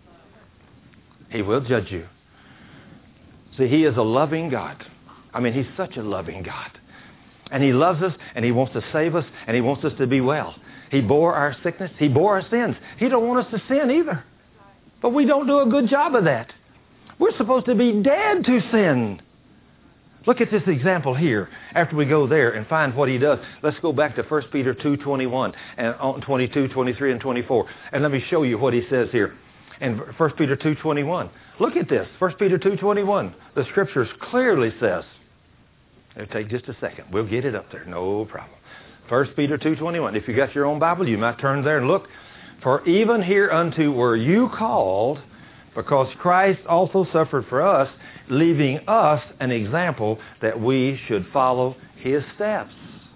He will judge you. See, He is a loving God. I mean, He's such a loving God. And He loves us, and He wants to save us, and He wants us to be well. He bore our sickness. He bore our sins. He don't want us to sin either. But we don't do a good job of that. We're supposed to be dead to sin. Look at this example here. After we go there and find what He does, let's go back to 1 Peter 2:21 and 22, 23, and 24. And let me show you what He says here in 1 Peter 2:21. Look at this. 1 Peter 2:21. The Scriptures clearly says, it'll take just a second. We'll get it up there. No problem. 1 Peter 2:21. If you got your own Bible, you might turn there and look. For even hereunto were you called, because Christ also suffered for us, leaving us an example that we should follow His steps.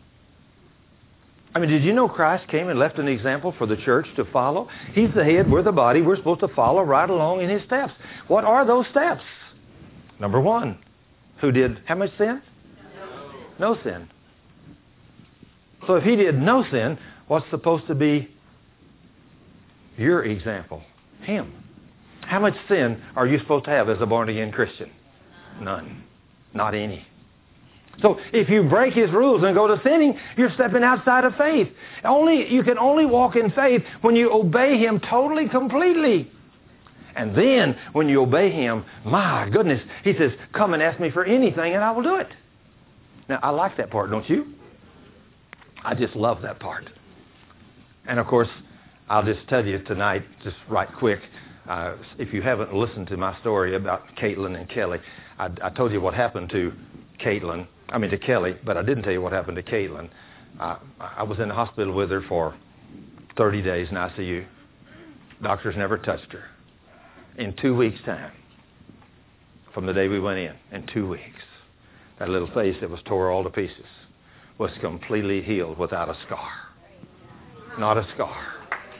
I mean, did you know Christ came and left an example for the church to follow? He's the head, we're the body, we're supposed to follow right along in His steps. What are those steps? Number 1, who did how much sin? No sin. So if He did no sin, what's supposed to be your example? Him. How much sin are you supposed to have as a born-again Christian? None. Not any. So if you break His rules and go to sinning, you're stepping outside of faith. You can only walk in faith when you obey Him totally, completely. And then when you obey Him, my goodness, He says, come and ask me for anything and I will do it. Now, I like that part, don't you? I just love that part. And of course, I'll just tell you tonight, just right quick, if you haven't listened to my story about Caitlin and Kelly, I told you what happened to Kelly, but I didn't tell you what happened to Caitlin. I was in the hospital with her for 30 days in ICU. Doctors never touched her. In 2 weeks' time, from the day we went in 2 weeks, that little face that was tore all to pieces was completely healed without a scar. Not a scar.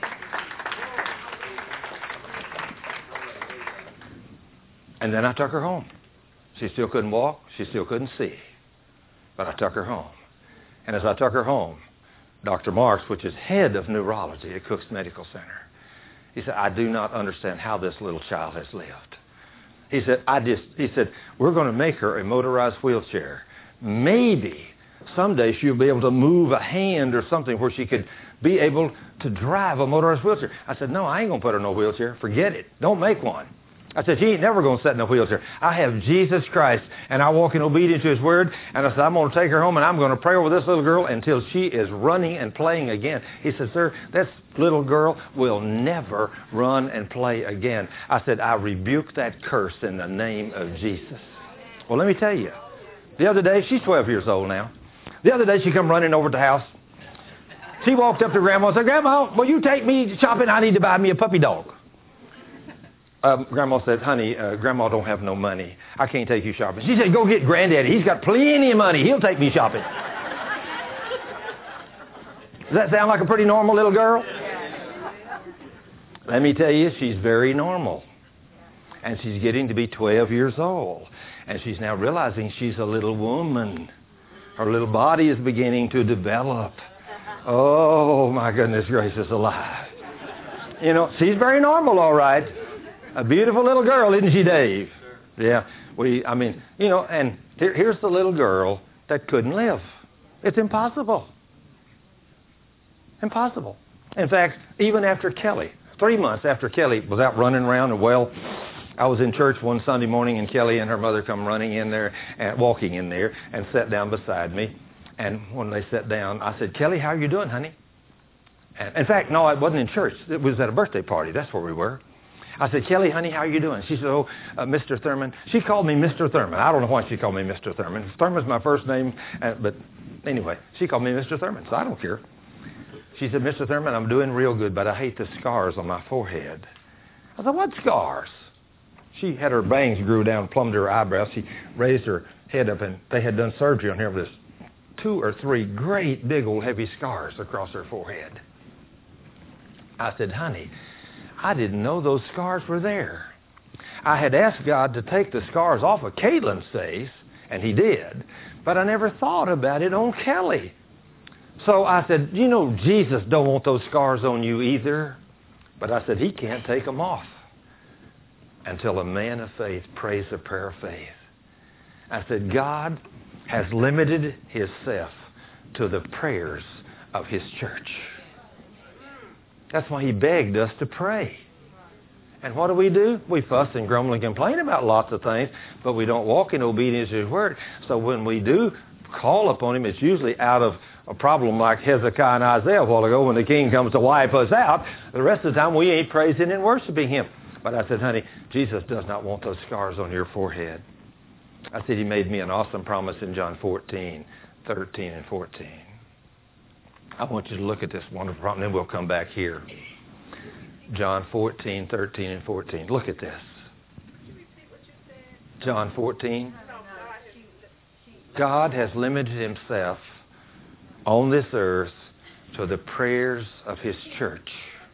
And then I took her home. She still couldn't walk. She still couldn't see. But I took her home. And as I took her home, Dr. Marks, which is head of neurology at Cook's Medical Center, he said, I do not understand how this little child has lived. He said, we're going to make her a motorized wheelchair. Maybe someday she'll be able to move a hand or something where she could be able to drive a motorized wheelchair. I said, no, I ain't going to put her in no wheelchair. Forget it. Don't make one. I said, she ain't never going to sit in a wheelchair. I have Jesus Christ, and I walk in obedience to His Word. And I said, I'm going to take her home, and I'm going to pray over this little girl until she is running and playing again. He said, sir, this little girl will never run and play again. I said, I rebuke that curse in the name of Jesus. Well, let me tell you, the other day, she's 12 years old now. The other day, she come running over to the house. She walked up to Grandma and said, Grandma, will you take me shopping? I need to buy me a puppy dog. Grandma said, honey, Grandma don't have no money. I can't take you shopping. She said, go get Granddaddy. He's got plenty of money. He'll take me shopping. Does that sound like a pretty normal little girl? Let me tell you, she's very normal. And she's getting to be 12 years old. And she's now realizing she's a little woman. Her little body is beginning to develop. Oh, my goodness gracious alive. You know, she's very normal, all right. A beautiful little girl, isn't she, Dave? Yeah. And here's the little girl that couldn't live. It's impossible. Impossible. In fact, even after Kelly, 3 months after Kelly was out running around and well, I was in church one Sunday morning and Kelly and her mother come running in there and walking in there and sat down beside me. And when they sat down, I said, Kelly, how are you doing, honey? And in fact, no, it wasn't in church. It was at a birthday party. That's where we were. I said, Kelly, honey, how are you doing? She said, Mr. Thurman. She called me Mr. Thurman. I don't know why she called me Mr. Thurman. Thurman's my first name. But anyway, she called me Mr. Thurman, so I don't care. She said, Mr. Thurman, I'm doing real good, but I hate the scars on my forehead. I said, what scars? She had her bangs grew down, plumbed her eyebrows. She raised her head up, and they had done surgery on her with 2 or 3 great, big, old, heavy scars across her forehead. I said, honey, I didn't know those scars were there. I had asked God to take the scars off of Caitlin's face, and He did, but I never thought about it on Kelly. So I said, you know, Jesus don't want those scars on you either. But I said, He can't take them off until a man of faith prays a prayer of faith. I said, God has limited Himself to the prayers of His church. That's why He begged us to pray. And what do? We fuss and grumble and complain about lots of things, but we don't walk in obedience to His Word. So when we do call upon Him, it's usually out of a problem like Hezekiah and Isaiah a while ago when the king comes to wipe us out. The rest of the time we ain't praising and worshiping Him. But I said, honey, Jesus does not want those scars on your forehead. I said, He made me an awesome promise in John 14, 13 and 14. I want you to look at this wonderful promise, and then we'll come back here. John 14, 13 and 14. Look at this. John 14. God has limited Himself on this earth to the prayers of His church.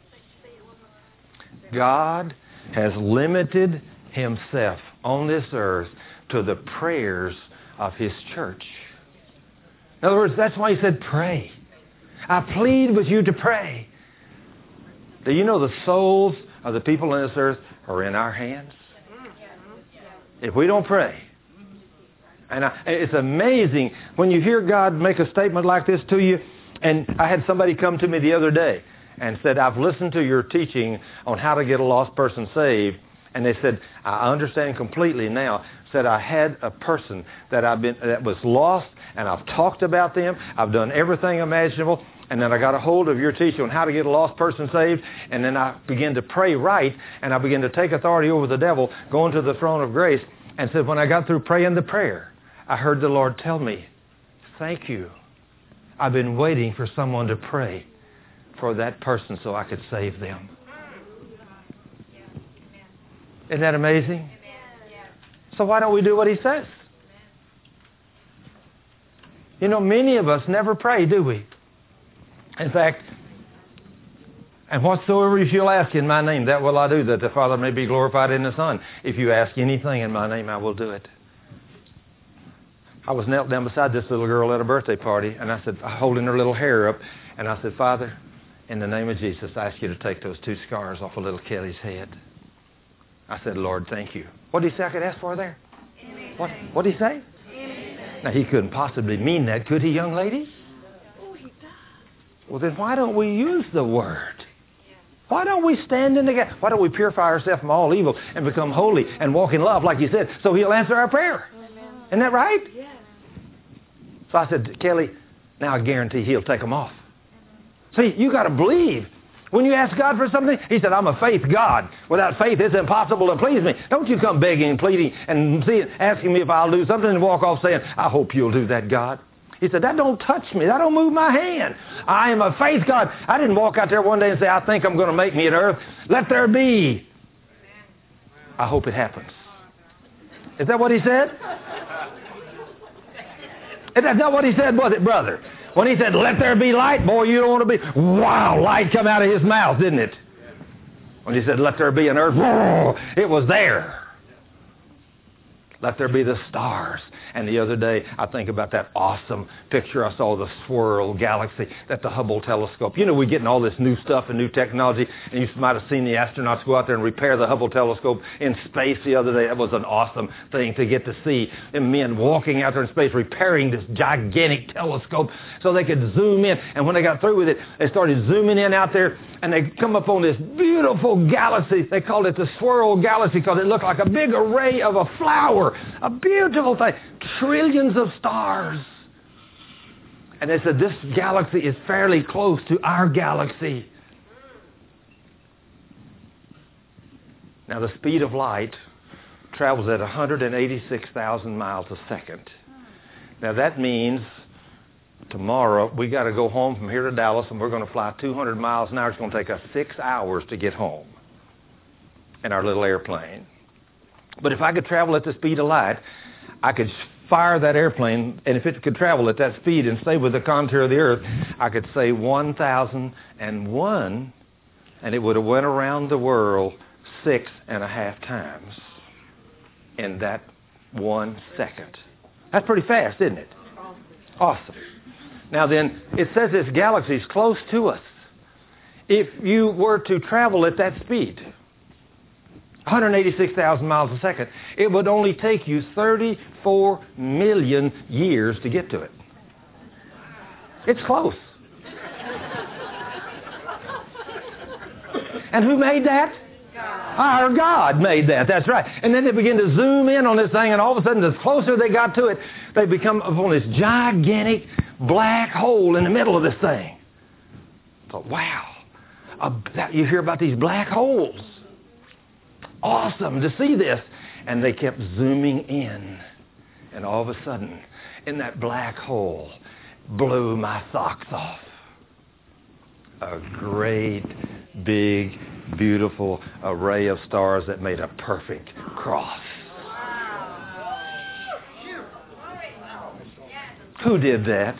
God has limited Himself on this earth to the prayers of His church. In other words, that's why He said pray. I plead with you to pray. Do you know the souls of the people on this earth are in our hands? If we don't pray. And it's amazing when you hear God make a statement like this to you. And I had somebody come to me the other day and said, I've listened to your teaching on how to get a lost person saved. And they said, I understand completely now. Said, I had a person that was lost, and I've talked about them. I've done everything imaginable. And then I got a hold of your teaching on how to get a lost person saved. And then I began to pray right. And I began to take authority over the devil, going to the throne of grace. And said, when I got through praying the prayer, I heard the Lord tell me, thank you. I've been waiting for someone to pray for that person so I could save them. Isn't that amazing? So why don't we do what He says? You know, many of us never pray, do we? In fact, and whatsoever you shall ask in my name, that will I do, that the Father may be glorified in the Son. If you ask anything in my name, I will do it. I was knelt down beside this little girl at a birthday party, and I said, holding her little hair up, and I said, Father, in the name of Jesus, I ask you to take those 2 scars off of little Kelly's head. I said, Lord, thank you. What did he say I could ask for there? What did he say? Now, he couldn't possibly mean that, could he, young ladies? Well, then why don't we use the Word? Why don't we stand in the gap? Why don't we purify ourselves from all evil and become holy and walk in love, like you said, so he'll answer our prayer? Isn't that right? So I said, Kelly, now I guarantee he'll take them off. See, you got to believe. When you ask God for something, he said, I'm a faith God. Without faith, it's impossible to please me. Don't you come begging and pleading and asking me if I'll do something and walk off saying, I hope you'll do that, God. He said, that don't touch me. That don't move my hand. I am a faith God. I didn't walk out there one day and say, I think I'm going to make me an earth. Let there be. I hope it happens. Is that what he said? That's not what he said, was it, brother? When he said, let there be light, boy, you don't want to be... Wow, light come out of his mouth, didn't it? When he said, let there be an earth, whoa, it was there. Let there be the stars. And the other day, I think about that awesome picture I saw of the swirl galaxy at the Hubble telescope. You know, we're getting all this new stuff and new technology, and you might have seen the astronauts go out there and repair the Hubble telescope in space the other day. That was an awesome thing to get to see. And men walking out there in space, repairing this gigantic telescope so they could zoom in. And when they got through with it, they started zooming in out there, and they come up on this beautiful galaxy. They called it the swirl galaxy because it looked like a big array of a flower. A beautiful thing. Trillions of stars. And they said this galaxy is fairly close to our galaxy. Now the speed of light travels at 186,000 miles a second. Now that means tomorrow we got to go home from here to Dallas, and we're going to fly 200 miles an hour. It's going to take us 6 hours to get home in our little airplane. But if I could travel at the speed of light, I could fire that airplane, and if it could travel at that speed and stay with the contour of the earth, I could say 1,001, and it would have went around the world 6.5 times in that 1 second. That's pretty fast, isn't it? Awesome. Now then, it says this galaxy is close to us. If you were to travel at that speed, 186,000 miles a second, it would only take you 34 million years to get to it. It's close. And who made that? Our God made that. That's right. And then they begin to zoom in on this thing, and all of a sudden, the closer they got to it, they become upon this gigantic black hole in the middle of this thing. So, wow. You hear about these black holes. Awesome to see this. And they kept zooming in. And all of a sudden, in that black hole, blew my socks off. A great, big, beautiful array of stars that made a perfect cross. Who did that?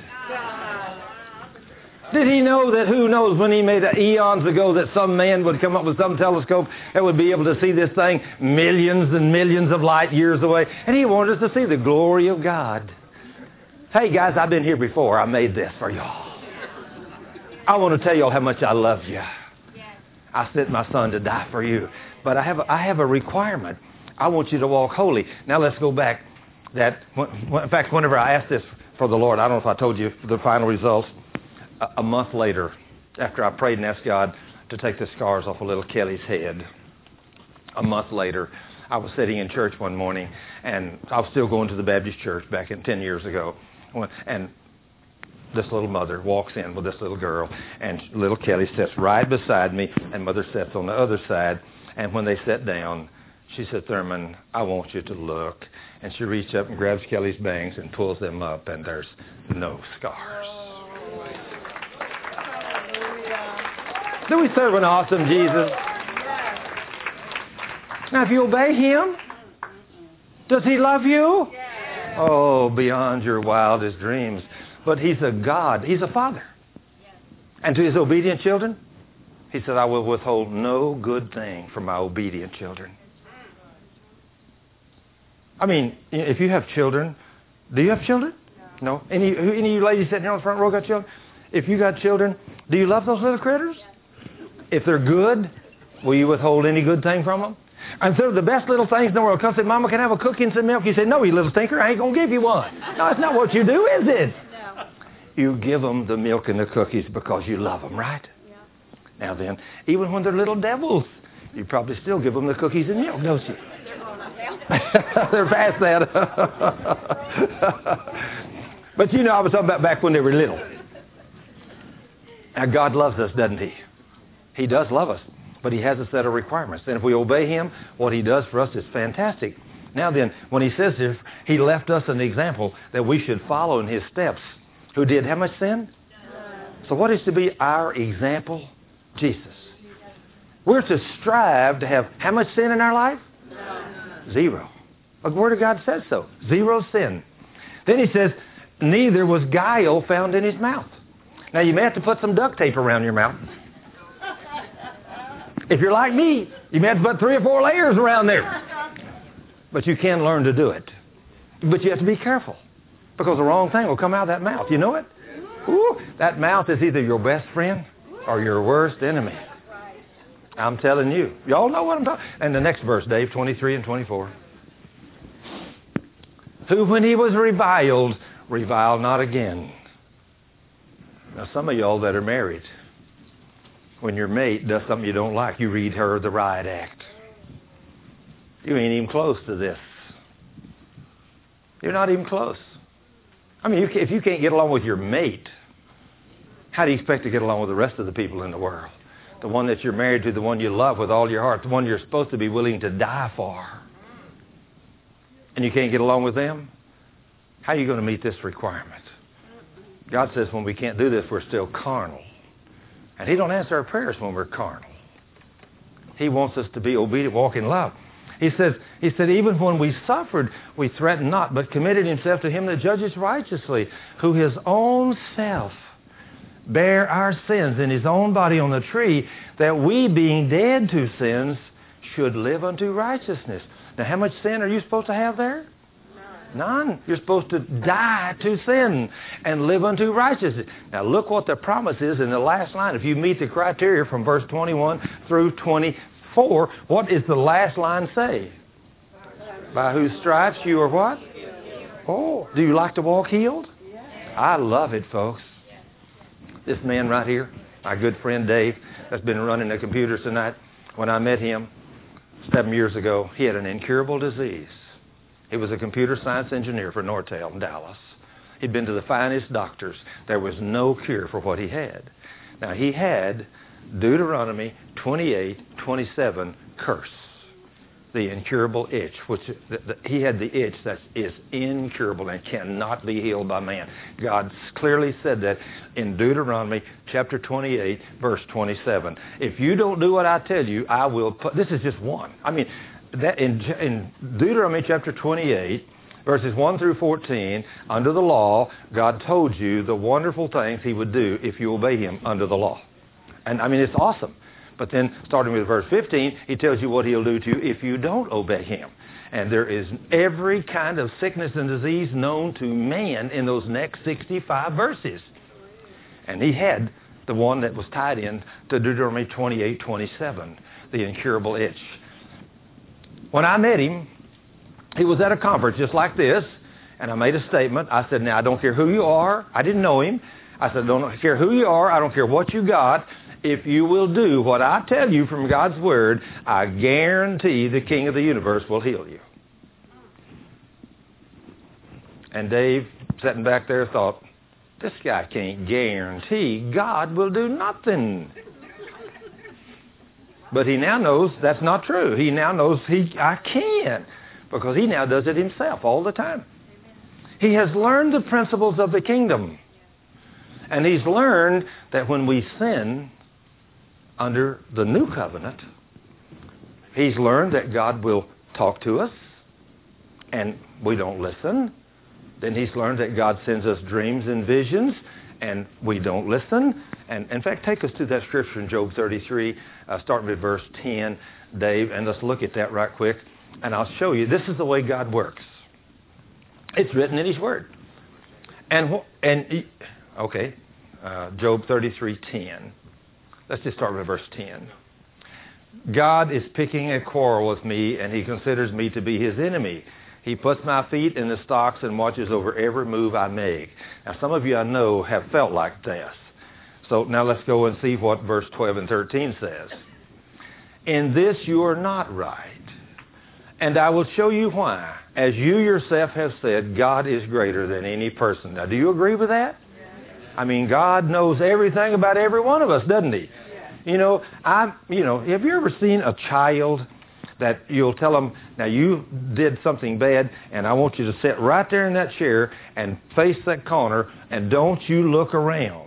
Did he know that, who knows, when he made it eons ago, that some man would come up with some telescope that would be able to see this thing millions and millions of light years away? And he wanted us to see the glory of God. Hey guys, I've been here before. I made this for y'all. I want to tell y'all how much I love you. I sent my son to die for you. But I have a requirement. I want you to walk holy. Now let's go back. In fact, whenever I asked this for the Lord, I don't know if I told you the final results. A month later, after I prayed and asked God to take the scars off of little Kelly's head, a month later, I was sitting in church one morning, and I was still going to the Baptist church back 10 years ago. And this little mother walks in with this little girl, and little Kelly sits right beside me, and mother sits on the other side. And when they sat down, she said, Thurman, I want you to look. And she reached up and grabs Kelly's bangs and pulls them up, and there's no scars. Do we serve an awesome Jesus? Now, if you obey Him, does He love you? Oh, beyond your wildest dreams. But He's a God. He's a Father. And to His obedient children, He said, I will withhold no good thing from my obedient children. I mean, if you have children Do you have children? No. Any of you ladies sitting here on the front row got children? If you got children, do you love those little critters? If they're good, will you withhold any good thing from them? And so the best little things in the world come say, Mama, can I have a cookie and some milk? You say, no, you little stinker, I ain't going to give you one. No, that's not what you do, is it? No. You give them the milk and the cookies because you love them, right? Yeah. Now then, even when they're little devils, you probably still give them the cookies and milk, don't you? They're grown up now. They're past that. But you know, I was talking about back when they were little. Now, God loves us, doesn't He? He does love us, but He has a set of requirements. And if we obey Him, what He does for us is fantastic. Now then, when He says this, He left us an example that we should follow in His steps. Who did how much sin? So what is to be our example? Jesus. We're to strive to have how much sin in our life? Zero. The Word of God says so. Zero sin. Then He says, neither was guile found in His mouth. Now you may have to put some duct tape around your mouth. If you're like me, you may have to put 3 or 4 layers around there. But you can learn to do it. But you have to be careful, because the wrong thing will come out of that mouth. You know it? Ooh, that mouth is either your best friend or your worst enemy. I'm telling you. Y'all know what I'm talking about. And the next verse, Dave, 23 and 24. Who, when he was reviled, reviled not again. Now, some of y'all that are married, when your mate does something you don't like, you read her the riot act. You ain't even close to this. You're not even close. I mean, if you can't get along with your mate, how do you expect to get along with the rest of the people in the world? The one that you're married to, the one you love with all your heart, the one you're supposed to be willing to die for. And you can't get along with them? How are you going to meet this requirement? God says when we can't do this, we're still carnal. And He don't answer our prayers when we're carnal. He wants us to be obedient, walk in love. He said, even when we suffered, we threatened not, but committed Himself to Him that judges righteously, who His own self bare our sins in His own body on the tree, that we, being dead to sins, should live unto righteousness. Now, how much sin are you supposed to have there? None. You're supposed to die to sin and live unto righteousness. Now, look what the promise is in the last line. If you meet the criteria from verse 21 through 24, what does the last line say? By whose stripes you are what? Oh, do you like to walk healed? I love it, folks. This man right here, my good friend Dave, that's been running the computers tonight, when I met him 7 years ago, he had an incurable disease. He was a computer science engineer for Nortel in Dallas. He'd been to the finest doctors. There was no cure for what he had. Now, he had Deuteronomy 28:27 curse, the incurable itch, which he had the itch that is incurable and cannot be healed by man. God clearly said that in Deuteronomy chapter 28, verse 27. If you don't do what I tell you, I will put... This is just one. I mean, that in Deuteronomy chapter 28, verses 1 through 14, under the law, God told you the wonderful things He would do if you obey Him under the law. And I mean, it's awesome. But then, starting with verse 15, He tells you what He'll do to you if you don't obey Him. And there is every kind of sickness and disease known to man in those next 65 verses. And He had the one that was tied in to Deuteronomy 28:27, the incurable itch. When I met him, he was at a conference just like this, and I made a statement. I said, now, I don't care who you are. I didn't know him. I said, don't care who you are. I don't care what you got. If you will do what I tell you from God's Word, I guarantee the King of the universe will heal you. And Dave, sitting back there, thought, this guy can't guarantee God will do nothing. But he now knows that's not true. He now knows I can, because he now does it himself all the time. He has learned the principles of the kingdom. And he's learned that when we sin under the new covenant, he's learned that God will talk to us and we don't listen. Then he's learned that God sends us dreams and visions and we don't listen. And in fact, take us to that scripture in Job 33, starting with verse 10, Dave, and let's look at that right quick. And I'll show you, this is the way God works. It's written in His Word. Job 33:10. Let's just start with verse 10. God is picking a quarrel with me, and He considers me to be His enemy. He puts my feet in the stocks and watches over every move I make. Now, some of you I know have felt like this. So now let's go and see what verse 12 and 13 says. In this you are not right, and I will show you why. As you yourself have said, God is greater than any person. Now, do you agree with that? I mean, God knows everything about every one of us, doesn't He? You know, have you ever seen a child that you'll tell them, now you did something bad, and I want you to sit right there in that chair and face that corner, and don't you look around.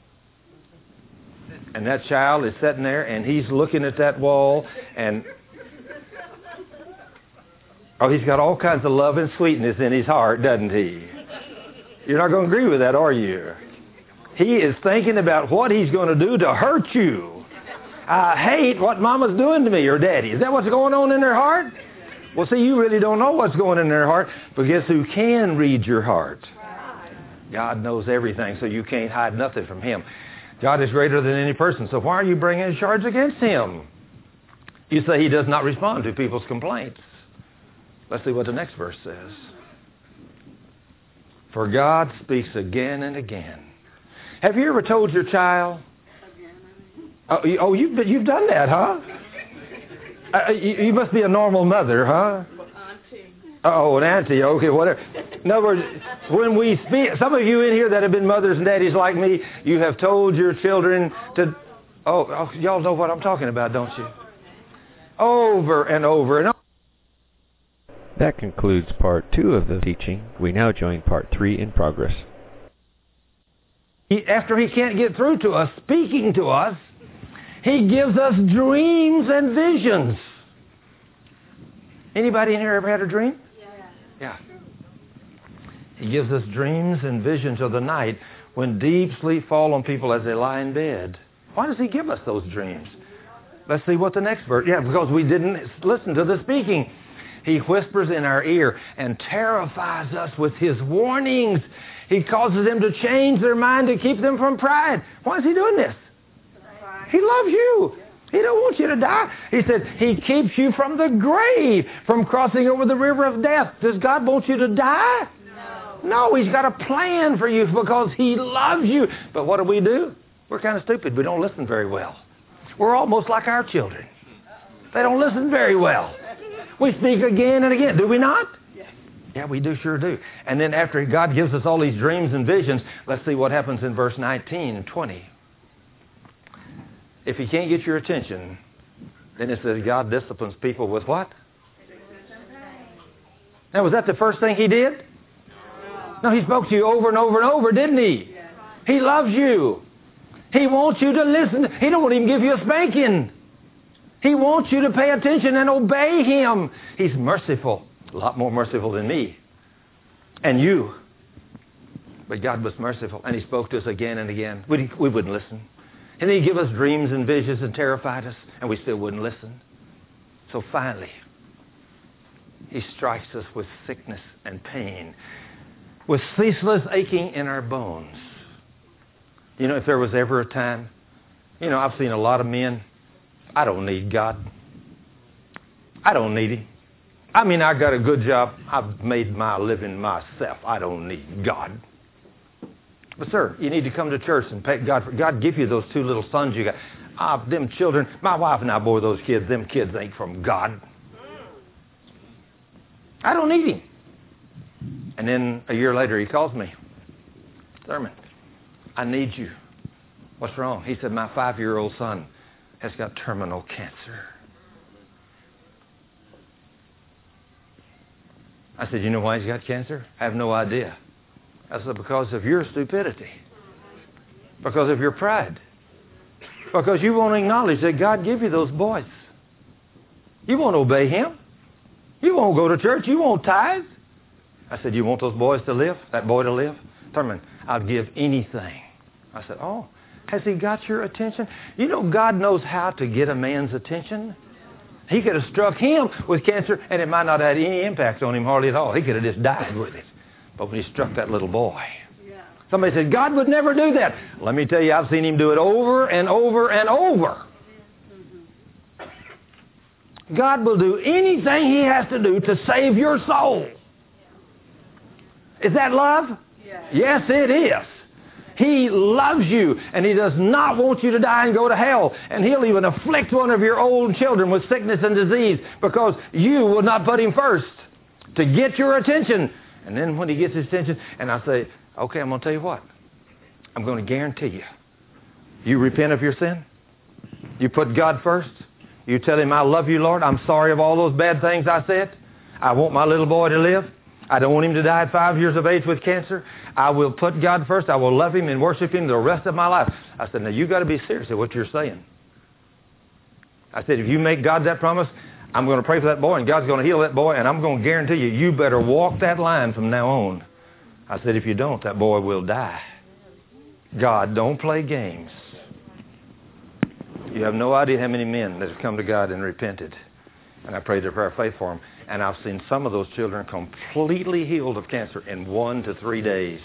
And that child is sitting there, and he's looking at that wall, and he's got all kinds of love and sweetness in his heart, doesn't he? You're not going to agree with that, are you? He is thinking about what he's going to do to hurt you. I hate what Mama's doing to me, or Daddy. Is that what's going on in their heart? Well, see, you really don't know what's going on in their heart, but guess who can read your heart? God knows everything, so you can't hide nothing from Him. God is greater than any person, so why are you bringing a charge against Him? You say He does not respond to people's complaints. Let's see what the next verse says. For God speaks again and again. Have you ever told your child? Oh, you've done that, huh? You must be a normal mother, huh? Auntie. Oh, an auntie. Okay, whatever. In other words, when we speak, some of you in here that have been mothers and daddies like me, you have told your children to. Oh, y'all know what I'm talking about, don't you? Over and over and over. That concludes part 2 of the teaching. We now join part 3 in progress. After He can't get through to us, speaking to us, He gives us dreams and visions. Anybody in here ever had a dream? Yeah. He gives us dreams and visions of the night when deep sleep falls on people as they lie in bed. Why does He give us those dreams? Let's see what the next verse. Yeah, because we didn't listen to the speaking. He whispers in our ear and terrifies us with His warnings. He causes them to change their mind to keep them from pride. Why is He doing this? He loves you. He don't want you to die. He said He keeps you from the grave, from crossing over the river of death. Does God want you to die? No, He's got a plan for you because He loves you. But what do? We're kind of stupid. We don't listen very well. We're almost like our children. They don't listen very well. We speak again and again. Do we not? Yeah, we sure do. And then after God gives us all these dreams and visions, let's see what happens in verse 19 and 20. If He can't get your attention, then it says God disciplines people with what? Now, was that the first thing He did? No, He spoke to you over and over and over, didn't He? He loves you. He wants you to listen. He don't even give you a spanking. He wants you to pay attention and obey Him. He's merciful, a lot more merciful than me and you. But God was merciful, and He spoke to us again and again. We wouldn't listen. And He'd give us dreams and visions and terrified us, and we still wouldn't listen. So finally, He strikes us with sickness and pain, with ceaseless aching in our bones. You know, if there was ever a time, I've seen a lot of men, I don't need God. I don't need Him. I mean, I got a good job. I've made my living myself. I don't need God. But, sir, you need to come to church and pay God for God give you those 2 little sons you got. Them children, my wife and I bore those kids. Them kids ain't from God. I don't need Him. And then a year later, he calls me. Thurman, I need you. What's wrong? He said, my 5-year-old son has got terminal cancer. I said, you know why he's got cancer? I have no idea. I said, because of your stupidity. Because of your pride. Because you won't acknowledge that God gave you those boys. You won't obey Him. You won't go to church. You won't tithe. I said, you want those boys to live? That boy to live? Thurman, I'll give anything. I said, oh, has He got your attention? You know, God knows how to get a man's attention. He could have struck him with cancer, and it might not have had any impact on him hardly at all. He could have just died with it. But when he struck that little boy, somebody said, God would never do that. Let me tell you, I've seen him do it over and over and over. God will do anything he has to do to save your soul. Is that love? Yes, it is. He loves you, and he does not want you to die and go to hell. And he'll even afflict one of your old children with sickness and disease because you will not put him first to get your attention. And then when he gets his attention, and I say, okay, I'm going to tell you what. I'm going to guarantee you. You repent of your sin. You put God first. You tell him, I love you, Lord. I'm sorry of all those bad things I said. I want my little boy to live. I don't want him to die at 5 years of age with cancer. I will put God first. I will love him and worship him the rest of my life. I said, now you got to be serious at what you're saying. I said, if you make God that promise, I'm going to pray for that boy and God's going to heal that boy, and I'm going to guarantee you, you better walk that line from now on. I said, if you don't, that boy will die. God, don't play games. You have no idea how many men that have come to God and repented. And I prayed a prayer of faith for them. And I've seen some of those children completely healed of cancer in 1 to 3 days.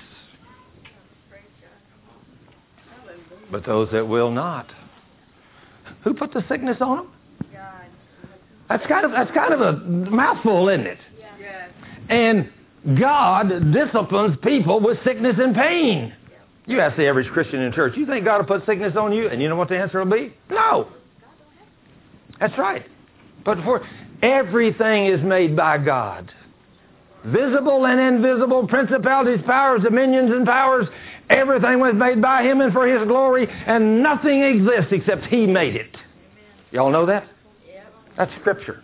But those that will not, who put the sickness on them? That's kind of a mouthful, isn't it? And God disciplines people with sickness and pain. You ask the average Christian in church, you think God will put sickness on you? And you know what the answer will be? No. That's right. But for everything is made by God. Visible and invisible, principalities, powers, dominions, and powers. Everything was made by him and for his glory, and nothing exists except he made it. Y'all know that? That's Scripture.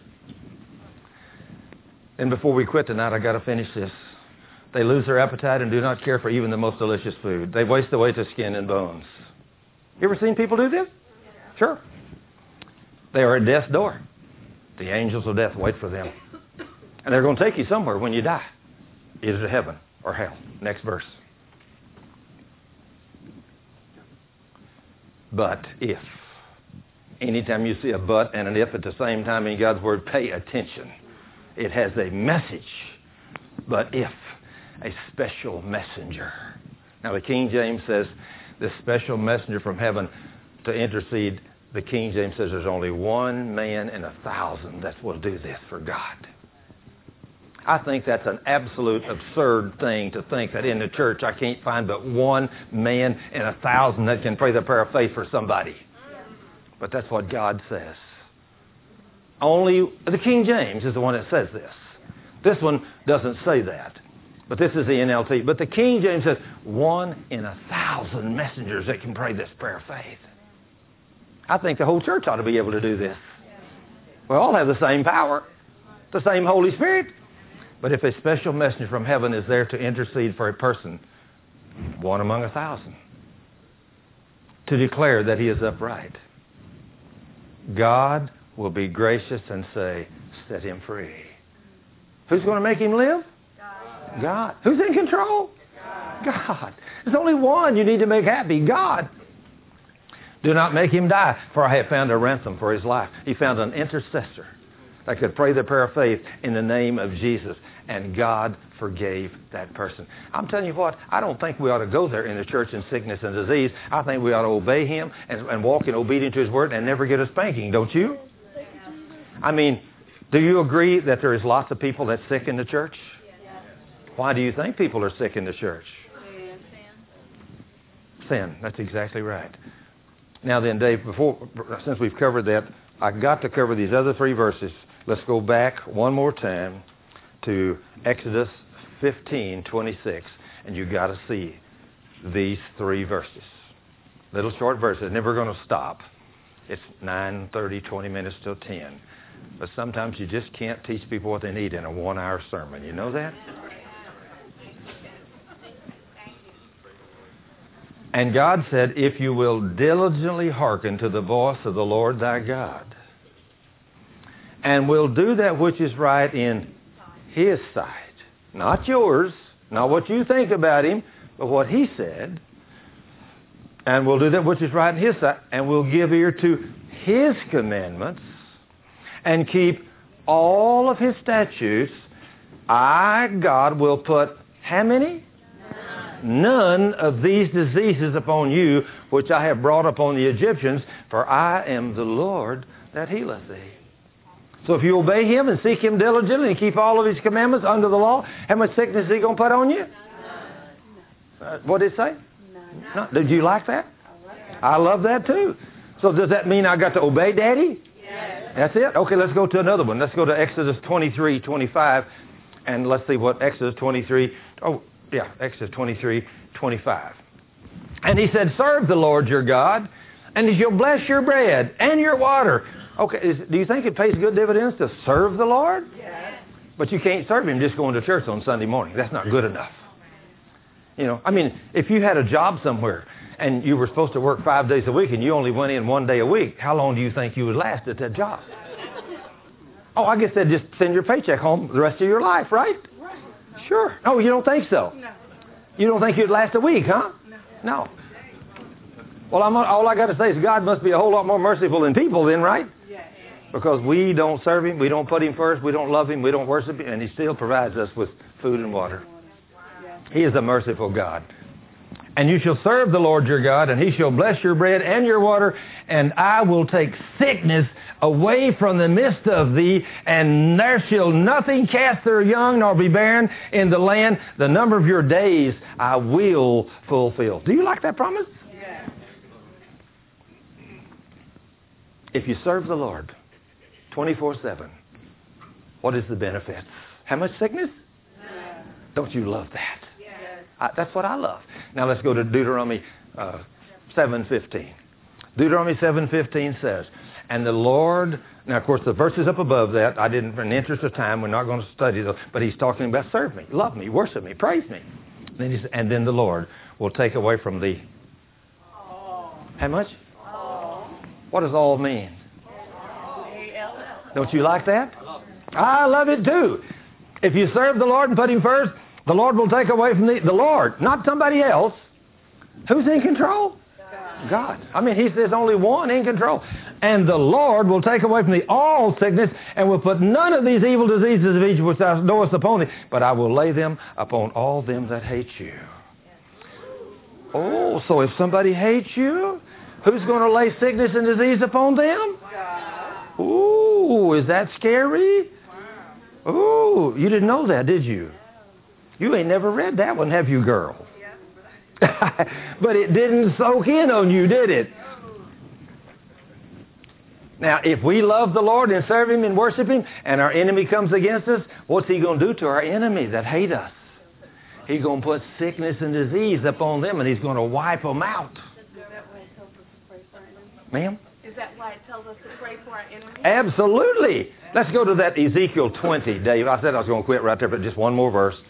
And before we quit tonight, I got to finish this. They lose their appetite and do not care for even the most delicious food. They waste away to skin and bones. You ever seen people do this? Sure. They are at death's door. The angels of death wait for them. And they're going to take you somewhere when you die. Either to heaven or hell. Next verse. But if. Anytime you see a but and an if at the same time in God's Word, pay attention. It has a message. But if. A special messenger. Now the King James says this special messenger from heaven to intercede. The King James says there's only one man in 1,000 that will do this for God. I think that's an absolute absurd thing to think that in the church I can't find but one man in 1,000 that can pray the prayer of faith for somebody. But that's what God says. Only the King James is the one that says this. This one doesn't say that. But this is the NLT. But the King James says, 1 in 1,000 messengers that can pray this prayer of faith. I think the whole church ought to be able to do this. We all have the same power, the same Holy Spirit. But if a special messenger from heaven is there to intercede for a person, 1 among 1,000, to declare that he is upright, God will be gracious and say, set him free. Who's going to make him live? God. Who's in control? God. There's only one you need to make happy. God. Do not make him die, for I have found a ransom for his life. He found an intercessor that could pray the prayer of faith in the name of Jesus. And God forgave that person. I'm telling you what, I don't think we ought to go there in the church in sickness and disease. I think we ought to obey him and walk in obedience to his word and never get a spanking, don't you? I mean, do you agree that there is lots of people that's sick in the church? Why do you think people are sick in the church? Sin. That's exactly right. Now then, Dave, since we've covered that, I got to cover these other 3 verses. Let's go back one more time to Exodus 15:26, and you got to see these 3 verses. Little short verses. Never going to stop. It's 9:30, 20 minutes till 10. But sometimes you just can't teach people what they need in a 1-hour sermon. You know that? And God said, if you will diligently hearken to the voice of the Lord thy God, and will do that which is right in his sight, not yours, not what you think about him, but what he said, and will do that which is right in his sight, and will give ear to his commandments, and keep all of his statutes, I, God, will put How many? None of these diseases upon you, which I have brought upon the Egyptians, for I am the Lord that healeth thee. So if you obey Him and seek Him diligently and keep all of His commandments under the law, how much sickness is He going to put on you? What did it say? No. Did you like that? I love that too. So does that mean I got to obey Daddy? Yes. That's it? Okay, let's go to another one. Let's go to Exodus 23:25, and let's see what Exodus 23... Exodus 23:25. And He said, serve the Lord your God, and He shall bless your bread and your water. Okay, do you think it pays good dividends to serve the Lord? Yes. But you can't serve Him just going to church on Sunday morning. That's not good enough. You know, I mean, if you had a job somewhere and you were supposed to work 5 days a week and you only went in 1 day a week, how long do you think you would last at that job? Oh, I guess they'd just send your paycheck home the rest of your life, right? Sure. Oh, you don't think so? No. You don't think you'd last a week, huh? No. Well, all I got to say is God must be a whole lot more merciful than people then, right? Because we don't serve Him, we don't put Him first, we don't love Him, we don't worship Him, and He still provides us with food and water. He is a merciful God. And you shall serve the Lord your God, and He shall bless your bread and your water, and I will take sickness away from the midst of thee, and there shall nothing cast their young nor be barren in the land. The number of your days I will fulfill. Do you like that promise? Yeah. If you serve the Lord 24/7, what is the benefit? How much sickness? Yeah. Don't you love that? That's what I love. Now let's go to Deuteronomy 7:15. Deuteronomy 7:15 says, and the Lord... Now, of course, the verses up above that, in the interest of time, we're not going to study those, but He's talking about serve me, love me, worship me, praise me. Then he says, and then the Lord will take away from thee... How much? What does all mean? Don't you like that? I love it too. If you serve the Lord and put Him first, the Lord will take away from thee, the Lord, not somebody else. Who's in control? God. I mean, there's only one in control. And the Lord will take away from thee all sickness, and will put none of these evil diseases of Egypt which thou knowest upon thee, but I will lay them upon all them that hate you. Oh, so if somebody hates you, who's going to lay sickness and disease upon them? Ooh, is that scary? Ooh, you didn't know that, did you? You ain't never read that one, have you, girl? But it didn't soak in on you, did it? Now, if we love the Lord and serve Him and worship Him, and our enemy comes against us, what's He going to do to our enemy that hate us? He's going to put sickness and disease upon them, and He's going to wipe them out. Ma'am? Is that why it tells us to pray for our enemies? Absolutely. Let's go to that Ezekiel 20, Dave. I said I was going to quit right there, but just one more verse.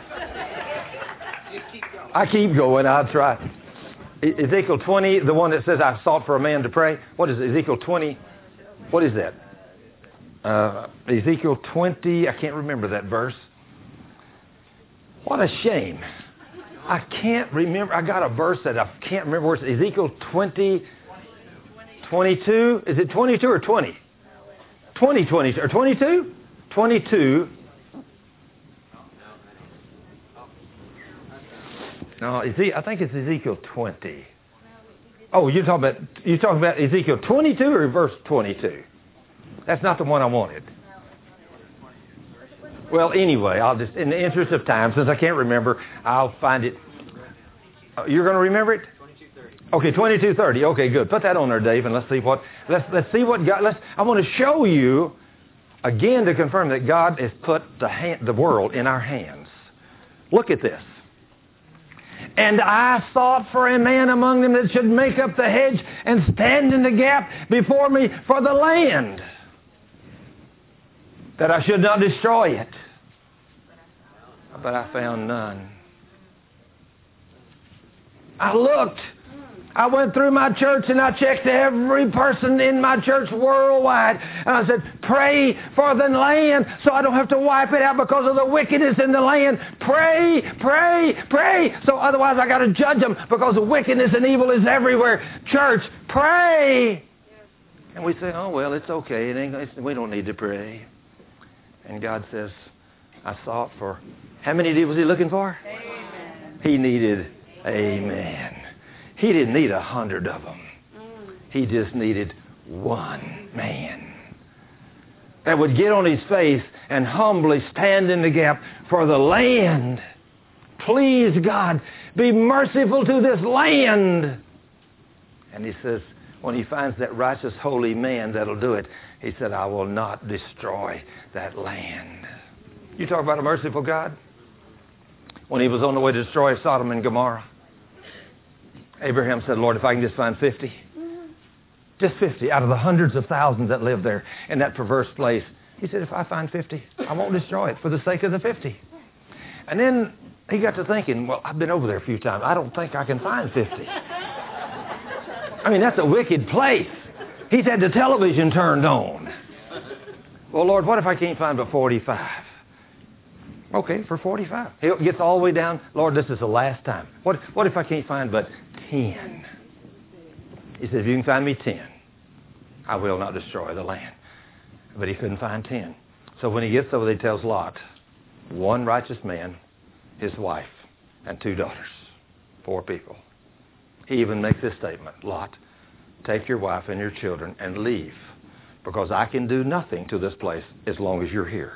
I keep going. I'll try. Ezekiel 20, the one that says, I sought for a man to pray. What is it? Ezekiel 20? What is that? Ezekiel 20, I can't remember that verse. What a shame. I can't remember. I got a verse that I can't remember where it's Ezekiel 20, 22. Is it 22 or 20? 20, 22. Or 22? 22. No, I think it's Ezekiel 20. Oh, you're talking about Ezekiel 22 or verse 22? That's not the one I wanted. Well, anyway, I'll just, in the interest of time, since I can't remember, I'll find it. You're going to remember it? 22:30. Okay, 22:30. Okay, good. Put that on there, Dave, and let's see what God. I want to show you again to confirm that God has put the world in our hands. Look at this. And I sought for a man among them that should make up the hedge and stand in the gap before me for the land, that I should not destroy it. But I found none. I looked. I went through my church and I checked every person in my church worldwide. And I said, pray for the land so I don't have to wipe it out because of the wickedness in the land. Pray, pray, pray. So otherwise I got to judge them because the wickedness and evil is everywhere. Church, pray. And we say, oh, well, it's okay. We don't need to pray. And God says, I sought for How many was he looking for? He needed amen. He didn't need 100 of them. He just needed one man that would get on his face and humbly stand in the gap for the land. Please, God, be merciful to this land. And he says, when he finds that righteous, holy man that'll do it, he said, I will not destroy that land. You talk about a merciful God? When he was on the way to destroy Sodom and Gomorrah, Abraham said, Lord, if I can just find 50, just 50 out of the hundreds of thousands that live there in that perverse place. He said, if I find 50, I won't destroy it for the sake of the 50. And then he got to thinking, well, I've been over there a few times. I don't think I can find 50. I mean, that's a wicked place. He's had the television turned on. Well, Lord, what if I can't find but 45? Okay, for 45. He gets all the way down. Lord, this is the last time. What if I can't find but 10? He said, if you can find me 10, I will not destroy the land. But he couldn't find 10. So when he gets over there, he tells Lot, one righteous man, his wife, and 2 daughters. 4 people. He even makes this statement, Lot, take your wife and your children and leave, because I can do nothing to this place as long as you're here.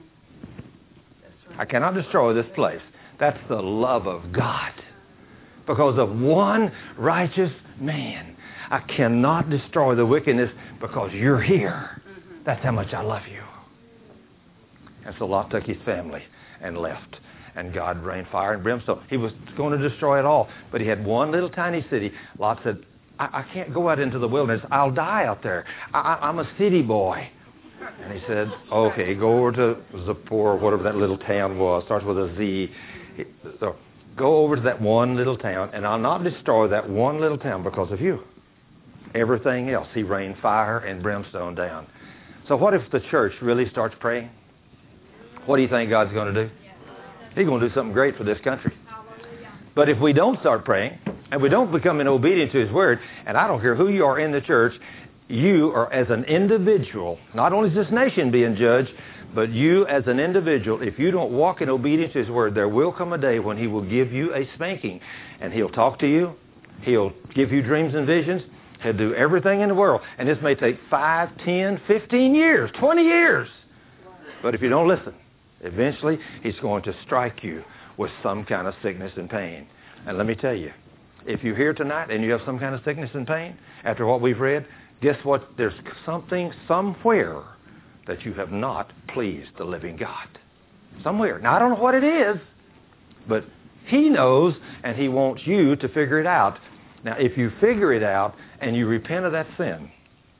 I cannot destroy this place. That's the love of God. Because of one righteous man, I cannot destroy the wickedness because you're here. That's how much I love you. And so Lot took his family and left. And God rained fire and brimstone. He was going to destroy it all. But he had one little tiny city. Lot said, I can't go out into the wilderness. I'll die out there. I'm a city boy. And he said, okay, go over to Zippor, whatever that little town was. Starts with a Z. So go over to that one little town, and I'll not destroy that one little town because of you. Everything else, he rained fire and brimstone down. So what if the church really starts praying? What do you think God's going to do? He's going to do something great for this country. But if we don't start praying, and we don't become obedient to His Word, and I don't care who you are in the church, you are as an individual, not only is this nation being judged, but you as an individual, if you don't walk in obedience to His Word, there will come a day when He will give you a spanking. And He'll talk to you. He'll give you dreams and visions. He'll do everything in the world. And this may take 5, 10, 15 years, 20 years. But if you don't listen, eventually He's going to strike you with some kind of sickness and pain. And let me tell you, if you're here tonight and you have some kind of sickness and pain, after what we've read, guess what? There's something somewhere that you have not pleased the living God. Somewhere. Now, I don't know what it is, but He knows, and He wants you to figure it out. Now, if you figure it out and you repent of that sin,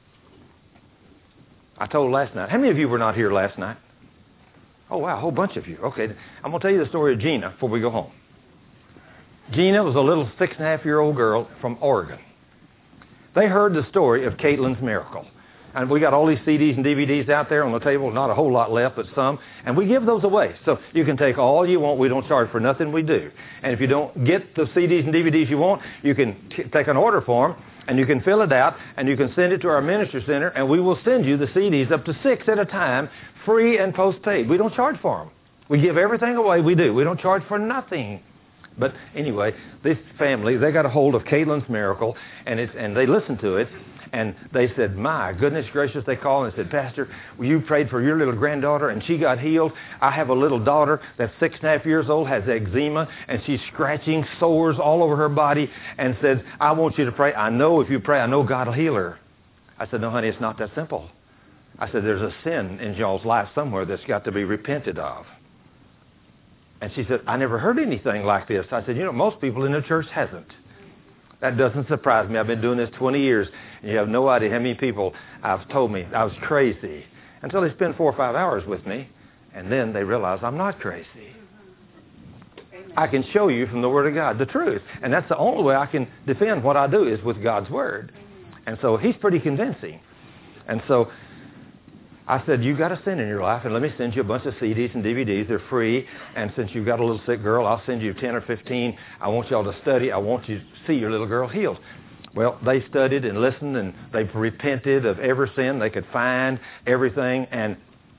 I told last night. How many of you were not here last night? Oh, wow, a whole bunch of you. Okay, I'm going to tell you the story of Gina before we go home. Gina was a little 6.5-year-old girl from Oregon. They heard the story of Caitlin's miracle. And we got all these CDs and DVDs out there on the table. Not a whole lot left, but some. And we give those away. So you can take all you want. We don't charge for nothing we do. And if you don't get the CDs and DVDs you want, you can take an order form, and you can fill it out, and you can send it to our ministry center, and we will send you the CDs up to 6 at a time, free and postpaid. We don't charge for them. We give everything away. We do. We don't charge for nothing. But anyway, this family, they got a hold of Caitlin's miracle, and they listened to it, and they said, my goodness gracious, they called and said, Pastor, you prayed for your little granddaughter, and she got healed. I have a little daughter that's 6.5 years old, has eczema, and she's scratching sores all over her body, and said, I want you to pray. I know if you pray, I know God will heal her. I said, no, honey, it's not that simple. I said, there's a sin in y'all's life somewhere that's got to be repented of. And she said, I never heard anything like this. I said, most people in the church hasn't. That doesn't surprise me. I've been doing this 20 years, and you have no idea how many people have told me I was crazy until they spend 4 or 5 hours with me, and then they realize I'm not crazy. I can show you from the Word of God the truth, and that's the only way I can defend what I do is with God's Word. And so He's pretty convincing. And so I said, you got a sin in your life, and let me send you a bunch of CDs and DVDs. They're free, and since you've got a little sick girl, I'll send you 10 or 15. I want y'all to study. I want you to see your little girl healed. Well, they studied and listened, and they've repented of every sin they could find, everything, and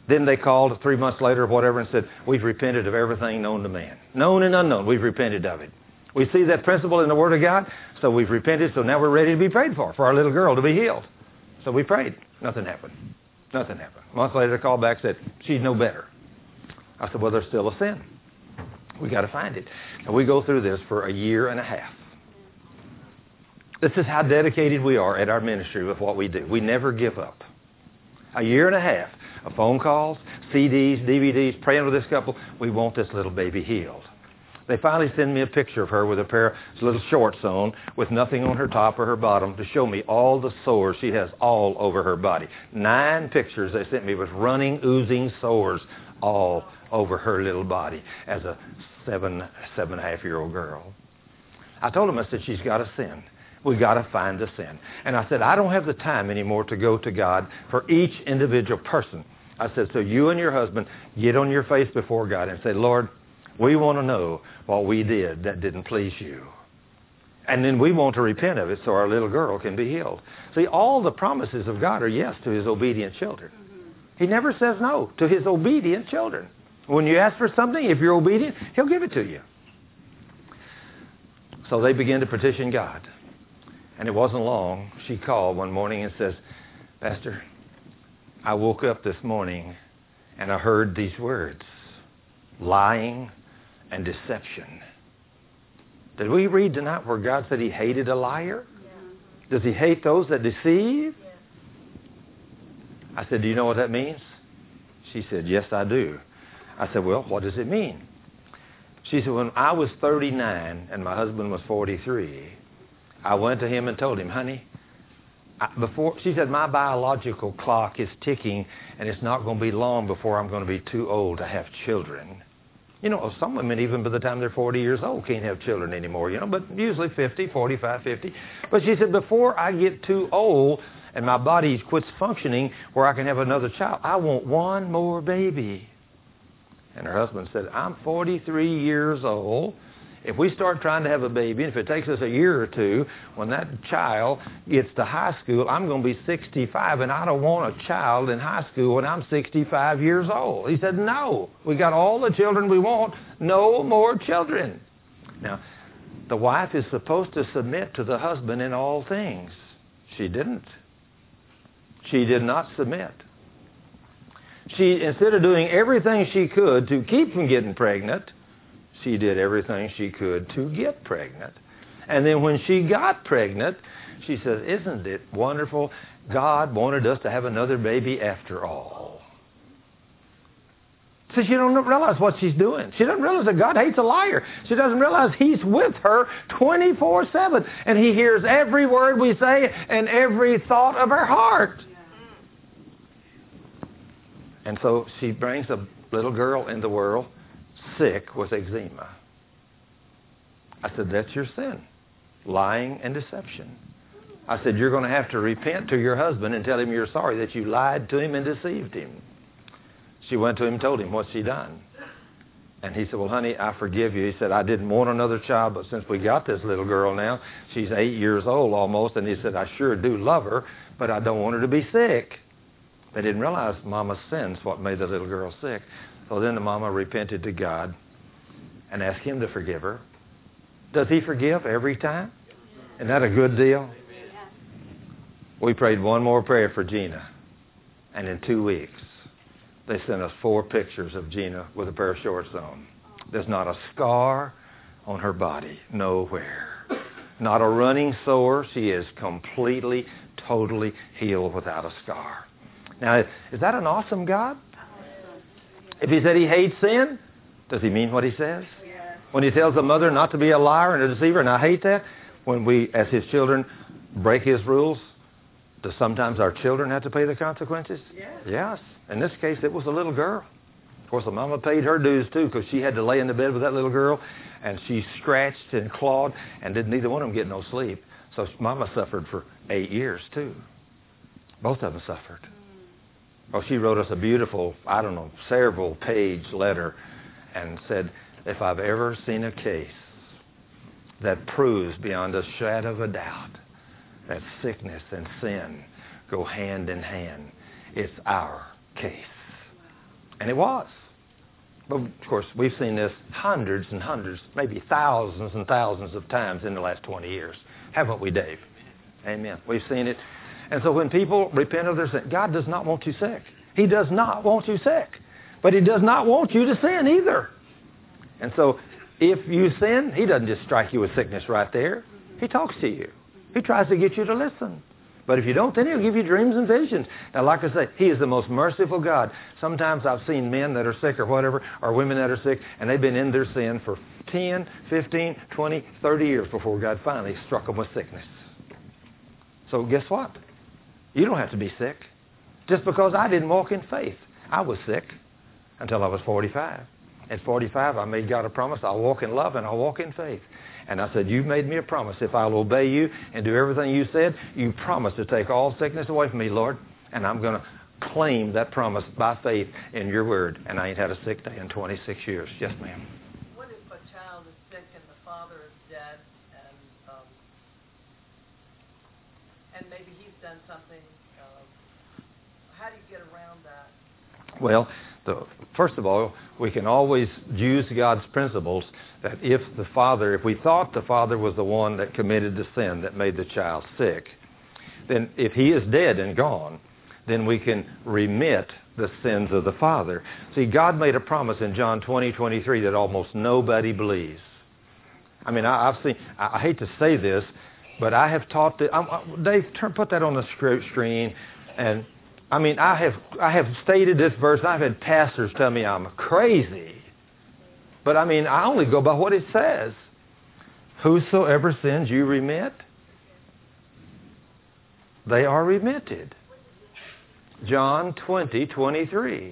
Then they called 3 months later or whatever and said, we've repented of everything known to man. Known and unknown, we've repented of it. We see that principle in the Word of God, so we've repented, so now we're ready to be prayed for our little girl to be healed. So we prayed. Nothing happened. Nothing happened. A month later, they called back and said, she's no better. I said, well, there's still a sin. We got to find it. And we go through this for a year and a half. This is how dedicated we are at our ministry with what we do. We never give up. A year and a half of phone calls, CDs, DVDs, praying with this couple. We want this little baby healed. They finally send me a picture of her with a pair of little shorts on with nothing on her top or her bottom to show me all the sores she has all over her body. 9 pictures they sent me with running, oozing sores all over her little body as a 7.5-year-old girl. I told them, I said, she's got a sin. We got to find the sin. And I said, I don't have the time anymore to go to God for each individual person. I said, so you and your husband get on your face before God and say, Lord, we want to know what we did that didn't please you. And then we want to repent of it so our little girl can be healed. See, all the promises of God are yes to his obedient children. He never says no to his obedient children. When you ask for something, if you're obedient, he'll give it to you. So they begin to petition God. And it wasn't long, she called one morning and says, Pastor, I woke up this morning and I heard these words, lying and deception. Did we read tonight where God said he hated a liar? Yeah. Does he hate those that deceive? Yeah. I said, do you know what that means? She said, yes, I do. I said, well, what does it mean? She said, when I was 39 and my husband was 43, I went to him and told him, honey, she said, my biological clock is ticking and it's not going to be long before I'm going to be too old to have children. You know, some women, even by the time they're 40 years old, can't have children anymore, you know, but usually 50, 45, 50. But she said, before I get too old and my body quits functioning where I can have another child, I want one more baby. And her husband said, I'm 43 years old. If we start trying to have a baby, and if it takes us a year or two, when that child gets to high school, I'm going to be 65, and I don't want a child in high school when I'm 65 years old. He said, no, we got all the children we want, no more children. Now, the wife is supposed to submit to the husband in all things. She didn't. She did not submit. She, instead of doing everything she could to keep from getting pregnant, she did everything she could to get pregnant. And then when she got pregnant, she says, isn't it wonderful? God wanted us to have another baby after all. So she don't realize what she's doing. She doesn't realize that God hates a liar. She doesn't realize he's with her 24/7. And he hears every word we say and every thought of her heart. And so she brings a little girl in the world sick with eczema. I said, that's your sin. Lying and deception. I said, you're going to have to repent to your husband and tell him you're sorry that you lied to him and deceived him. She went to him and told him what she done. And he said, well, honey, I forgive you. He said, I didn't want another child, but since we got this little girl now, she's 8 years old almost, and he said, I sure do love her, but I don't want her to be sick. They didn't realize Mama's sins, what made the little girl sick. So then the mama repented to God and asked him to forgive her. Does he forgive every time? Isn't that a good deal? We prayed one more prayer for Gina. And in 2 weeks, they sent us 4 pictures of Gina with a pair of shorts on. There's not a scar on her body, nowhere. Not a running sore. She is completely, totally healed without a scar. Now, is that an awesome God? If he said he hates sin, does he mean what he says? Yeah. When he tells a mother not to be a liar and a deceiver, and I hate that, when we, as his children, break his rules, do sometimes our children have to pay the consequences? Yes. Yes. In this case, it was a little girl. Of course, the mama paid her dues, too, because she had to lay in the bed with that little girl, and she scratched and clawed, and didn't neither one of them get no sleep. So mama suffered for 8 years, too. Both of them suffered. Well, she wrote us a beautiful, several page letter and said, if I've ever seen a case that proves beyond a shadow of a doubt that sickness and sin go hand in hand, it's our case. And it was. But, of course, we've seen this hundreds and hundreds, maybe thousands and thousands of times in the last 20 years. Haven't we, Dave? Amen. We've seen it. And so when people repent of their sin, God does not want you sick. He does not want you sick. But He does not want you to sin either. And so if you sin, He doesn't just strike you with sickness right there. He talks to you. He tries to get you to listen. But if you don't, then He'll give you dreams and visions. Now, like I say, He is the most merciful God. Sometimes I've seen men that are sick or whatever, or women that are sick, and they've been in their sin for 10, 15, 20, 30 years before God finally struck them with sickness. So guess what? You don't have to be sick. Just because I didn't walk in faith. I was sick until I was 45. At 45, I made God a promise. I'll walk in love and I'll walk in faith. And I said, you've made me a promise. If I'll obey you and do everything you said, you promised to take all sickness away from me, Lord. And I'm going to claim that promise by faith in your word. And I ain't had a sick day in 26 years. Yes, ma'am. What if a child is sick and the father is dead and maybe he's done something? How do you get around that? Well, first of all, we can always use God's principles that if we thought the father was the one that committed the sin that made the child sick, then if he is dead and gone, then we can remit the sins of the father. See, God made a promise in John 20:23 that almost nobody believes. I mean, I hate to say this, but I have taught Dave, put that on the screen, and I mean, I have stated this verse. I've had pastors tell me I'm crazy. But I mean, I only go by what it says. Whosoever sins you remit, they are remitted. John 20:23.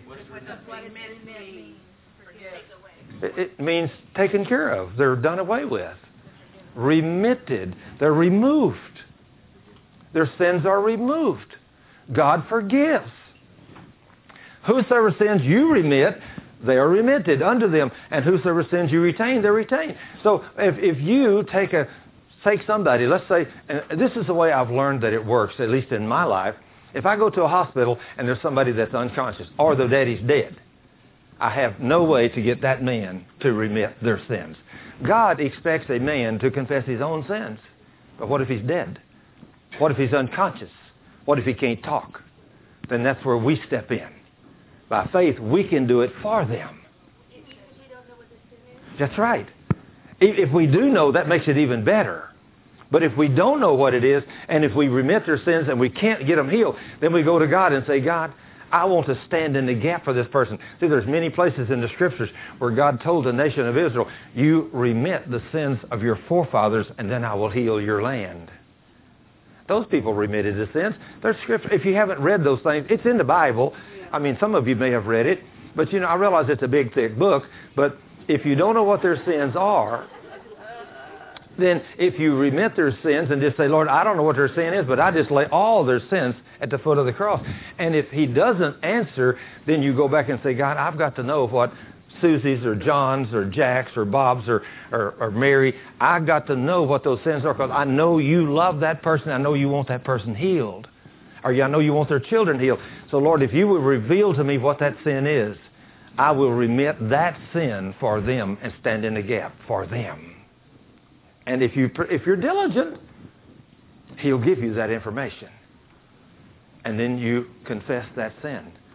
It means taken care of. They're done away with. Remitted. They're removed. Their sins are removed. God forgives. Whosoever sins you remit, they are remitted unto them. And whosoever sins you retain, they're retained. So if you take somebody, let's say, and this is the way I've learned that it works, at least in my life. If I go to a hospital and there's somebody that's unconscious or their daddy's dead, I have no way to get that man to remit their sins. God expects a man to confess his own sins. But what if he's dead? What if he's unconscious? What if he can't talk? Then that's where we step in. By faith, we can do it for them. That's right. If we do know, that makes it even better. But if we don't know what it is, and if we remit their sins and we can't get them healed, then we go to God and say, God, I want to stand in the gap for this person. See, there's many places in the Scriptures where God told the nation of Israel, you remit the sins of your forefathers, and then I will heal your land. Those people remitted the sins. There's Scripture. If you haven't read those things, it's in the Bible. I mean, some of you may have read it, but I realize it's a big, thick book, but if you don't know what their sins are, then if you remit their sins and just say, Lord, I don't know what their sin is, but I just lay all their sins at the foot of the cross. And if he doesn't answer, then you go back and say, God, I've got to know what Susie's or John's or Jack's or Bob's or Mary, I've got to know what those sins are because I know you love that person. I know you want that person healed. Or I know you want their children healed. So, Lord, if you will reveal to me what that sin is, I will remit that sin for them and stand in the gap for them. And if you're diligent, he'll give you that information. And then you confess that sin.